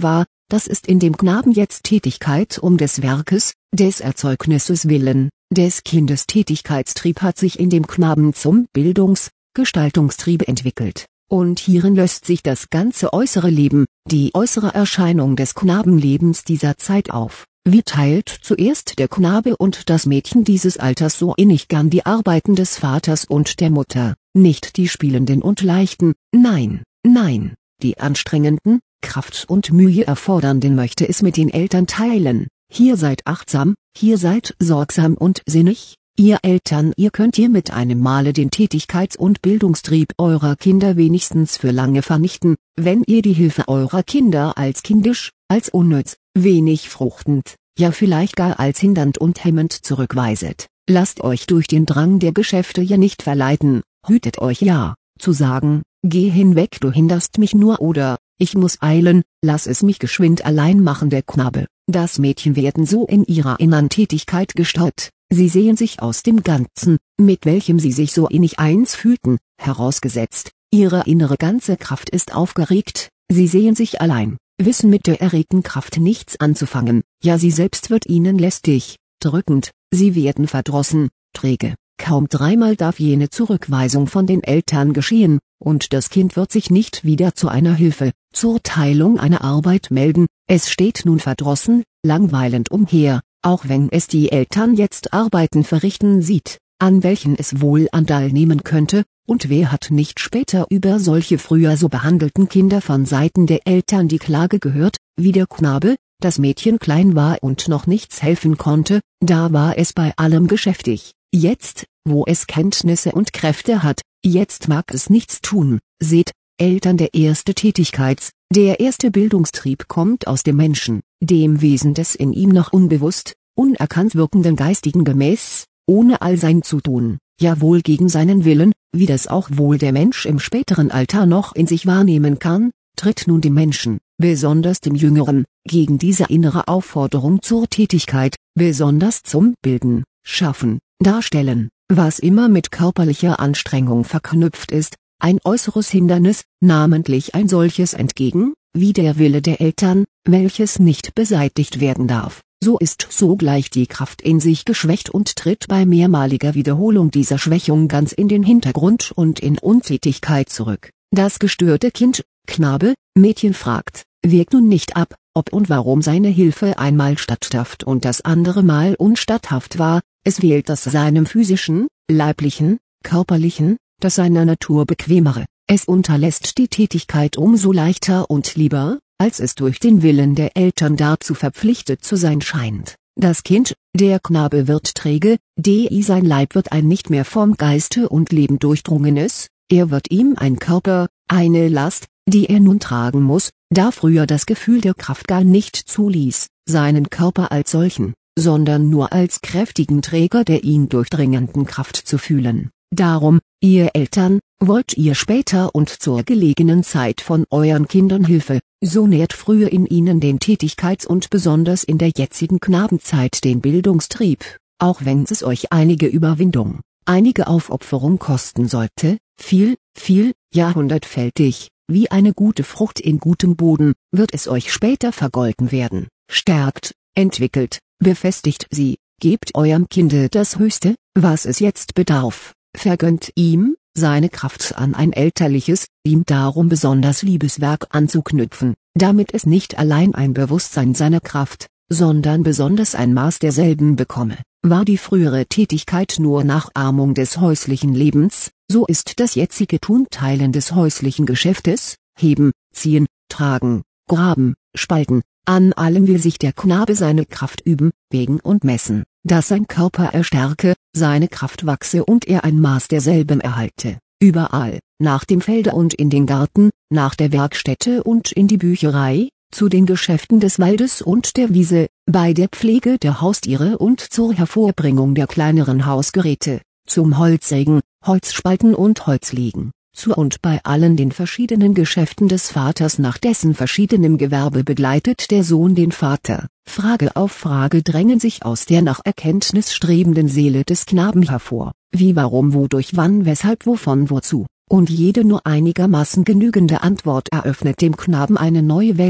das ist in dem Knaben jetzt Tätigkeit um des Werkes, des Erzeugnisses willen, des Kindes Tätigkeitstrieb hat sich in dem Knaben zum Gestaltungstrieb entwickelt, und hierin löst sich das ganze äußere Leben, die äußere Erscheinung des Knabenlebens dieser Zeit auf. Wie teilt zuerst der Knabe und das Mädchen dieses Alters so innig gern die Arbeiten des Vaters und der Mutter, nicht die spielenden und leichten, nein, die anstrengenden, Kraft und Mühe erfordernden möchte es mit den Eltern teilen. Hier seid achtsam, hier seid sorgsam und sinnig, ihr Eltern, ihr könnt hier mit einem Male den Tätigkeits- und Bildungstrieb eurer Kinder wenigstens für lange vernichten, wenn ihr die Hilfe eurer Kinder als kindisch, als unnütz, wenig fruchtend, ja vielleicht gar als hindernd und hemmend zurückweiset. Lasst euch durch den Drang der Geschäfte ja nicht verleiten, hütet euch ja, zu sagen, geh hinweg, du hinderst mich nur, oder, ich muss eilen, lass es mich geschwind allein machen. Der Knabe, das Mädchen werden so in ihrer innern Tätigkeit gestaut, sie sehen sich aus dem Ganzen, mit welchem sie sich so innig eins fühlten, herausgesetzt, ihre innere ganze Kraft ist aufgeregt, sie sehen sich allein, wissen mit der erregten Kraft nichts anzufangen, ja sie selbst wird ihnen lästig, drückend, sie werden verdrossen, träge. Kaum dreimal darf jene Zurückweisung von den Eltern geschehen, und das Kind wird sich nicht wieder zu einer Hilfe, zur Teilung einer Arbeit melden, es steht nun verdrossen, langweilend umher, auch wenn es die Eltern jetzt Arbeiten verrichten sieht, an welchen es wohl Anteil nehmen könnte, und wer hat nicht später über solche früher so behandelten Kinder von Seiten der Eltern die Klage gehört, wie der Knabe, das Mädchen klein war und noch nichts helfen konnte, da war es bei allem geschäftig. Jetzt, wo es Kenntnisse und Kräfte hat, jetzt mag es nichts tun. Seht, Eltern, der erste der erste Bildungstrieb kommt aus dem Menschen, dem Wesen des in ihm noch unbewusst, unerkannt wirkenden Geistigen gemäß, ohne all sein Zutun, ja wohl gegen seinen Willen, wie das auch wohl der Mensch im späteren Alter noch in sich wahrnehmen kann, tritt nun dem Menschen, besonders dem Jüngeren, gegen diese innere Aufforderung zur Tätigkeit, besonders zum Bilden, Schaffen, Darstellen, was immer mit körperlicher Anstrengung verknüpft ist, ein äußeres Hindernis, namentlich ein solches entgegen, wie der Wille der Eltern, welches nicht beseitigt werden darf. So ist sogleich die Kraft in sich geschwächt und tritt bei mehrmaliger Wiederholung dieser Schwächung ganz in den Hintergrund und in Untätigkeit zurück. Das gestörte Kind, Knabe, Mädchen fragt, wägt nun nicht ab, ob und warum seine Hilfe einmal statthaft und das andere Mal unstatthaft war, es wählt das seinem physischen, leiblichen, körperlichen, das seiner Natur bequemere, es unterlässt die Tätigkeit umso leichter und lieber, als es durch den Willen der Eltern dazu verpflichtet zu sein scheint. Das Kind, der Knabe wird träge, sein Leib wird ein nicht mehr vom Geiste und Leben durchdrungenes, er wird ihm ein Körper, eine Last, die er nun tragen muss, da früher das Gefühl der Kraft gar nicht zuließ, seinen Körper als solchen, sondern nur als kräftigen Träger der ihn durchdringenden Kraft zu fühlen. Darum, ihr Eltern, wollt ihr später und zur gelegenen Zeit von euren Kindern Hilfe, so nährt früher in ihnen den Tätigkeits- und besonders in der jetzigen Knabenzeit den Bildungstrieb, auch wenn es euch einige Überwindung, einige Aufopferung kosten sollte, viel, ja hundertfältig, wie eine gute Frucht in gutem Boden, wird es euch später vergolten werden. Stärkt, entwickelt, befestigt sie, gebt eurem Kinde das Höchste, was es jetzt bedarf, vergönnt ihm, seine Kraft an ein elterliches, ihm darum besonders Liebeswerk anzuknüpfen, damit es nicht allein ein Bewusstsein seiner Kraft, sondern besonders ein Maß derselben bekomme. War die frühere Tätigkeit nur Nachahmung des häuslichen Lebens, so ist das jetzige Tun Teilen des häuslichen Geschäftes, heben, ziehen, tragen, graben, spalten, an allem will sich der Knabe seine Kraft üben, wägen und messen, dass sein Körper erstärke, seine Kraft wachse und er ein Maß derselben erhalte, überall, nach dem Felde und in den Garten, nach der Werkstätte und in die Bücherei, zu den Geschäften des Waldes und der Wiese, bei der Pflege der Haustiere und zur Hervorbringung der kleineren Hausgeräte, zum Holzsägen, Holzspalten und Holzlegen, zu und bei allen den verschiedenen Geschäften des Vaters nach dessen verschiedenem Gewerbe begleitet der Sohn den Vater. Frage auf Frage drängen sich aus der nach Erkenntnis strebenden Seele des Knaben hervor, wie, warum, wodurch, wann, weshalb, wovon, wozu, und jede nur einigermaßen genügende Antwort eröffnet dem Knaben eine neue Welt,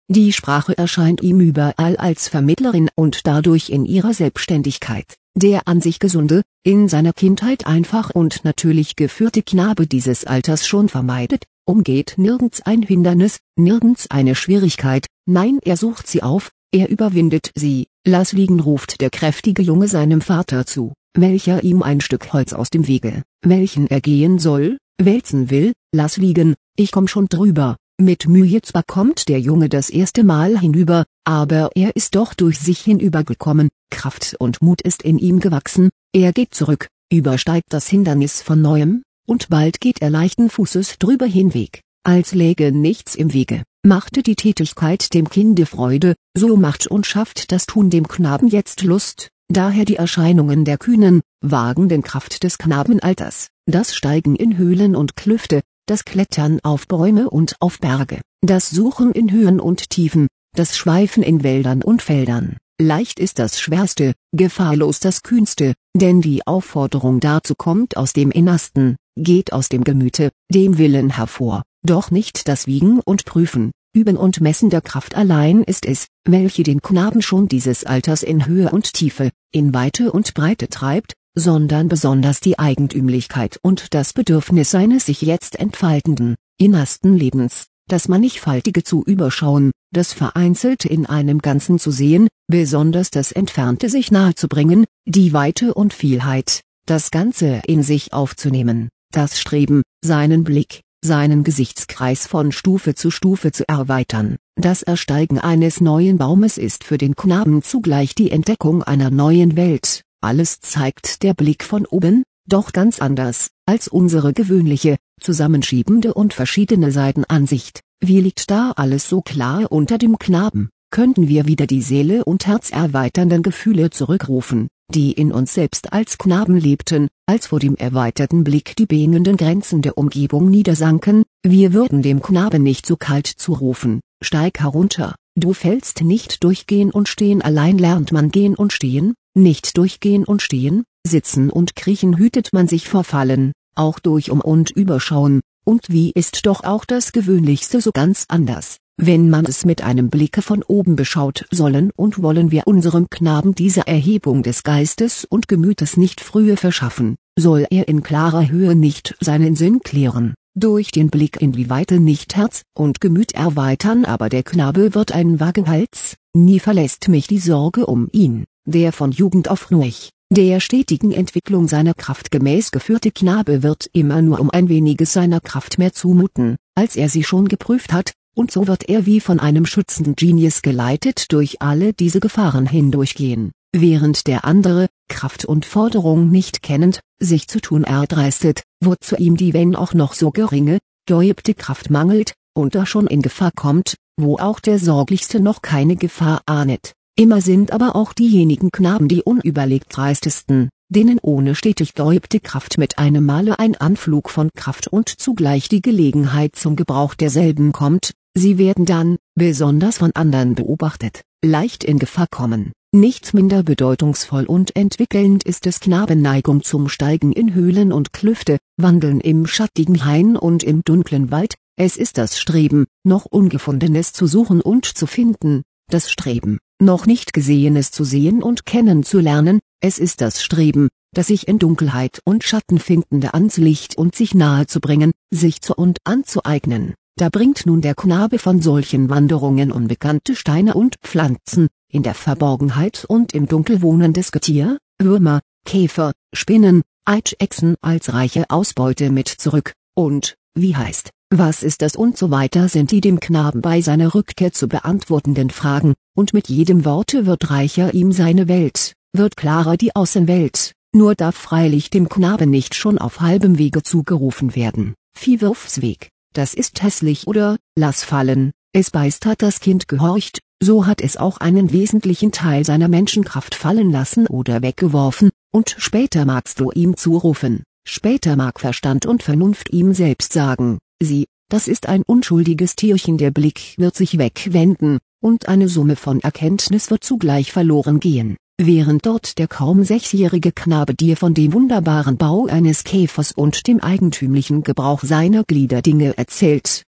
Die Sprache erscheint ihm überall als Vermittlerin und dadurch in ihrer Selbstständigkeit. Der an sich gesunde, in seiner Kindheit einfach und natürlich geführte Knabe dieses Alters schon vermeidet, umgeht nirgends ein Hindernis, nirgends eine Schwierigkeit, nein, er sucht sie auf, er überwindet sie. Lass liegen, ruft der kräftige Junge seinem Vater zu, welcher ihm ein Stück Holz aus dem Wege, welchen er gehen soll, wälzen will. Lass liegen, ich komm schon drüber. Mit Mühe zwar kommt der Junge das erste Mal hinüber, aber er ist doch durch sich hinübergekommen, Kraft und Mut ist in ihm gewachsen, er geht zurück, übersteigt das Hindernis von neuem, und bald geht er leichten Fußes drüber hinweg, als läge nichts im Wege. Machte die Tätigkeit dem Kinde Freude, so macht und schafft das Tun dem Knaben jetzt Lust, daher die Erscheinungen der kühnen, wagenden Kraft des Knabenalters, das Steigen in Höhlen und Klüfte, das Klettern auf Bäume und auf Berge, das Suchen in Höhen und Tiefen, das Schweifen in Wäldern und Feldern. Leicht ist das Schwerste, gefahrlos das Kühnste, denn die Aufforderung dazu kommt aus dem Innersten, geht aus dem Gemüte, dem Willen hervor, doch nicht das Wiegen und Prüfen, Üben und Messen der Kraft allein ist es, welche den Knaben schon dieses Alters in Höhe und Tiefe, in Weite und Breite treibt, sondern besonders die Eigentümlichkeit und das Bedürfnis seines sich jetzt entfaltenden, innersten Lebens, das Mannigfaltige zu überschauen, das Vereinzelte in einem Ganzen zu sehen, besonders das Entfernte sich nahezubringen, die Weite und Vielheit, das Ganze in sich aufzunehmen, das Streben, seinen Blick, seinen Gesichtskreis von Stufe zu erweitern. Das Ersteigen eines neuen Baumes ist für den Knaben zugleich die Entdeckung einer neuen Welt. Alles zeigt der Blick von oben, doch ganz anders, als unsere gewöhnliche, zusammenschiebende und verschiedene Seitenansicht. Wie liegt da alles so klar unter dem Knaben? Könnten wir wieder die Seele und herzerweiternden Gefühle zurückrufen, die in uns selbst als Knaben lebten, als vor dem erweiterten Blick die behängenden Grenzen der Umgebung niedersanken, wir würden dem Knaben nicht so kalt zurufen, steig herunter, du fällst nicht. Durch Gehen und Stehen allein lernt man gehen und stehen, nicht durch Gehen und Stehen, Sitzen und Kriechen hütet man sich vor Fallen, auch durch und Überschauen, und wie ist doch auch das Gewöhnlichste so ganz anders, wenn man es mit einem Blicke von oben beschaut. Sollen und wollen wir unserem Knaben diese Erhebung des Geistes und Gemütes nicht frühe verschaffen, soll er in klarer Höhe nicht seinen Sinn klären, durch den Blick in die Weite nicht Herz und Gemüt erweitern, aber der Knabe wird ein Wagenhals, nie verlässt mich die Sorge um ihn, der von Jugend auf ruhig, der stetigen Entwicklung seiner Kraft gemäß geführte Knabe wird immer nur um ein weniges seiner Kraft mehr zumuten, als er sie schon geprüft hat, und so wird er wie von einem schützenden Genius geleitet durch alle diese Gefahren hindurchgehen, während der andere, Kraft und Forderung nicht kennend, sich zu tun erdreistet, wozu ihm die wenn auch noch so geringe, geübte Kraft mangelt, und er schon in Gefahr kommt, wo auch der Sorglichste noch keine Gefahr ahnet. Immer sind aber auch diejenigen Knaben die unüberlegt dreistesten, denen ohne stetig geübte Kraft mit einem Male ein Anflug von Kraft und zugleich die Gelegenheit zum Gebrauch derselben kommt, sie werden dann, besonders von anderen beobachtet, leicht in Gefahr kommen. Nicht minder bedeutungsvoll und entwickelnd ist des Knaben Neigung zum Steigen in Höhlen und Klüfte, Wandeln im schattigen Hain und im dunklen Wald, es ist das Streben, noch Ungefundenes zu suchen und zu finden, das Streben, noch nicht Gesehenes zu sehen und kennenzulernen, es ist das Streben, das sich in Dunkelheit und Schatten findende ans Licht und sich nahe zu bringen, sich zu und anzueignen. Da bringt nun der Knabe von solchen Wanderungen unbekannte Steine und Pflanzen, in der Verborgenheit und im Dunkel wohnendes Getier, Würmer, Käfer, Spinnen, Eidechsen als reiche Ausbeute mit zurück, und, wie heißt, was ist das und so weiter sind die dem Knaben bei seiner Rückkehr zu beantwortenden Fragen, und mit jedem Worte wird reicher ihm seine Welt, wird klarer die Außenwelt, nur darf freilich dem Knaben nicht schon auf halbem Wege zugerufen werden, Viehwurfsweg, das ist hässlich oder, lass fallen, es beißt hat das Kind gehorcht, so hat es auch einen wesentlichen Teil seiner Menschenkraft fallen lassen oder weggeworfen, und später magst du ihm zurufen, später mag Verstand und Vernunft ihm selbst sagen, sieh, das ist ein unschuldiges Tierchen, der Blick wird sich wegwenden, und eine Summe von Erkenntnis wird zugleich verloren gehen, während dort der kaum 6-jährige Knabe dir von dem wunderbaren Bau eines Käfers und dem eigentümlichen Gebrauch seiner Glieder Dinge erzählt,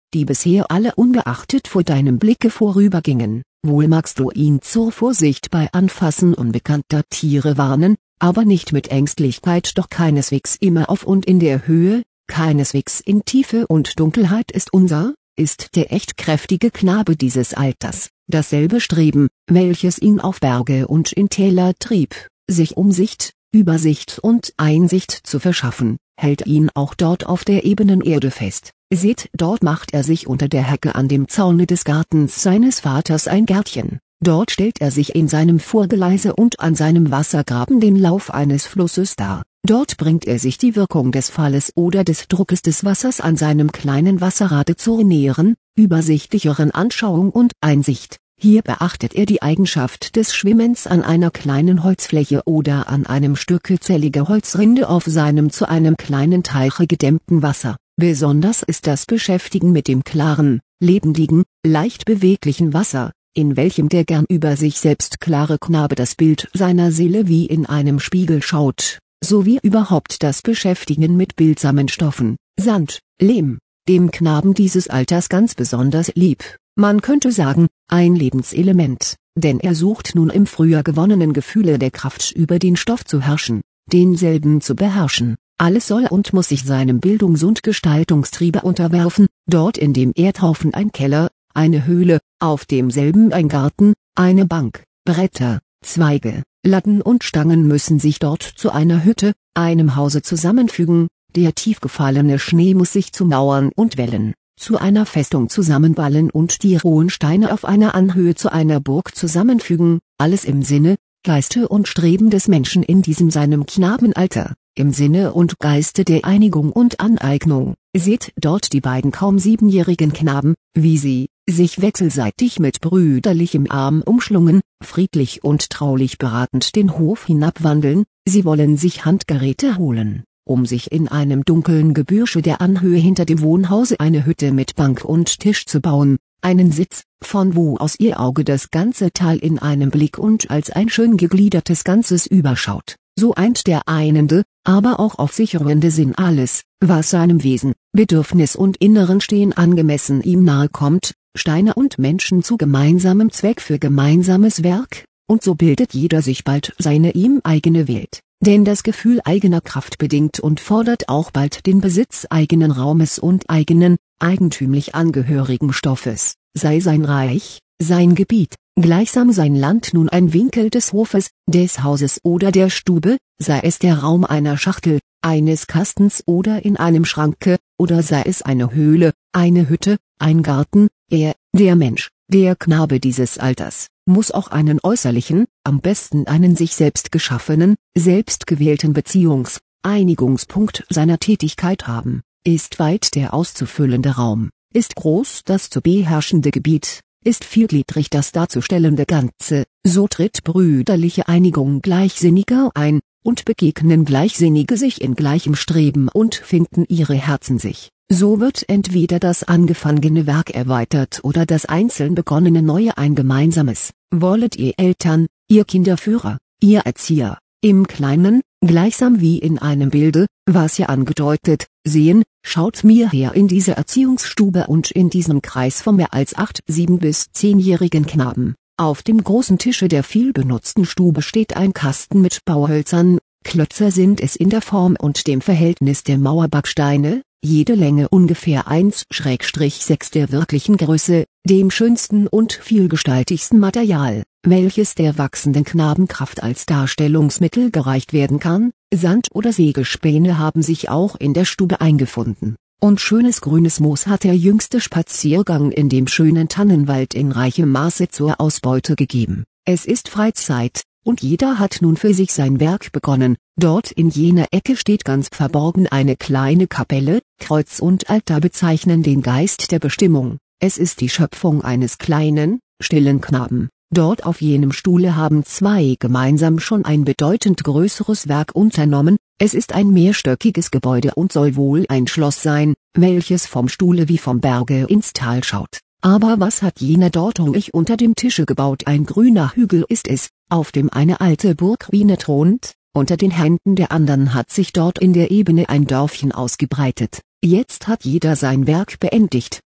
die bisher alle unbeachtet vor deinem Blicke vorübergingen. Wohl magst du ihn zur Vorsicht bei Anfassen unbekannter Tiere warnen, aber nicht mit Ängstlichkeit, doch keineswegs immer auf und in der Höhe, keineswegs in Tiefe und Dunkelheit ist der echt kräftige Knabe dieses Alters. Dasselbe Streben, welches ihn auf Berge und in Täler trieb, sich Umsicht, Übersicht und Einsicht zu verschaffen, hält ihn auch dort auf der ebenen Erde fest. Seht, dort macht er sich unter der Hecke an dem Zaune des Gartens seines Vaters ein Gärtchen. Dort stellt er sich in seinem Vorgeleise und an seinem Wassergraben den Lauf eines Flusses dar. Dort bringt er sich die Wirkung des Falles oder des Druckes des Wassers an seinem kleinen Wasserrade zur näheren, übersichtlicheren Anschauung und Einsicht. Hier beachtet er die Eigenschaft des Schwimmens an einer kleinen Holzfläche oder an einem Stücke zellige Holzrinde auf seinem zu einem kleinen Teiche gedämmten Wasser. Besonders ist das Beschäftigen mit dem klaren, lebendigen, leicht beweglichen Wasser, in welchem der gern über sich selbst klare Knabe das Bild seiner Seele wie in einem Spiegel schaut, sowie überhaupt das Beschäftigen mit bildsamen Stoffen, Sand, Lehm, dem Knaben dieses Alters ganz besonders lieb. Man könnte sagen, ein Lebenselement, denn er sucht nun im früher gewonnenen Gefühle der Kraft über den Stoff zu herrschen, denselben zu beherrschen. Alles soll und muss sich seinem Bildungs- und Gestaltungstriebe unterwerfen, dort in dem Erdhaufen ein Keller, eine Höhle, auf demselben ein Garten, eine Bank, Bretter, Zweige, Latten und Stangen müssen sich dort zu einer Hütte, einem Hause zusammenfügen, der tiefgefallene Schnee muss sich zu Mauern und Wällen, zu einer Festung zusammenballen und die rohen Steine auf einer Anhöhe zu einer Burg zusammenfügen, alles im Sinne, Geiste und Streben des Menschen in diesem seinem Knabenalter, im Sinne und Geiste der Einigung und Aneignung. Seht dort die beiden kaum 7-jährigen Knaben, wie sie, sich wechselseitig mit brüderlichem Arm umschlungen, friedlich und traulich beratend den Hof hinabwandeln. Sie wollen sich Handgeräte holen, um sich in einem dunklen Gebürsche der Anhöhe hinter dem Wohnhause eine Hütte mit Bank und Tisch zu bauen, einen Sitz, von wo aus ihr Auge das ganze Tal in einem Blick und als ein schön gegliedertes Ganzes überschaut. So eint der einende, aber auch aufsichernde Sinn alles, was seinem Wesen, Bedürfnis und inneren Stehen angemessen ihm nahe kommt, Steine und Menschen zu gemeinsamem Zweck für gemeinsames Werk, und so bildet jeder sich bald seine ihm eigene Welt. Denn das Gefühl eigener Kraft bedingt und fordert auch bald den Besitz eigenen Raumes und eigenen, eigentümlich angehörigen Stoffes, sei sein Reich, sein Gebiet, gleichsam sein Land nun ein Winkel des Hofes, des Hauses oder der Stube, sei es der Raum einer Schachtel, eines Kastens oder in einem Schranke, oder sei es eine Höhle, eine Hütte, ein Garten, der Mensch, der Knabe dieses Alters, muss auch einen äußerlichen, am besten einen sich selbst geschaffenen, selbstgewählten Einigungspunkt seiner Tätigkeit haben. Ist weit der auszufüllende Raum, ist groß das zu beherrschende Gebiet, ist vielgliedrig das darzustellende Ganze, so tritt brüderliche Einigung Gleichsinniger ein, und begegnen Gleichsinnige sich in gleichem Streben und finden ihre Herzen sich. So wird entweder das angefangene Werk erweitert oder das einzeln begonnene neue ein gemeinsames. Wollet ihr Eltern, ihr Kinderführer, ihr Erzieher, im Kleinen, gleichsam wie in einem Bilde, was hier angedeutet, sehen, schaut mir her in diese Erziehungsstube und in diesem Kreis von mehr als 8-, 7- bis 10-jährigen Knaben. Auf dem großen Tische der vielbenutzten Stube steht ein Kasten mit Bauhölzern, Klötzer sind es in der Form und dem Verhältnis der Mauerbacksteine, jede Länge ungefähr 1/6 der wirklichen Größe, dem schönsten und vielgestaltigsten Material, welches der wachsenden Knabenkraft als Darstellungsmittel gereicht werden kann. Sand oder Sägespäne haben sich auch in der Stube eingefunden, und schönes grünes Moos hat der jüngste Spaziergang in dem schönen Tannenwald in reichem Maße zur Ausbeute gegeben. Es ist Freizeit, und jeder hat nun für sich sein Werk begonnen. Dort in jener Ecke steht ganz verborgen eine kleine Kapelle, Kreuz und Altar bezeichnen den Geist der Bestimmung. Es ist die Schöpfung eines kleinen, stillen Knaben. Dort auf jenem Stuhle haben zwei gemeinsam schon ein bedeutend größeres Werk unternommen. Es ist ein mehrstöckiges Gebäude und soll wohl ein Schloss sein, welches vom Stuhle wie vom Berge ins Tal schaut. Aber was hat jener dort ruhig unter dem Tische gebaut? Ein grüner Hügel ist es, auf dem eine alte Burgruine thront, unter den Händen der anderen hat sich dort in der Ebene ein Dörfchen ausgebreitet. Jetzt hat jeder sein Werk beendigt,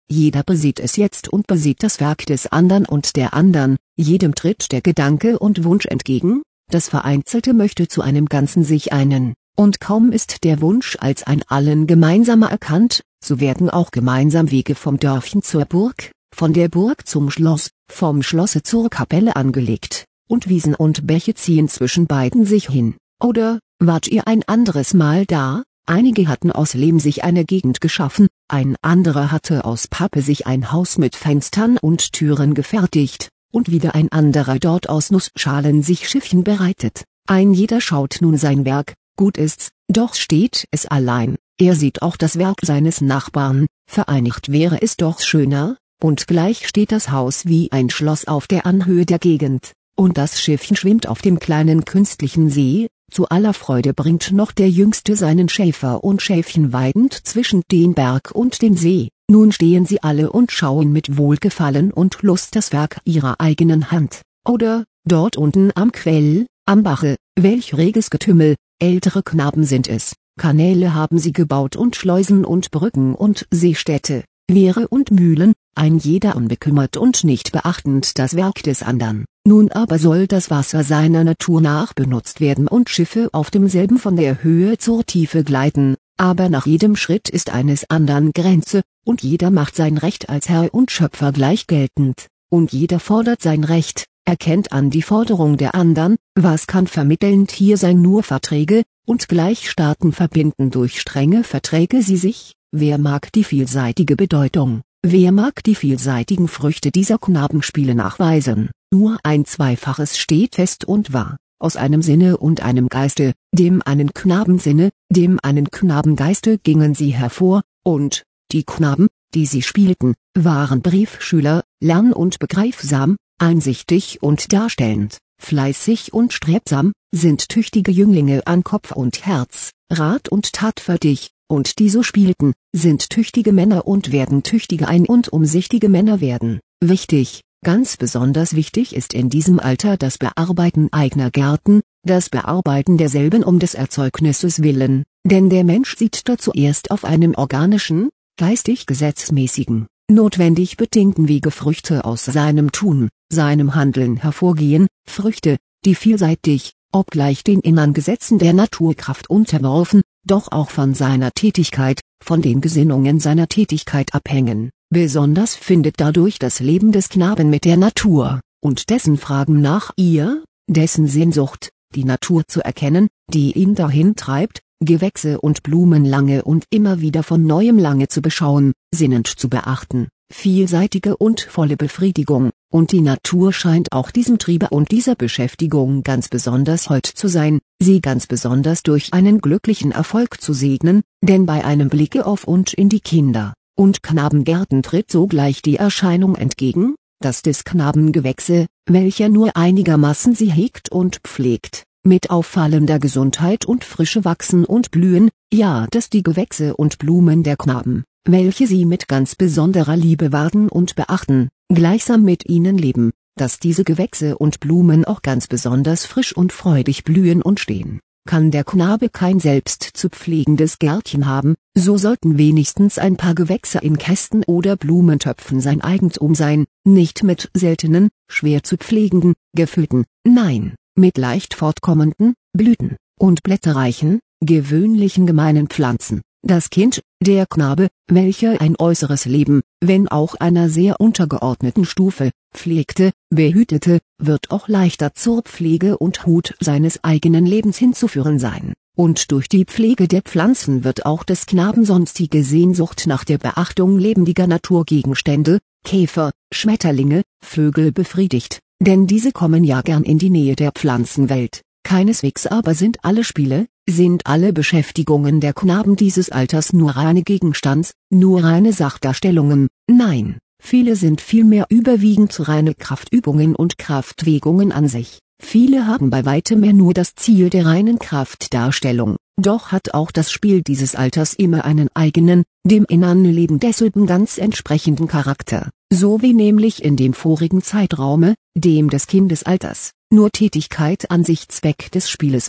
jeder besieht es jetzt und besieht das Werk des andern und der andern, jedem tritt der Gedanke und Wunsch entgegen, das Vereinzelte möchte zu einem Ganzen sich einen, und kaum ist der Wunsch als ein allen gemeinsamer erkannt, so werden auch gemeinsam Wege vom Dörfchen zur Burg, von der Burg zum Schloss, vom Schlosse zur Kapelle angelegt, und Wiesen und Bäche ziehen zwischen beiden sich hin. Oder, wart ihr ein anderes Mal da? Einige hatten aus Lehm sich eine Gegend geschaffen, ein anderer hatte aus Pappe sich ein Haus mit Fenstern und Türen gefertigt, und wieder ein anderer dort aus Nussschalen sich Schiffchen bereitet. Ein jeder schaut nun sein Werk, gut ist's, doch steht es allein, er sieht auch das Werk seines Nachbarn, vereinigt wäre es doch schöner, und gleich steht das Haus wie ein Schloss auf der Anhöhe der Gegend, und das Schiffchen schwimmt auf dem kleinen künstlichen See. Zu aller Freude bringt noch der Jüngste seinen Schäfer und Schäfchen weidend zwischen den Berg und den See. Nun stehen sie alle und schauen mit Wohlgefallen und Lust das Werk ihrer eigenen Hand. Oder, dort unten am Quell, am Bache, welch reges Getümmel, ältere Knaben sind es, Kanäle haben sie gebaut und Schleusen und Brücken und Seestädte, Wehre und Mühlen, ein jeder unbekümmert und nicht beachtend das Werk des andern. Nun aber soll das Wasser seiner Natur nach benutzt werden und Schiffe auf demselben von der Höhe zur Tiefe gleiten, aber nach jedem Schritt ist eines andern Grenze, und jeder macht sein Recht als Herr und Schöpfer gleich geltend, und jeder fordert sein Recht, erkennt an die Forderung der andern, was kann vermittelnd hier sein nur Verträge, und gleich Staaten verbinden durch strenge Verträge sie sich, wer mag die vielseitige Bedeutung, wer mag die vielseitigen Früchte dieser Knabenspiele nachweisen? Nur ein Zweifaches steht fest und wahr, aus einem Sinne und einem Geiste, dem einen Knabensinne, dem einen Knabengeiste gingen sie hervor, und, die Knaben, die sie spielten, waren Briefschüler, lern- und begreifsam, einsichtig und darstellend, fleißig und strebsam, sind tüchtige Jünglinge an Kopf und Herz, Rat und tatverdich, und die so spielten, sind tüchtige Männer und werden tüchtige und umsichtige Männer werden. Wichtig, ganz besonders wichtig ist in diesem Alter das Bearbeiten eigener Gärten, das Bearbeiten derselben um des Erzeugnisses willen, denn der Mensch sieht dazu erst auf einem organischen, geistig gesetzmäßigen, notwendig bedingten Wege Früchte aus seinem Tun, seinem Handeln hervorgehen, Früchte, die vielseitig, obgleich den innern Gesetzen der Naturkraft unterworfen, doch auch von seiner Tätigkeit, von den Gesinnungen seiner Tätigkeit abhängen. Besonders findet dadurch das Leben des Knaben mit der Natur, und dessen Fragen nach ihr, dessen Sehnsucht, die Natur zu erkennen, die ihn dahin treibt, Gewächse und Blumen lange und immer wieder von neuem lange zu beschauen, sinnend zu beachten, vielseitige und volle Befriedigung, und die Natur scheint auch diesem Triebe und dieser Beschäftigung ganz besonders hold zu sein, sie ganz besonders durch einen glücklichen Erfolg zu segnen, denn bei einem Blicke auf und in die Kinder- und Knabengärten tritt sogleich die Erscheinung entgegen, dass des Knaben Gewächse, welcher nur einigermaßen sie hegt und pflegt, mit auffallender Gesundheit und Frische wachsen und blühen, ja, dass die Gewächse und Blumen der Knaben, welche sie mit ganz besonderer Liebe warten und beachten, gleichsam mit ihnen leben, dass diese Gewächse und Blumen auch ganz besonders frisch und freudig blühen und stehen. Kann der Knabe kein selbst zu pflegendes Gärtchen haben, so sollten wenigstens ein paar Gewächse in Kästen oder Blumentöpfen sein Eigentum sein, nicht mit seltenen, schwer zu pflegenden, gefüllten, nein, mit leicht fortkommenden, blüten- und blätterreichen, gewöhnlichen gemeinen Pflanzen. Das Kind, der Knabe, welcher ein äußeres Leben, wenn auch einer sehr untergeordneten Stufe, pflegte, behütete, wird auch leichter zur Pflege und Hut seines eigenen Lebens hinzuführen sein, und durch die Pflege der Pflanzen wird auch des Knaben sonstige Sehnsucht nach der Beachtung lebendiger Naturgegenstände, Käfer, Schmetterlinge, Vögel befriedigt, denn diese kommen ja gern in die Nähe der Pflanzenwelt. Keineswegs aber sind alle Spiele, sind alle Beschäftigungen der Knaben dieses Alters nur reine Gegenstands-, nur reine Sachdarstellungen, nein, viele sind vielmehr überwiegend reine Kraftübungen und Kraftwegungen an sich. Viele haben bei weitem mehr nur das Ziel der reinen Kraftdarstellung, doch hat auch das Spiel dieses Alters immer einen eigenen, dem innern Leben desselben ganz entsprechenden Charakter, so wie nämlich in dem vorigen Zeitraume, dem des Kindesalters, nur Tätigkeit an sich Zweck des Spieles war,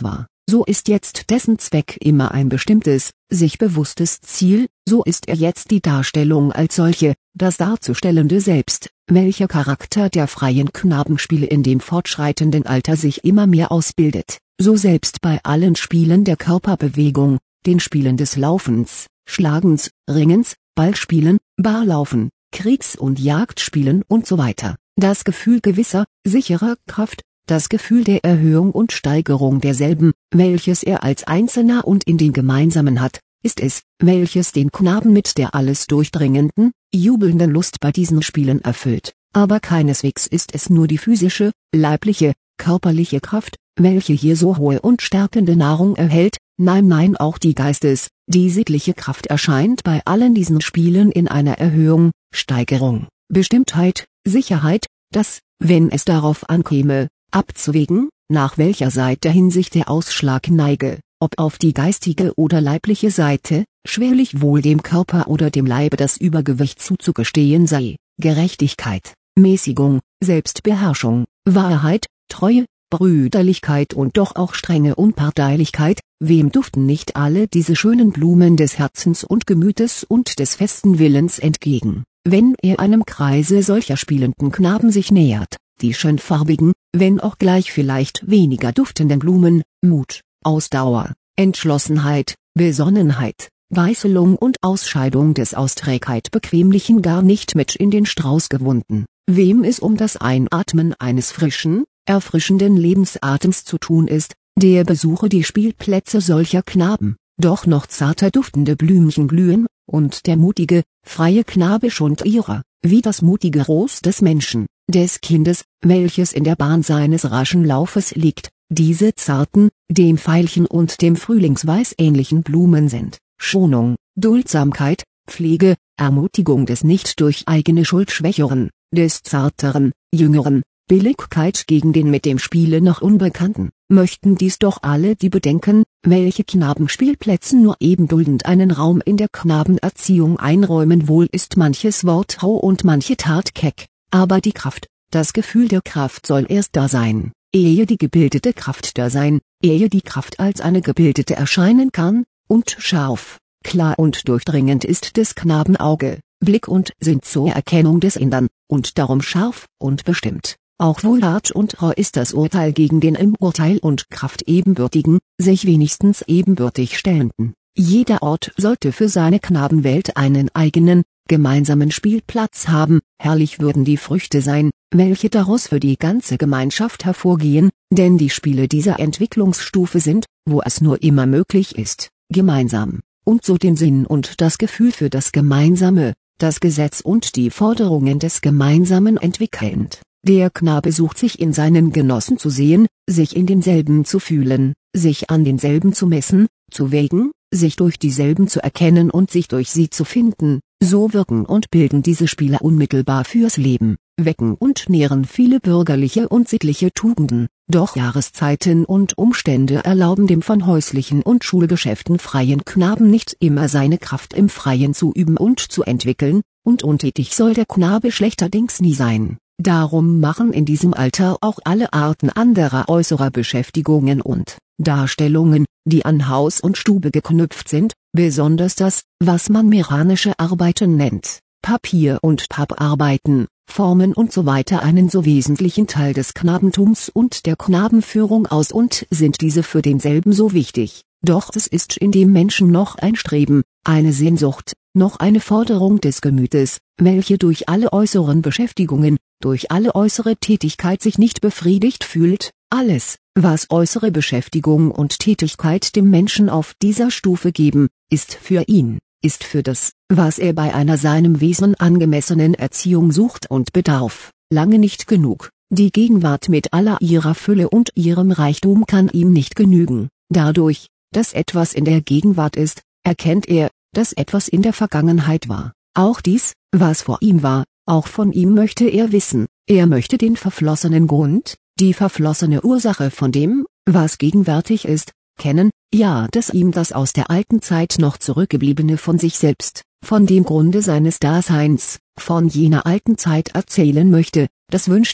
so ist jetzt dessen Zweck immer ein bestimmtes, sich bewusstes Ziel, so ist er jetzt die Darstellung als solche, das Darzustellende selbst, welcher Charakter der freien Knabenspiele in dem fortschreitenden Alter sich immer mehr ausbildet, so selbst bei allen Spielen der Körperbewegung, den Spielen des Laufens, Schlagens, Ringens, Ballspielen, Barlaufen, Kriegs- und Jagdspielen und so weiter, das Gefühl gewisser, sicherer Kraft, das Gefühl der Erhöhung und Steigerung derselben, welches er als Einzelner und in den Gemeinsamen hat, ist es, welches den Knaben mit der alles durchdringenden, jubelnden Lust bei diesen Spielen erfüllt, aber keineswegs ist es nur die physische, leibliche, körperliche Kraft, welche hier so hohe und stärkende Nahrung erhält, nein auch die die sittliche Kraft erscheint bei allen diesen Spielen in einer Erhöhung, Steigerung, Bestimmtheit, Sicherheit, dass, wenn es darauf ankäme, abzuwägen, nach welcher Seite Hinsicht der Ausschlag neige, ob auf die geistige oder leibliche Seite, schwerlich wohl dem Körper oder dem Leibe das Übergewicht zuzugestehen sei, Gerechtigkeit, Mäßigung, Selbstbeherrschung, Wahrheit, Treue, Brüderlichkeit und doch auch strenge Unparteilichkeit, wem duften nicht alle diese schönen Blumen des Herzens und Gemütes und des festen Willens entgegen, wenn er einem Kreise solcher spielenden Knaben sich nähert, die schönfarbigen, wenn auch gleich vielleicht weniger duftenden Blumen, Mut, Ausdauer, Entschlossenheit, Besonnenheit, Weißelung und Ausscheidung des aus Trägheit Bequemlichen gar nicht mit in den Strauß gewunden, wem es um das Einatmen eines frischen, erfrischenden Lebensatems zu tun ist, der besuche die Spielplätze solcher Knaben, doch noch zarter duftende Blümchen blühen, und der mutige, freie Knabe schont ihrer, wie das mutige Ros des Menschen, des Kindes, welches in der Bahn seines raschen Laufes liegt, diese zarten, dem Veilchen und dem Frühlingsweiß ähnlichen Blumen sind, Schonung, Duldsamkeit, Pflege, Ermutigung des nicht durch eigene Schuld Schwächeren, des zarteren, jüngeren, Billigkeit gegen den mit dem Spiele noch Unbekannten, möchten dies doch alle die bedenken, welche Knabenspielplätze nur eben duldend einen Raum in der Knabenerziehung einräumen. Wohl ist manches Wort rau und manche Tat keck, aber die Kraft, das Gefühl der Kraft soll erst da sein, ehe die gebildete Kraft da sein, ehe die Kraft als eine gebildete erscheinen kann, und scharf, klar und durchdringend ist des Knaben Auge, Blick und Sinn zur Erkennung des Innern, und darum scharf und bestimmt. Auch wohl hart und rau ist das Urteil gegen den im Urteil und Kraft ebenbürtigen, sich wenigstens ebenbürtig stellenden. Jeder Ort sollte für seine Knabenwelt einen eigenen, gemeinsamen Spielplatz haben, herrlich würden die Früchte sein, welche daraus für die ganze Gemeinschaft hervorgehen, denn die Spiele dieser Entwicklungsstufe sind, wo es nur immer möglich ist, gemeinsam, und so den Sinn und das Gefühl für das Gemeinsame, das Gesetz und die Forderungen des Gemeinsamen entwickelnd. Der Knabe sucht sich in seinen Genossen zu sehen, sich in denselben zu fühlen, sich an denselben zu messen, zu wägen, sich durch dieselben zu erkennen und sich durch sie zu finden, so wirken und bilden diese Spiele unmittelbar fürs Leben, wecken und nähren viele bürgerliche und sittliche Tugenden, doch Jahreszeiten und Umstände erlauben dem von häuslichen und Schulgeschäften freien Knaben nicht immer seine Kraft im Freien zu üben und zu entwickeln, und untätig soll der Knabe schlechterdings nie sein. Darum machen in diesem Alter auch alle Arten anderer äußerer Beschäftigungen und Darstellungen, die an Haus und Stube geknüpft sind, besonders das, was man mechanische Arbeiten nennt, Papier- und Papparbeiten, Formen und so weiter einen so wesentlichen Teil des Knabentums und der Knabenführung aus und sind diese für denselben so wichtig. Doch es ist in dem Menschen noch ein Streben, eine Sehnsucht, noch eine Forderung des Gemütes, welche durch alle äußeren Beschäftigungen, durch alle äußere Tätigkeit sich nicht befriedigt fühlt. Alles, was äußere Beschäftigung und Tätigkeit dem Menschen auf dieser Stufe geben, ist für ihn, ist für das, was er bei einer seinem Wesen angemessenen Erziehung sucht und bedarf, lange nicht genug. Die Gegenwart mit aller ihrer Fülle und ihrem Reichtum kann ihm nicht genügen. Dadurch, dass etwas in der Gegenwart ist, erkennt er, dass etwas in der Vergangenheit war. Auch dies, was vor ihm war, auch von ihm möchte er wissen. Er möchte den verflossenen Grund, die verflossene Ursache von dem, was gegenwärtig ist, kennen, ja, dass ihm das aus der alten Zeit noch zurückgebliebene von sich selbst, von dem Grunde seines Daseins, von jener alten Zeit erzählen möchte, das wünscht er,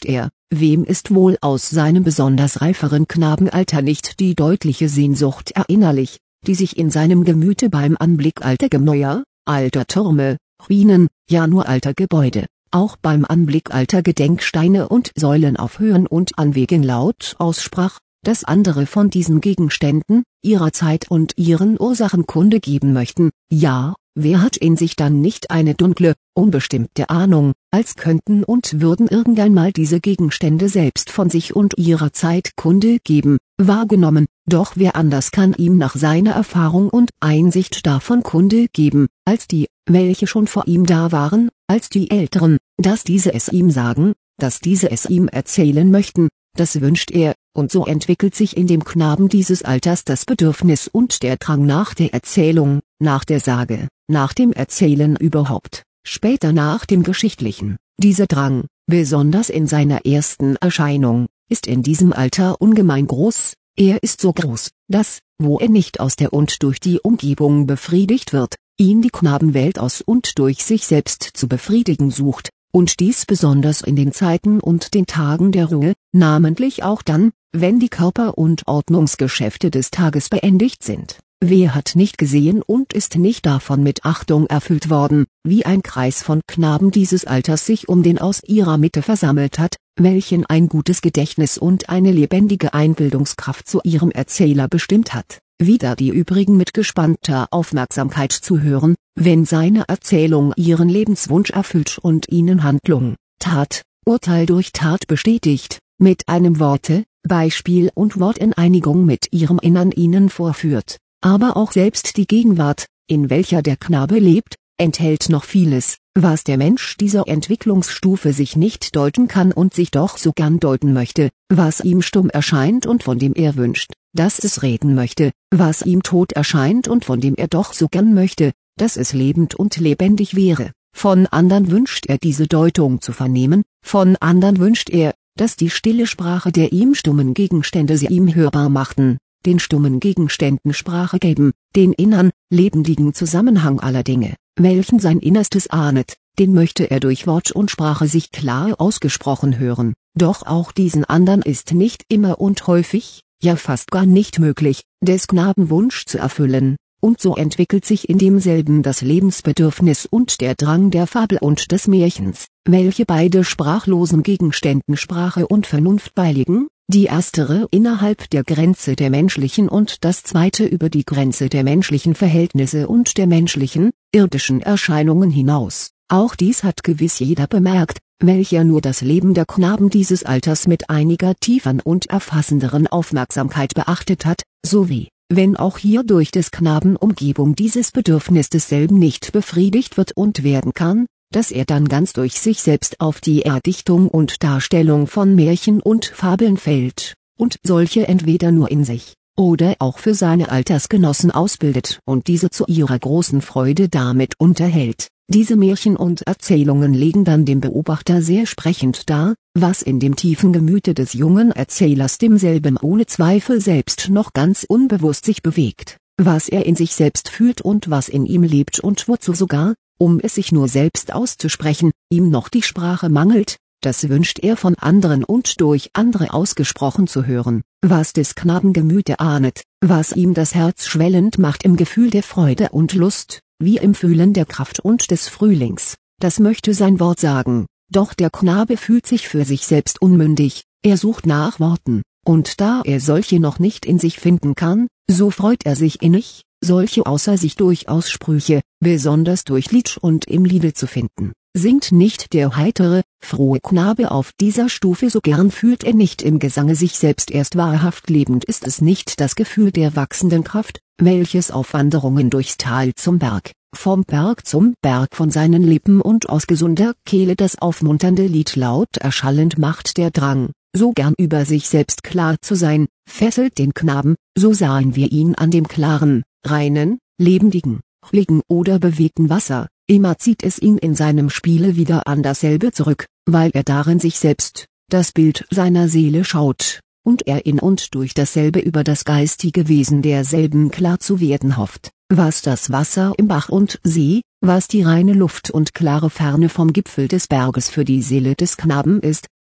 Wem ist wohl aus seinem besonders reiferen Knabenalter nicht die deutliche Sehnsucht erinnerlich, die sich in seinem Gemüte beim Anblick alter Gemäuer, alter Türme, Ruinen, ja nur alter Gebäude, auch beim Anblick alter Gedenksteine und Säulen auf Höhen und Anwegen laut aussprach, dass andere von diesen Gegenständen, ihrer Zeit und ihren Ursachen Kunde geben möchten. Ja, wer hat in sich dann nicht eine dunkle, unbestimmte Ahnung, als könnten und würden irgendeinmal diese Gegenstände selbst von sich und ihrer Zeit Kunde geben, wahrgenommen, doch wer anders kann ihm nach seiner Erfahrung und Einsicht davon Kunde geben, als die, welche schon vor ihm da waren, als die Älteren, dass diese es ihm sagen, dass diese es ihm erzählen möchten, das wünscht er, und so entwickelt sich in dem Knaben dieses Alters das Bedürfnis und der Drang nach der Erzählung, nach der Sage, nach dem Erzählen überhaupt, später nach dem Geschichtlichen. Dieser Drang, besonders in seiner ersten Erscheinung, ist in diesem Alter ungemein groß, er ist so groß, dass, wo er nicht aus der und durch die Umgebung befriedigt wird, ihn die Knabenwelt aus und durch sich selbst zu befriedigen sucht, und dies besonders in den Zeiten und den Tagen der Ruhe, namentlich auch dann, wenn die Körper- und Ordnungsgeschäfte des Tages beendigt sind. Wer hat nicht gesehen und ist nicht davon mit Achtung erfüllt worden, wie ein Kreis von Knaben dieses Alters sich um den aus ihrer Mitte versammelt hat, welchen ein gutes Gedächtnis und eine lebendige Einbildungskraft zu ihrem Erzähler bestimmt hat, wieder die übrigen mit gespannter Aufmerksamkeit zuhören, wenn seine Erzählung ihren Lebenswunsch erfüllt und ihnen Handlung, Tat, Urteil durch Tat bestätigt, mit einem Worte, Beispiel und Wort in Einigung mit ihrem Innern ihnen vorführt. Aber auch selbst die Gegenwart, in welcher der Knabe lebt, enthält noch vieles, was der Mensch dieser Entwicklungsstufe sich nicht deuten kann und sich doch so gern deuten möchte, was ihm stumm erscheint und von dem er wünscht, dass es reden möchte, was ihm tot erscheint und von dem er doch so gern möchte, dass es lebend und lebendig wäre. Von andern wünscht er diese Deutung zu vernehmen, von andern wünscht er, dass die stille Sprache der ihm stummen Gegenstände sie ihm hörbar machten, den stummen Gegenständen Sprache geben, den innern, lebendigen Zusammenhang aller Dinge, welchen sein Innerstes ahnet, den möchte er durch Wort und Sprache sich klar ausgesprochen hören, doch auch diesen andern ist nicht immer und häufig, ja fast gar nicht möglich, des Knaben Wunsch zu erfüllen, und so entwickelt sich in demselben das Lebensbedürfnis und der Drang der Fabel und des Märchens, welche beide sprachlosen Gegenständen Sprache und Vernunft beiliegen, die erstere innerhalb der Grenze der menschlichen und das zweite über die Grenze der menschlichen Verhältnisse und der menschlichen, irdischen Erscheinungen hinaus. Auch dies hat gewiss jeder bemerkt, welcher nur das Leben der Knaben dieses Alters mit einiger tieferen und erfassenderen Aufmerksamkeit beachtet hat, sowie, wenn auch hier durch des Knaben Umgebung dieses Bedürfnis desselben nicht befriedigt wird und werden kann, dass er dann ganz durch sich selbst auf die Erdichtung und Darstellung von Märchen und Fabeln fällt, und solche entweder nur in sich, oder auch für seine Altersgenossen ausbildet und diese zu ihrer großen Freude damit unterhält. Diese Märchen und Erzählungen legen dann dem Beobachter sehr sprechend dar, was in dem tiefen Gemüte des jungen Erzählers demselben ohne Zweifel selbst noch ganz unbewusst sich bewegt, was er in sich selbst fühlt und was in ihm lebt und wozu sogar, um es sich nur selbst auszusprechen, ihm noch die Sprache mangelt, das wünscht er von anderen und durch andere ausgesprochen zu hören, was des Knaben Gemüte ahnet, was ihm das Herz schwellend macht im Gefühl der Freude und Lust, wie im Fühlen der Kraft und des Frühlings, das möchte sein Wort sagen, doch der Knabe fühlt sich für sich selbst unmündig, er sucht nach Worten, und da er solche noch nicht in sich finden kann, so freut er sich innig, solche außer sich durch Aussprüche, besonders durch Lied und im Liede zu finden. Singt nicht der heitere, frohe Knabe auf dieser Stufe so gern, fühlt er nicht im Gesange sich selbst erst wahrhaft lebend, ist es nicht das Gefühl der wachsenden Kraft, welches auf Wanderungen durchs Tal zum Berg, vom Berg zum Berg von seinen Lippen und aus gesunder Kehle das aufmunternde Lied laut erschallend macht. Der Drang, so gern über sich selbst klar zu sein, fesselt den Knaben, so sahen wir ihn an dem klaren, reinen, lebendigen, ruhigen oder bewegten Wasser. Immer zieht es ihn in seinem Spiele wieder an dasselbe zurück, weil er darin sich selbst, das Bild seiner Seele schaut, und er in und durch dasselbe über das geistige Wesen derselben klar zu werden hofft, was das Wasser im Bach und See, was die reine Luft und klare Ferne vom Gipfel des Berges für die Seele des Knaben ist,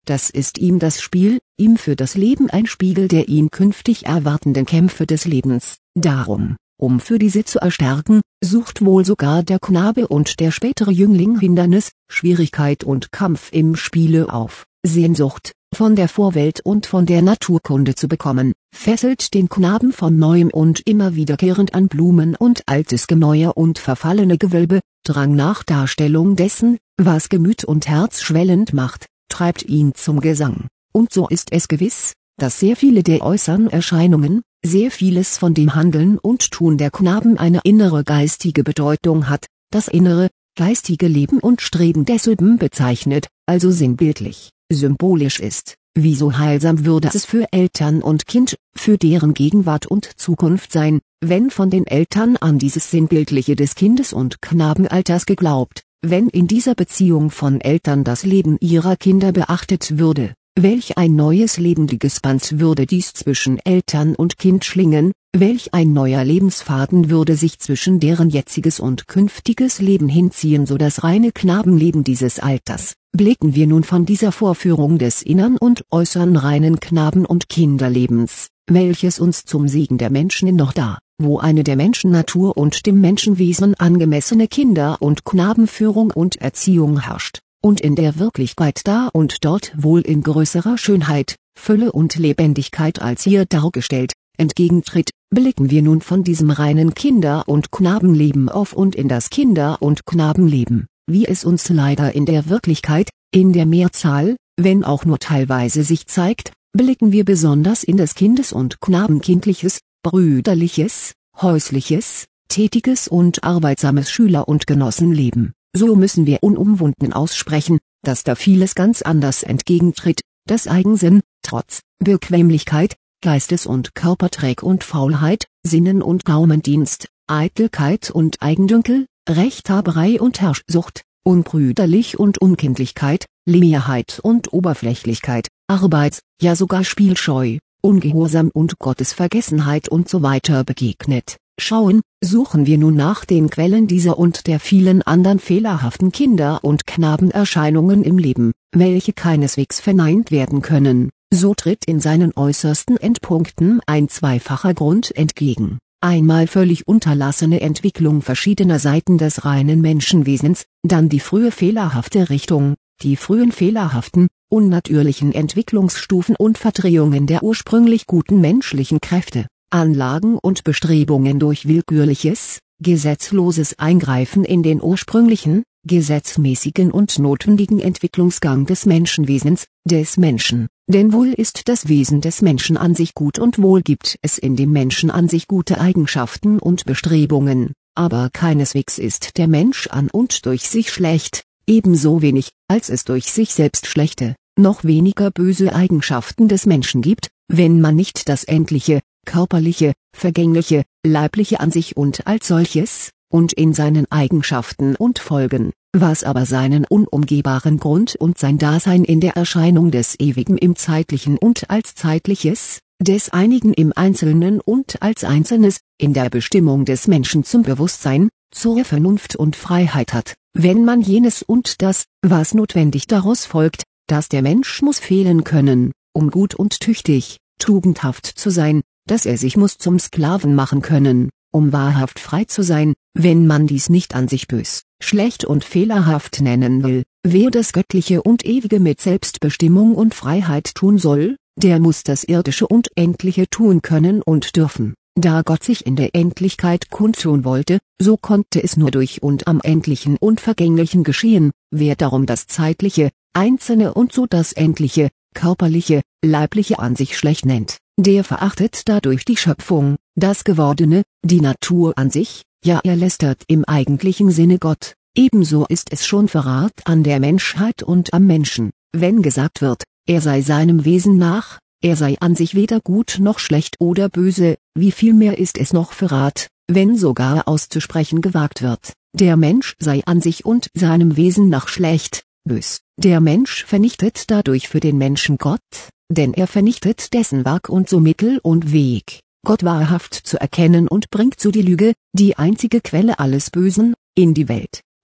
das ist ihm das Spiel, ihm für das Leben ein Spiegel der ihn künftig erwartenden Kämpfe des Lebens. Darum, um für diese zu erstärken, sucht wohl sogar der Knabe und der spätere Jüngling Hindernis, Schwierigkeit und Kampf im Spiele auf. Sehnsucht, von der Vorwelt und von der Naturkunde zu bekommen, fesselt den Knaben von neuem und immer wiederkehrend an Blumen und altes Gemäuer und verfallene Gewölbe. Drang nach Darstellung dessen, was Gemüt und Herz schwellend macht, treibt ihn zum Gesang. Und so ist es gewiss, dass sehr viele der äußeren Erscheinungen, sehr vieles von dem Handeln und Tun der Knaben eine innere geistige Bedeutung hat, das innere, geistige Leben und Streben desselben bezeichnet, also sinnbildlich, symbolisch ist. Wieso heilsam würde es für Eltern und Kind, für deren Gegenwart und Zukunft sein, wenn von den Eltern an dieses Sinnbildliche des Kindes- und Knabenalters geglaubt, wenn in dieser Beziehung von Eltern das Leben ihrer Kinder beachtet würde, welch ein neues lebendiges Band würde dies zwischen Eltern und Kind schlingen, welch ein neuer Lebensfaden würde sich zwischen deren jetziges und künftiges Leben hinziehen, so das reine Knabenleben dieses Alters. Blicken wir nun von dieser Vorführung des innern und äußern reinen Knaben- und Kinderlebens, welches uns zum Segen der Menschen in noch da, wo eine der Menschennatur und dem Menschenwesen angemessene Kinder- und Knabenführung und Erziehung herrscht, und in der Wirklichkeit da und dort wohl in größerer Schönheit, Fülle und Lebendigkeit als hier dargestellt, entgegentritt, blicken wir nun von diesem reinen Kinder- und Knabenleben auf und in das Kinder- und Knabenleben, wie es uns leider in der Wirklichkeit, in der Mehrzahl, wenn auch nur teilweise sich zeigt, blicken wir besonders in das Kindes- und Knabenkindliches, brüderliches, häusliches, tätiges und arbeitsames Schüler- und Genossenleben. So müssen wir unumwunden aussprechen, dass da vieles ganz anders entgegentritt, das Eigensinn, Trotz, Bequemlichkeit, Geistes- und Körperträg und Faulheit, Sinnen- und Gaumendienst, Eitelkeit und Eigendünkel, Rechthaberei und Herrschsucht, Unbrüderlich und Unkindlichkeit, Leerheit und Oberflächlichkeit, Arbeits-, ja sogar Spielscheu, Ungehorsam und Gottesvergessenheit und so weiter begegnet. Schauen, suchen wir nun nach den Quellen dieser und der vielen anderen fehlerhaften Kinder- und Knabenerscheinungen im Leben, welche keineswegs verneint werden können, so tritt in seinen äußersten Endpunkten ein zweifacher Grund entgegen. Einmal völlig unterlassene Entwicklung verschiedener Seiten des reinen Menschenwesens, dann die frühe fehlerhafte Richtung, die frühen fehlerhaften, unnatürlichen Entwicklungsstufen und Verdrehungen der ursprünglich guten menschlichen Kräfte, Anlagen und Bestrebungen durch willkürliches, gesetzloses Eingreifen in den ursprünglichen, gesetzmäßigen und notwendigen Entwicklungsgang des Menschenwesens, des Menschen. Denn wohl ist das Wesen des Menschen an sich gut und wohl gibt es in dem Menschen an sich gute Eigenschaften und Bestrebungen, aber keineswegs ist der Mensch an und durch sich schlecht, ebenso wenig, als es durch sich selbst schlechte, noch weniger böse Eigenschaften des Menschen gibt, wenn man nicht das endliche, körperliche, vergängliche, leibliche an sich und als solches, und in seinen Eigenschaften und Folgen, was aber seinen unumgehbaren Grund und sein Dasein in der Erscheinung des Ewigen im Zeitlichen und als Zeitliches, des Einigen im Einzelnen und als Einzelnes, in der Bestimmung des Menschen zum Bewusstsein, zur Vernunft und Freiheit hat, wenn man jenes und das, was notwendig daraus folgt, dass der Mensch muss fehlen können, um gut und tüchtig, tugendhaft zu sein, dass er sich muss zum Sklaven machen können, um wahrhaft frei zu sein, wenn man dies nicht an sich bös, schlecht und fehlerhaft nennen will. Wer das Göttliche und Ewige mit Selbstbestimmung und Freiheit tun soll, der muss das Irdische und Endliche tun können und dürfen. Da Gott sich in der Endlichkeit kundtun wollte, so konnte es nur durch und am Endlichen und Vergänglichen geschehen. Wer darum das Zeitliche, Einzelne und so das Endliche, Körperliche, Leibliche an sich schlecht nennt, der verachtet dadurch die Schöpfung, das Gewordene, die Natur an sich, ja er lästert im eigentlichen Sinne Gott. Ebenso ist es schon Verrat an der Menschheit und am Menschen, wenn gesagt wird, er sei seinem Wesen nach, er sei an sich weder gut noch schlecht oder böse, wie viel mehr ist es noch Verrat, wenn sogar auszusprechen gewagt wird, der Mensch sei an sich und seinem Wesen nach schlecht, bös. Der Mensch vernichtet dadurch für den Menschen Gott, denn er vernichtet dessen Werk und so Mittel und Weg, Gott wahrhaft zu erkennen und bringt so die Lüge, die einzige Quelle alles Bösen, in die Welt.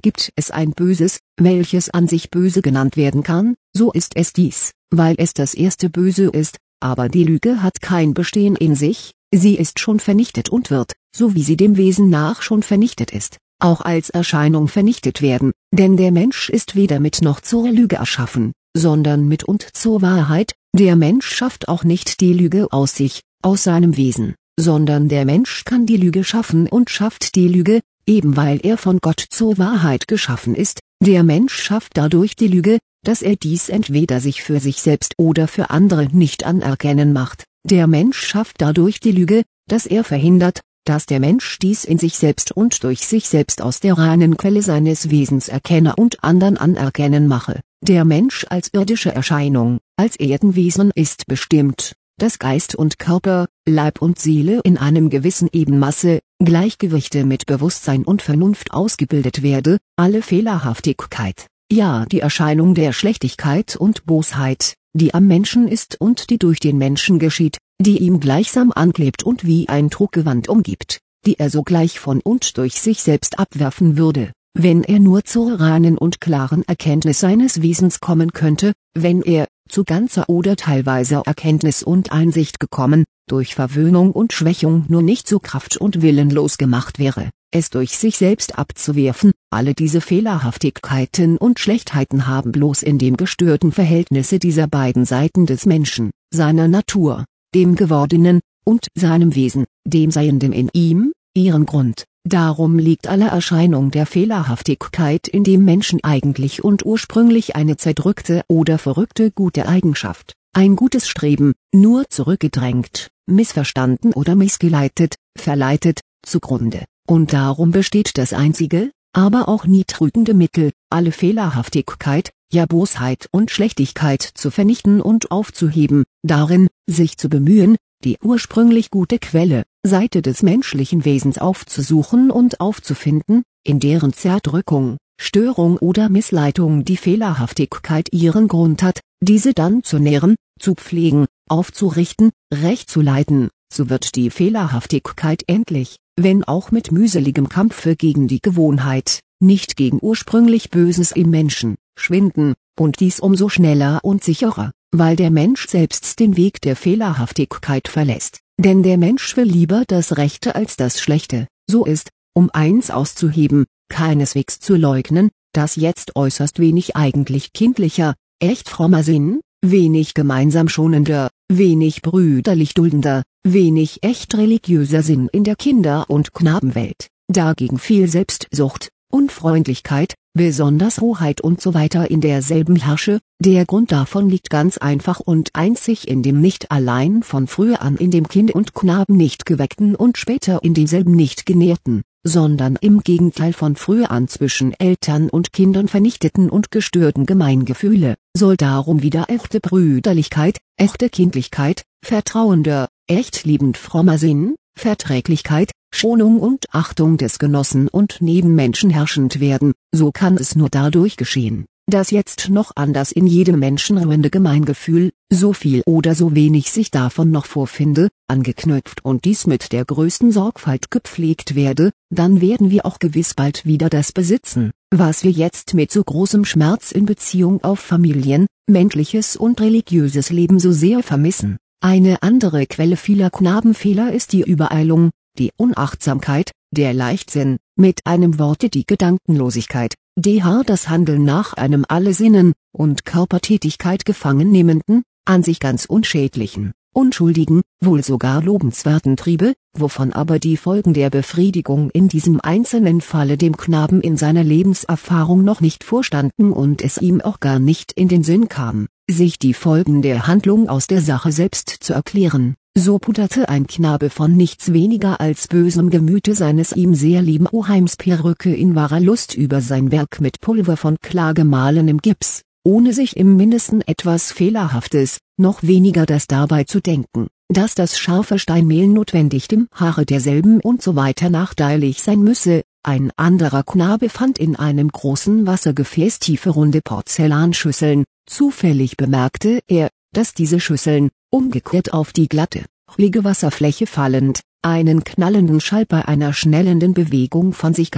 Gibt es ein Böses, welches an sich böse genannt werden kann, so ist es dies, weil es das erste Böse ist, aber die Lüge hat kein Bestehen in sich, sie ist schon vernichtet und wird, so wie sie dem Wesen nach schon vernichtet ist, auch als Erscheinung vernichtet werden, denn der Mensch ist weder mit noch zur Lüge erschaffen, sondern mit und zur Wahrheit. Der Mensch schafft auch nicht die Lüge aus sich, aus seinem Wesen, sondern der Mensch kann die Lüge schaffen und schafft die Lüge, eben weil er von Gott zur Wahrheit geschaffen ist. Der Mensch schafft dadurch die Lüge, dass er dies entweder sich für sich selbst oder für andere nicht anerkennen macht. Der Mensch schafft dadurch die Lüge, dass er verhindert, dass der Mensch dies in sich selbst und durch sich selbst aus der reinen Quelle seines Wesens erkenne und anderen anerkennen mache. Der Mensch als irdische Erscheinung, als Erdenwesen ist bestimmt, dass Geist und Körper, Leib und Seele in einem gewissen Ebenmaße, Gleichgewichte mit Bewusstsein und Vernunft ausgebildet werde, alle Fehlerhaftigkeit, ja die Erscheinung der Schlechtigkeit und Bosheit, die am Menschen ist und die durch den Menschen geschieht, die ihm gleichsam anklebt und wie ein Truggewand umgibt, die er sogleich von und durch sich selbst abwerfen würde, wenn er nur zur reinen und klaren Erkenntnis seines Wesens kommen könnte, wenn er, zu ganzer oder teilweiser Erkenntnis und Einsicht gekommen, durch Verwöhnung und Schwächung nur nicht so kraft- und willenlos gemacht wäre, es durch sich selbst abzuwerfen. Alle diese Fehlerhaftigkeiten und Schlechtheiten haben bloß in dem gestörten Verhältnisse dieser beiden Seiten des Menschen, seiner Natur, dem Gewordenen, und seinem Wesen, dem Seienden in ihm, ihren Grund. Darum liegt alle Erscheinung der Fehlerhaftigkeit in dem Menschen eigentlich und ursprünglich eine zerdrückte oder verrückte gute Eigenschaft, ein gutes Streben, nur zurückgedrängt, missverstanden oder missgeleitet, verleitet, zugrunde. Und darum besteht das einzige, aber auch nie trügende Mittel, alle Fehlerhaftigkeit, ja Bosheit und Schlechtigkeit zu vernichten und aufzuheben, darin, sich zu bemühen, die ursprünglich gute Quelle, Seite des menschlichen Wesens aufzusuchen und aufzufinden, in deren Zerdrückung, Störung oder Missleitung die Fehlerhaftigkeit ihren Grund hat, diese dann zu nähren, zu pflegen, aufzurichten, recht zu leiten, so wird die Fehlerhaftigkeit endlich, wenn auch mit mühseligem Kampfe gegen die Gewohnheit, nicht gegen ursprünglich Böses im Menschen, schwinden, und dies umso schneller und sicherer, weil der Mensch selbst den Weg der Fehlerhaftigkeit verlässt, denn der Mensch will lieber das Rechte als das Schlechte, so ist, um eins auszuheben, keineswegs zu leugnen, dass jetzt äußerst wenig eigentlich kindlicher, echt frommer Sinn, wenig gemeinsam schonender, wenig brüderlich duldender, wenig echt religiöser Sinn in der Kinder- und Knabenwelt, dagegen viel Selbstsucht, Unfreundlichkeit, besonders Rohheit und so weiter in derselben herrsche. Der Grund davon liegt ganz einfach und einzig in dem nicht allein von früher an in dem Kind und Knaben nicht geweckten und später in demselben nicht genährten, sondern im Gegenteil von früher an zwischen Eltern und Kindern vernichteten und gestörten Gemeingefühle, soll darum wieder echte Brüderlichkeit, echte Kindlichkeit, vertrauender, echt liebend frommer Sinn, Verträglichkeit, Schonung und Achtung des Genossen und Nebenmenschen herrschend werden. So kann es nur dadurch geschehen, dass jetzt noch an das in jedem Menschen ruhende Gemeingefühl, so viel oder so wenig sich davon noch vorfinde, angeknüpft und dies mit der größten Sorgfalt gepflegt werde, dann werden wir auch gewiss bald wieder das besitzen, was wir jetzt mit so großem Schmerz in Beziehung auf Familien, menschliches und religiöses Leben so sehr vermissen. Eine andere Quelle vieler Knabenfehler ist die Übereilung, die Unachtsamkeit, der Leichtsinn, mit einem Worte die Gedankenlosigkeit, das Handeln nach einem alle Sinnen und Körpertätigkeit gefangen nehmenden, an sich ganz unschädlichen, unschuldigen, wohl sogar lobenswerten Triebe, wovon aber die Folgen der Befriedigung in diesem einzelnen Falle dem Knaben in seiner Lebenserfahrung noch nicht vorstanden und es ihm auch gar nicht in den Sinn kam, sich die Folgen der Handlung aus der Sache selbst zu erklären. So puderte ein Knabe von nichts weniger als bösem Gemüte seines ihm sehr lieben Oheims Perücke in wahrer Lust über sein Werk mit Pulver von klar gemahlenem Gips, ohne sich im Mindesten etwas Fehlerhaftes, noch weniger das dabei zu denken, dass das scharfe Steinmehl notwendig dem Haare derselben und so weiter nachteilig sein müsse. Ein anderer Knabe fand in einem großen Wassergefäß tiefe runde Porzellanschüsseln, zufällig bemerkte er, dass diese Schüsseln, umgekehrt auf die glatte, ruhige Wasserfläche fallend, einen knallenden Schall bei einer schnellenden Bewegung von sich gaben,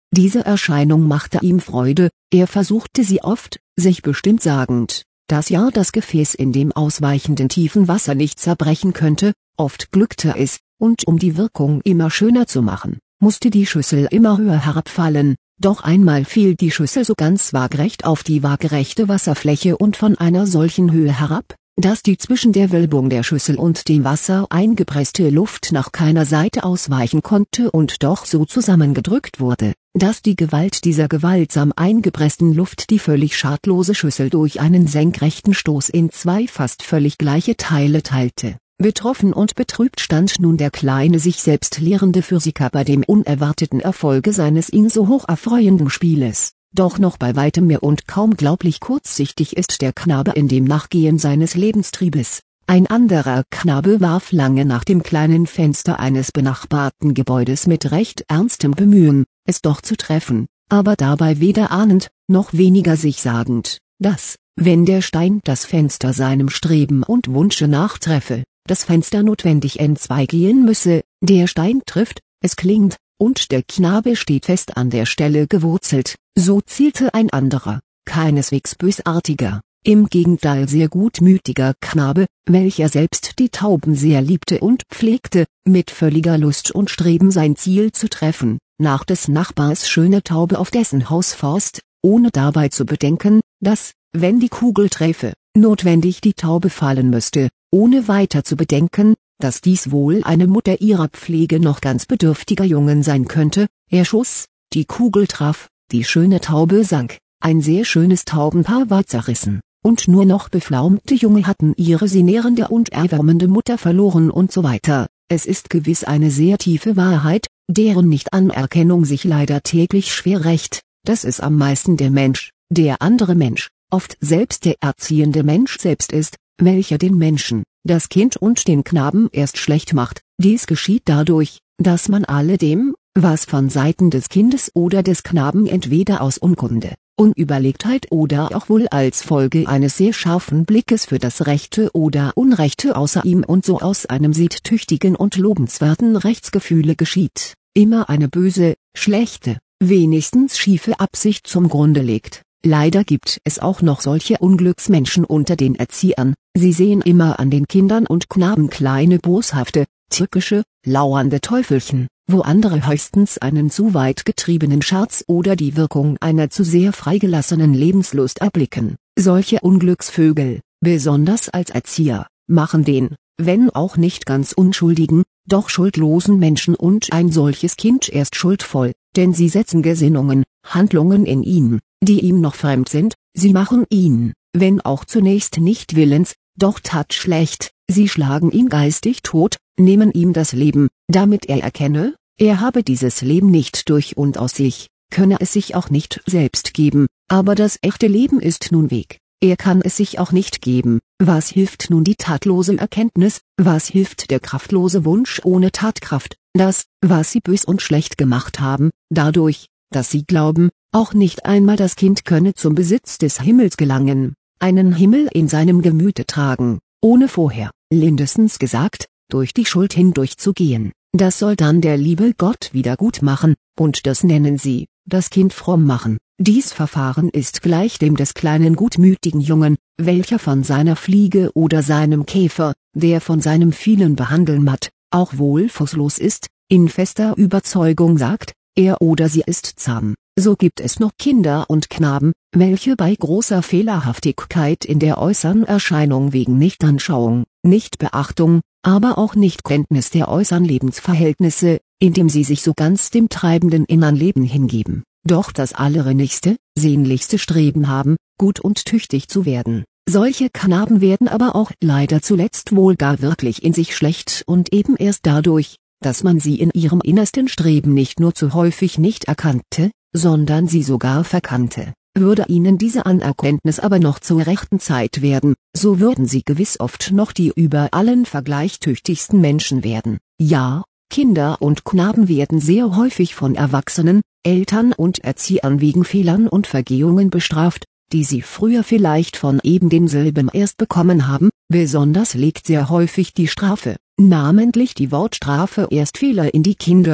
Diese Erscheinung machte ihm Freude, er versuchte sie oft, sich bestimmt sagend, dass ja das Gefäß in dem ausweichenden tiefen Wasser nicht zerbrechen könnte. Oft glückte es, und um die Wirkung immer schöner zu machen, musste die Schüssel immer höher herabfallen. Doch einmal fiel die Schüssel so ganz waagrecht auf die waagerechte Wasserfläche und von einer solchen Höhe herab, dass die zwischen der Wölbung der Schüssel und dem Wasser eingepresste Luft nach keiner Seite ausweichen konnte und doch so zusammengedrückt wurde, dass die Gewalt dieser gewaltsam eingepressten Luft die völlig schadlose Schüssel durch einen senkrechten Stoß in zwei fast völlig gleiche Teile teilte. Betroffen und betrübt stand nun der kleine sich selbst lehrende Physiker bei dem unerwarteten Erfolge seines ihn so hoch erfreuenden Spieles. Doch noch bei weitem mehr und kaum glaublich kurzsichtig ist der Knabe in dem Nachgehen seines Lebenstriebes. Ein anderer Knabe warf lange nach dem kleinen Fenster eines benachbarten Gebäudes mit recht ernstem Bemühen, es doch zu treffen, aber dabei weder ahnend, noch weniger sich sagend, dass, wenn der Stein das Fenster seinem Streben und Wunsche nachtreffe, das Fenster notwendig entzweigehen müsse, der Stein trifft, es klingt, und der Knabe steht fest an der Stelle gewurzelt. So zielte ein anderer, keineswegs bösartiger, im Gegenteil sehr gutmütiger Knabe, welcher selbst die Tauben sehr liebte und pflegte, mit völliger Lust und Streben sein Ziel zu treffen, nach des Nachbars schöne Taube auf dessen Hausforst, ohne dabei zu bedenken, dass, wenn die Kugel träfe, notwendig die Taube fallen müsste, ohne weiter zu bedenken, dass dies wohl eine Mutter ihrer Pflege noch ganz bedürftiger Jungen sein könnte. Er schoss, die Kugel traf, die schöne Taube sank, ein sehr schönes Taubenpaar war zerrissen, und nur noch beflaumte Junge hatten ihre sie nährende und erwärmende Mutter verloren und so weiter. Es ist gewiss eine sehr tiefe Wahrheit, deren Nicht-Anerkennung sich leider täglich schwer rächt, dass es am meisten der Mensch, der andere Mensch, oft selbst der erziehende Mensch selbst ist, welcher den Menschen, das Kind und den Knaben erst schlecht macht. Dies geschieht dadurch, dass man alledem, was von Seiten des Kindes oder des Knaben entweder aus Unkunde, Unüberlegtheit oder auch wohl als Folge eines sehr scharfen Blickes für das Rechte oder Unrechte außer ihm und so aus einem siehtüchtigen und lobenswerten Rechtsgefühle geschieht, immer eine böse, schlechte, wenigstens schiefe Absicht zum Grunde legt. Leider gibt es auch noch solche Unglücksmenschen unter den Erziehern, sie sehen immer an den Kindern und Knaben kleine boshafte, tückische, lauernde Teufelchen, wo andere höchstens einen zu weit getriebenen Scherz oder die Wirkung einer zu sehr freigelassenen Lebenslust erblicken. Solche Unglücksvögel, besonders als Erzieher, machen den, wenn auch nicht ganz unschuldigen, doch schuldlosen Menschen und ein solches Kind erst schuldvoll, denn sie setzen Gesinnungen, Handlungen in ihn, die ihm noch fremd sind, sie machen ihn, wenn auch zunächst nicht willens, doch tatschlecht, sie schlagen ihn geistig tot, nehmen ihm das Leben, damit er erkenne, er habe dieses Leben nicht durch und aus sich, könne es sich auch nicht selbst geben, aber das echte Leben ist nun weg, er kann es sich auch nicht geben. Was hilft nun die tatlose Erkenntnis, was hilft der kraftlose Wunsch ohne Tatkraft, das, was sie bös und schlecht gemacht haben, dadurch, dass sie glauben, auch nicht einmal das Kind könne zum Besitz des Himmels gelangen, einen Himmel in seinem Gemüte tragen, ohne vorher, lindestens gesagt, durch die Schuld hindurchzugehen. Das soll dann der liebe Gott wieder gut machen, und das nennen sie, das Kind fromm machen. Dies Verfahren ist gleich dem des kleinen gutmütigen Jungen, welcher von seiner Fliege oder seinem Käfer, der von seinem vielen Behandeln matt, auch wohl fußlos ist, in fester Überzeugung sagt, er oder sie ist zahm. So gibt es noch Kinder und Knaben, welche bei großer Fehlerhaftigkeit in der äußeren Erscheinung wegen Nichtanschauung, Nichtbeachtung, aber auch Nichtkenntnis der äußeren Lebensverhältnisse, indem sie sich so ganz dem treibenden innern Leben hingeben, doch das allernächste, sehnlichste Streben haben, gut und tüchtig zu werden. Solche Knaben werden aber auch leider zuletzt wohl gar wirklich in sich schlecht und eben erst dadurch, dass man sie in ihrem innersten Streben nicht nur zu häufig nicht erkannte, sondern sie sogar verkannte. Würde ihnen diese Anerkenntnis aber noch zur rechten Zeit werden, so würden sie gewiss oft noch die über allen Vergleich tüchtigsten Menschen werden. Ja, Kinder und Knaben werden sehr häufig von Erwachsenen, Eltern und Erziehern wegen Fehlern und Vergehungen bestraft, die sie früher vielleicht von eben denselben erst bekommen haben. Besonders legt sehr häufig die Strafe, namentlich die Wortstrafe erst Fehler in die Kinder,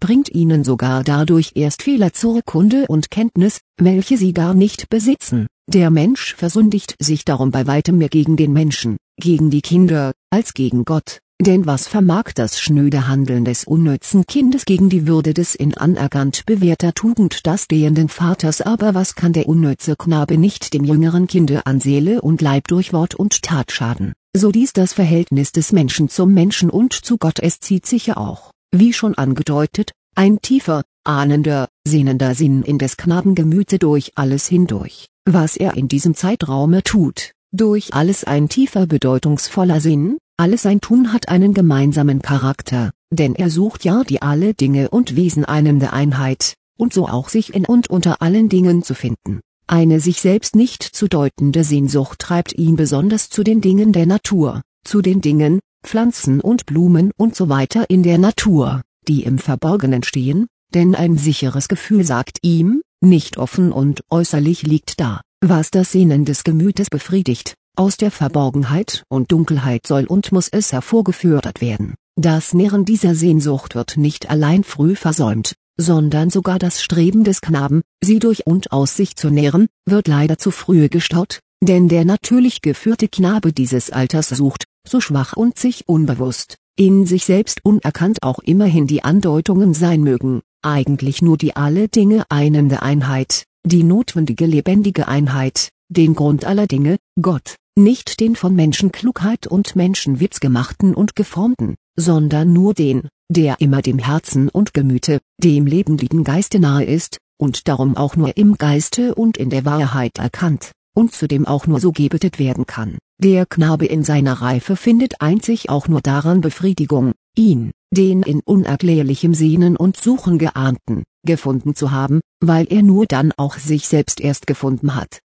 bringt ihnen sogar dadurch erst Fehler zur Kunde und Kenntnis, welche sie gar nicht besitzen. Der Mensch versündigt sich darum bei weitem mehr gegen den Menschen, gegen die Kinder, als gegen Gott. Denn was vermag das schnöde Handeln des unnützen Kindes gegen die Würde des in anerkannt bewährter Tugend das stehenden Vaters? Aber was kann der unnütze Knabe nicht dem jüngeren Kinde an Seele und Leib durch Wort und Tat schaden? So dies das Verhältnis des Menschen zum Menschen und zu Gott. Es zieht sich ja auch, wie schon angedeutet, ein tiefer, ahnender, sehnender Sinn in des Knaben Gemüte durch alles hindurch, was er in diesem Zeitraume tut, durch alles ein tiefer bedeutungsvoller Sinn. Alles sein Tun hat einen gemeinsamen Charakter, denn er sucht ja die alle Dinge und Wesen einende Einheit, und so auch sich in und unter allen Dingen zu finden. Eine sich selbst nicht zu deutende Sehnsucht treibt ihn besonders zu den Dingen der Natur, zu den Dingen, Pflanzen und Blumen und so weiter in der Natur, die im Verborgenen stehen, denn ein sicheres Gefühl sagt ihm, nicht offen und äußerlich liegt da, was das Sehnen des Gemütes befriedigt. Aus der Verborgenheit und Dunkelheit soll und muss es hervorgefördert werden. Das Nähren dieser Sehnsucht wird nicht allein früh versäumt, sondern sogar das Streben des Knaben, sie durch und aus sich zu nähren, wird leider zu früh gestaut, denn der natürlich geführte Knabe dieses Alters sucht, so schwach und sich unbewusst, in sich selbst unerkannt auch immerhin die Andeutungen sein mögen, eigentlich nur die alle Dinge einende Einheit, die notwendige lebendige Einheit, den Grund aller Dinge, Gott. Nicht den von Menschenklugheit und Menschenwitz gemachten und geformten, sondern nur den, der immer dem Herzen und Gemüte, dem lebendigen Geiste nahe ist, und darum auch nur im Geiste und in der Wahrheit erkannt, und zudem auch nur so gebetet werden kann. Der Knabe in seiner Reife findet einzig auch nur daran Befriedigung, ihn, den in unerklärlichem Sehnen und Suchen geahnten, gefunden zu haben, weil er nur dann auch sich selbst erst gefunden hat.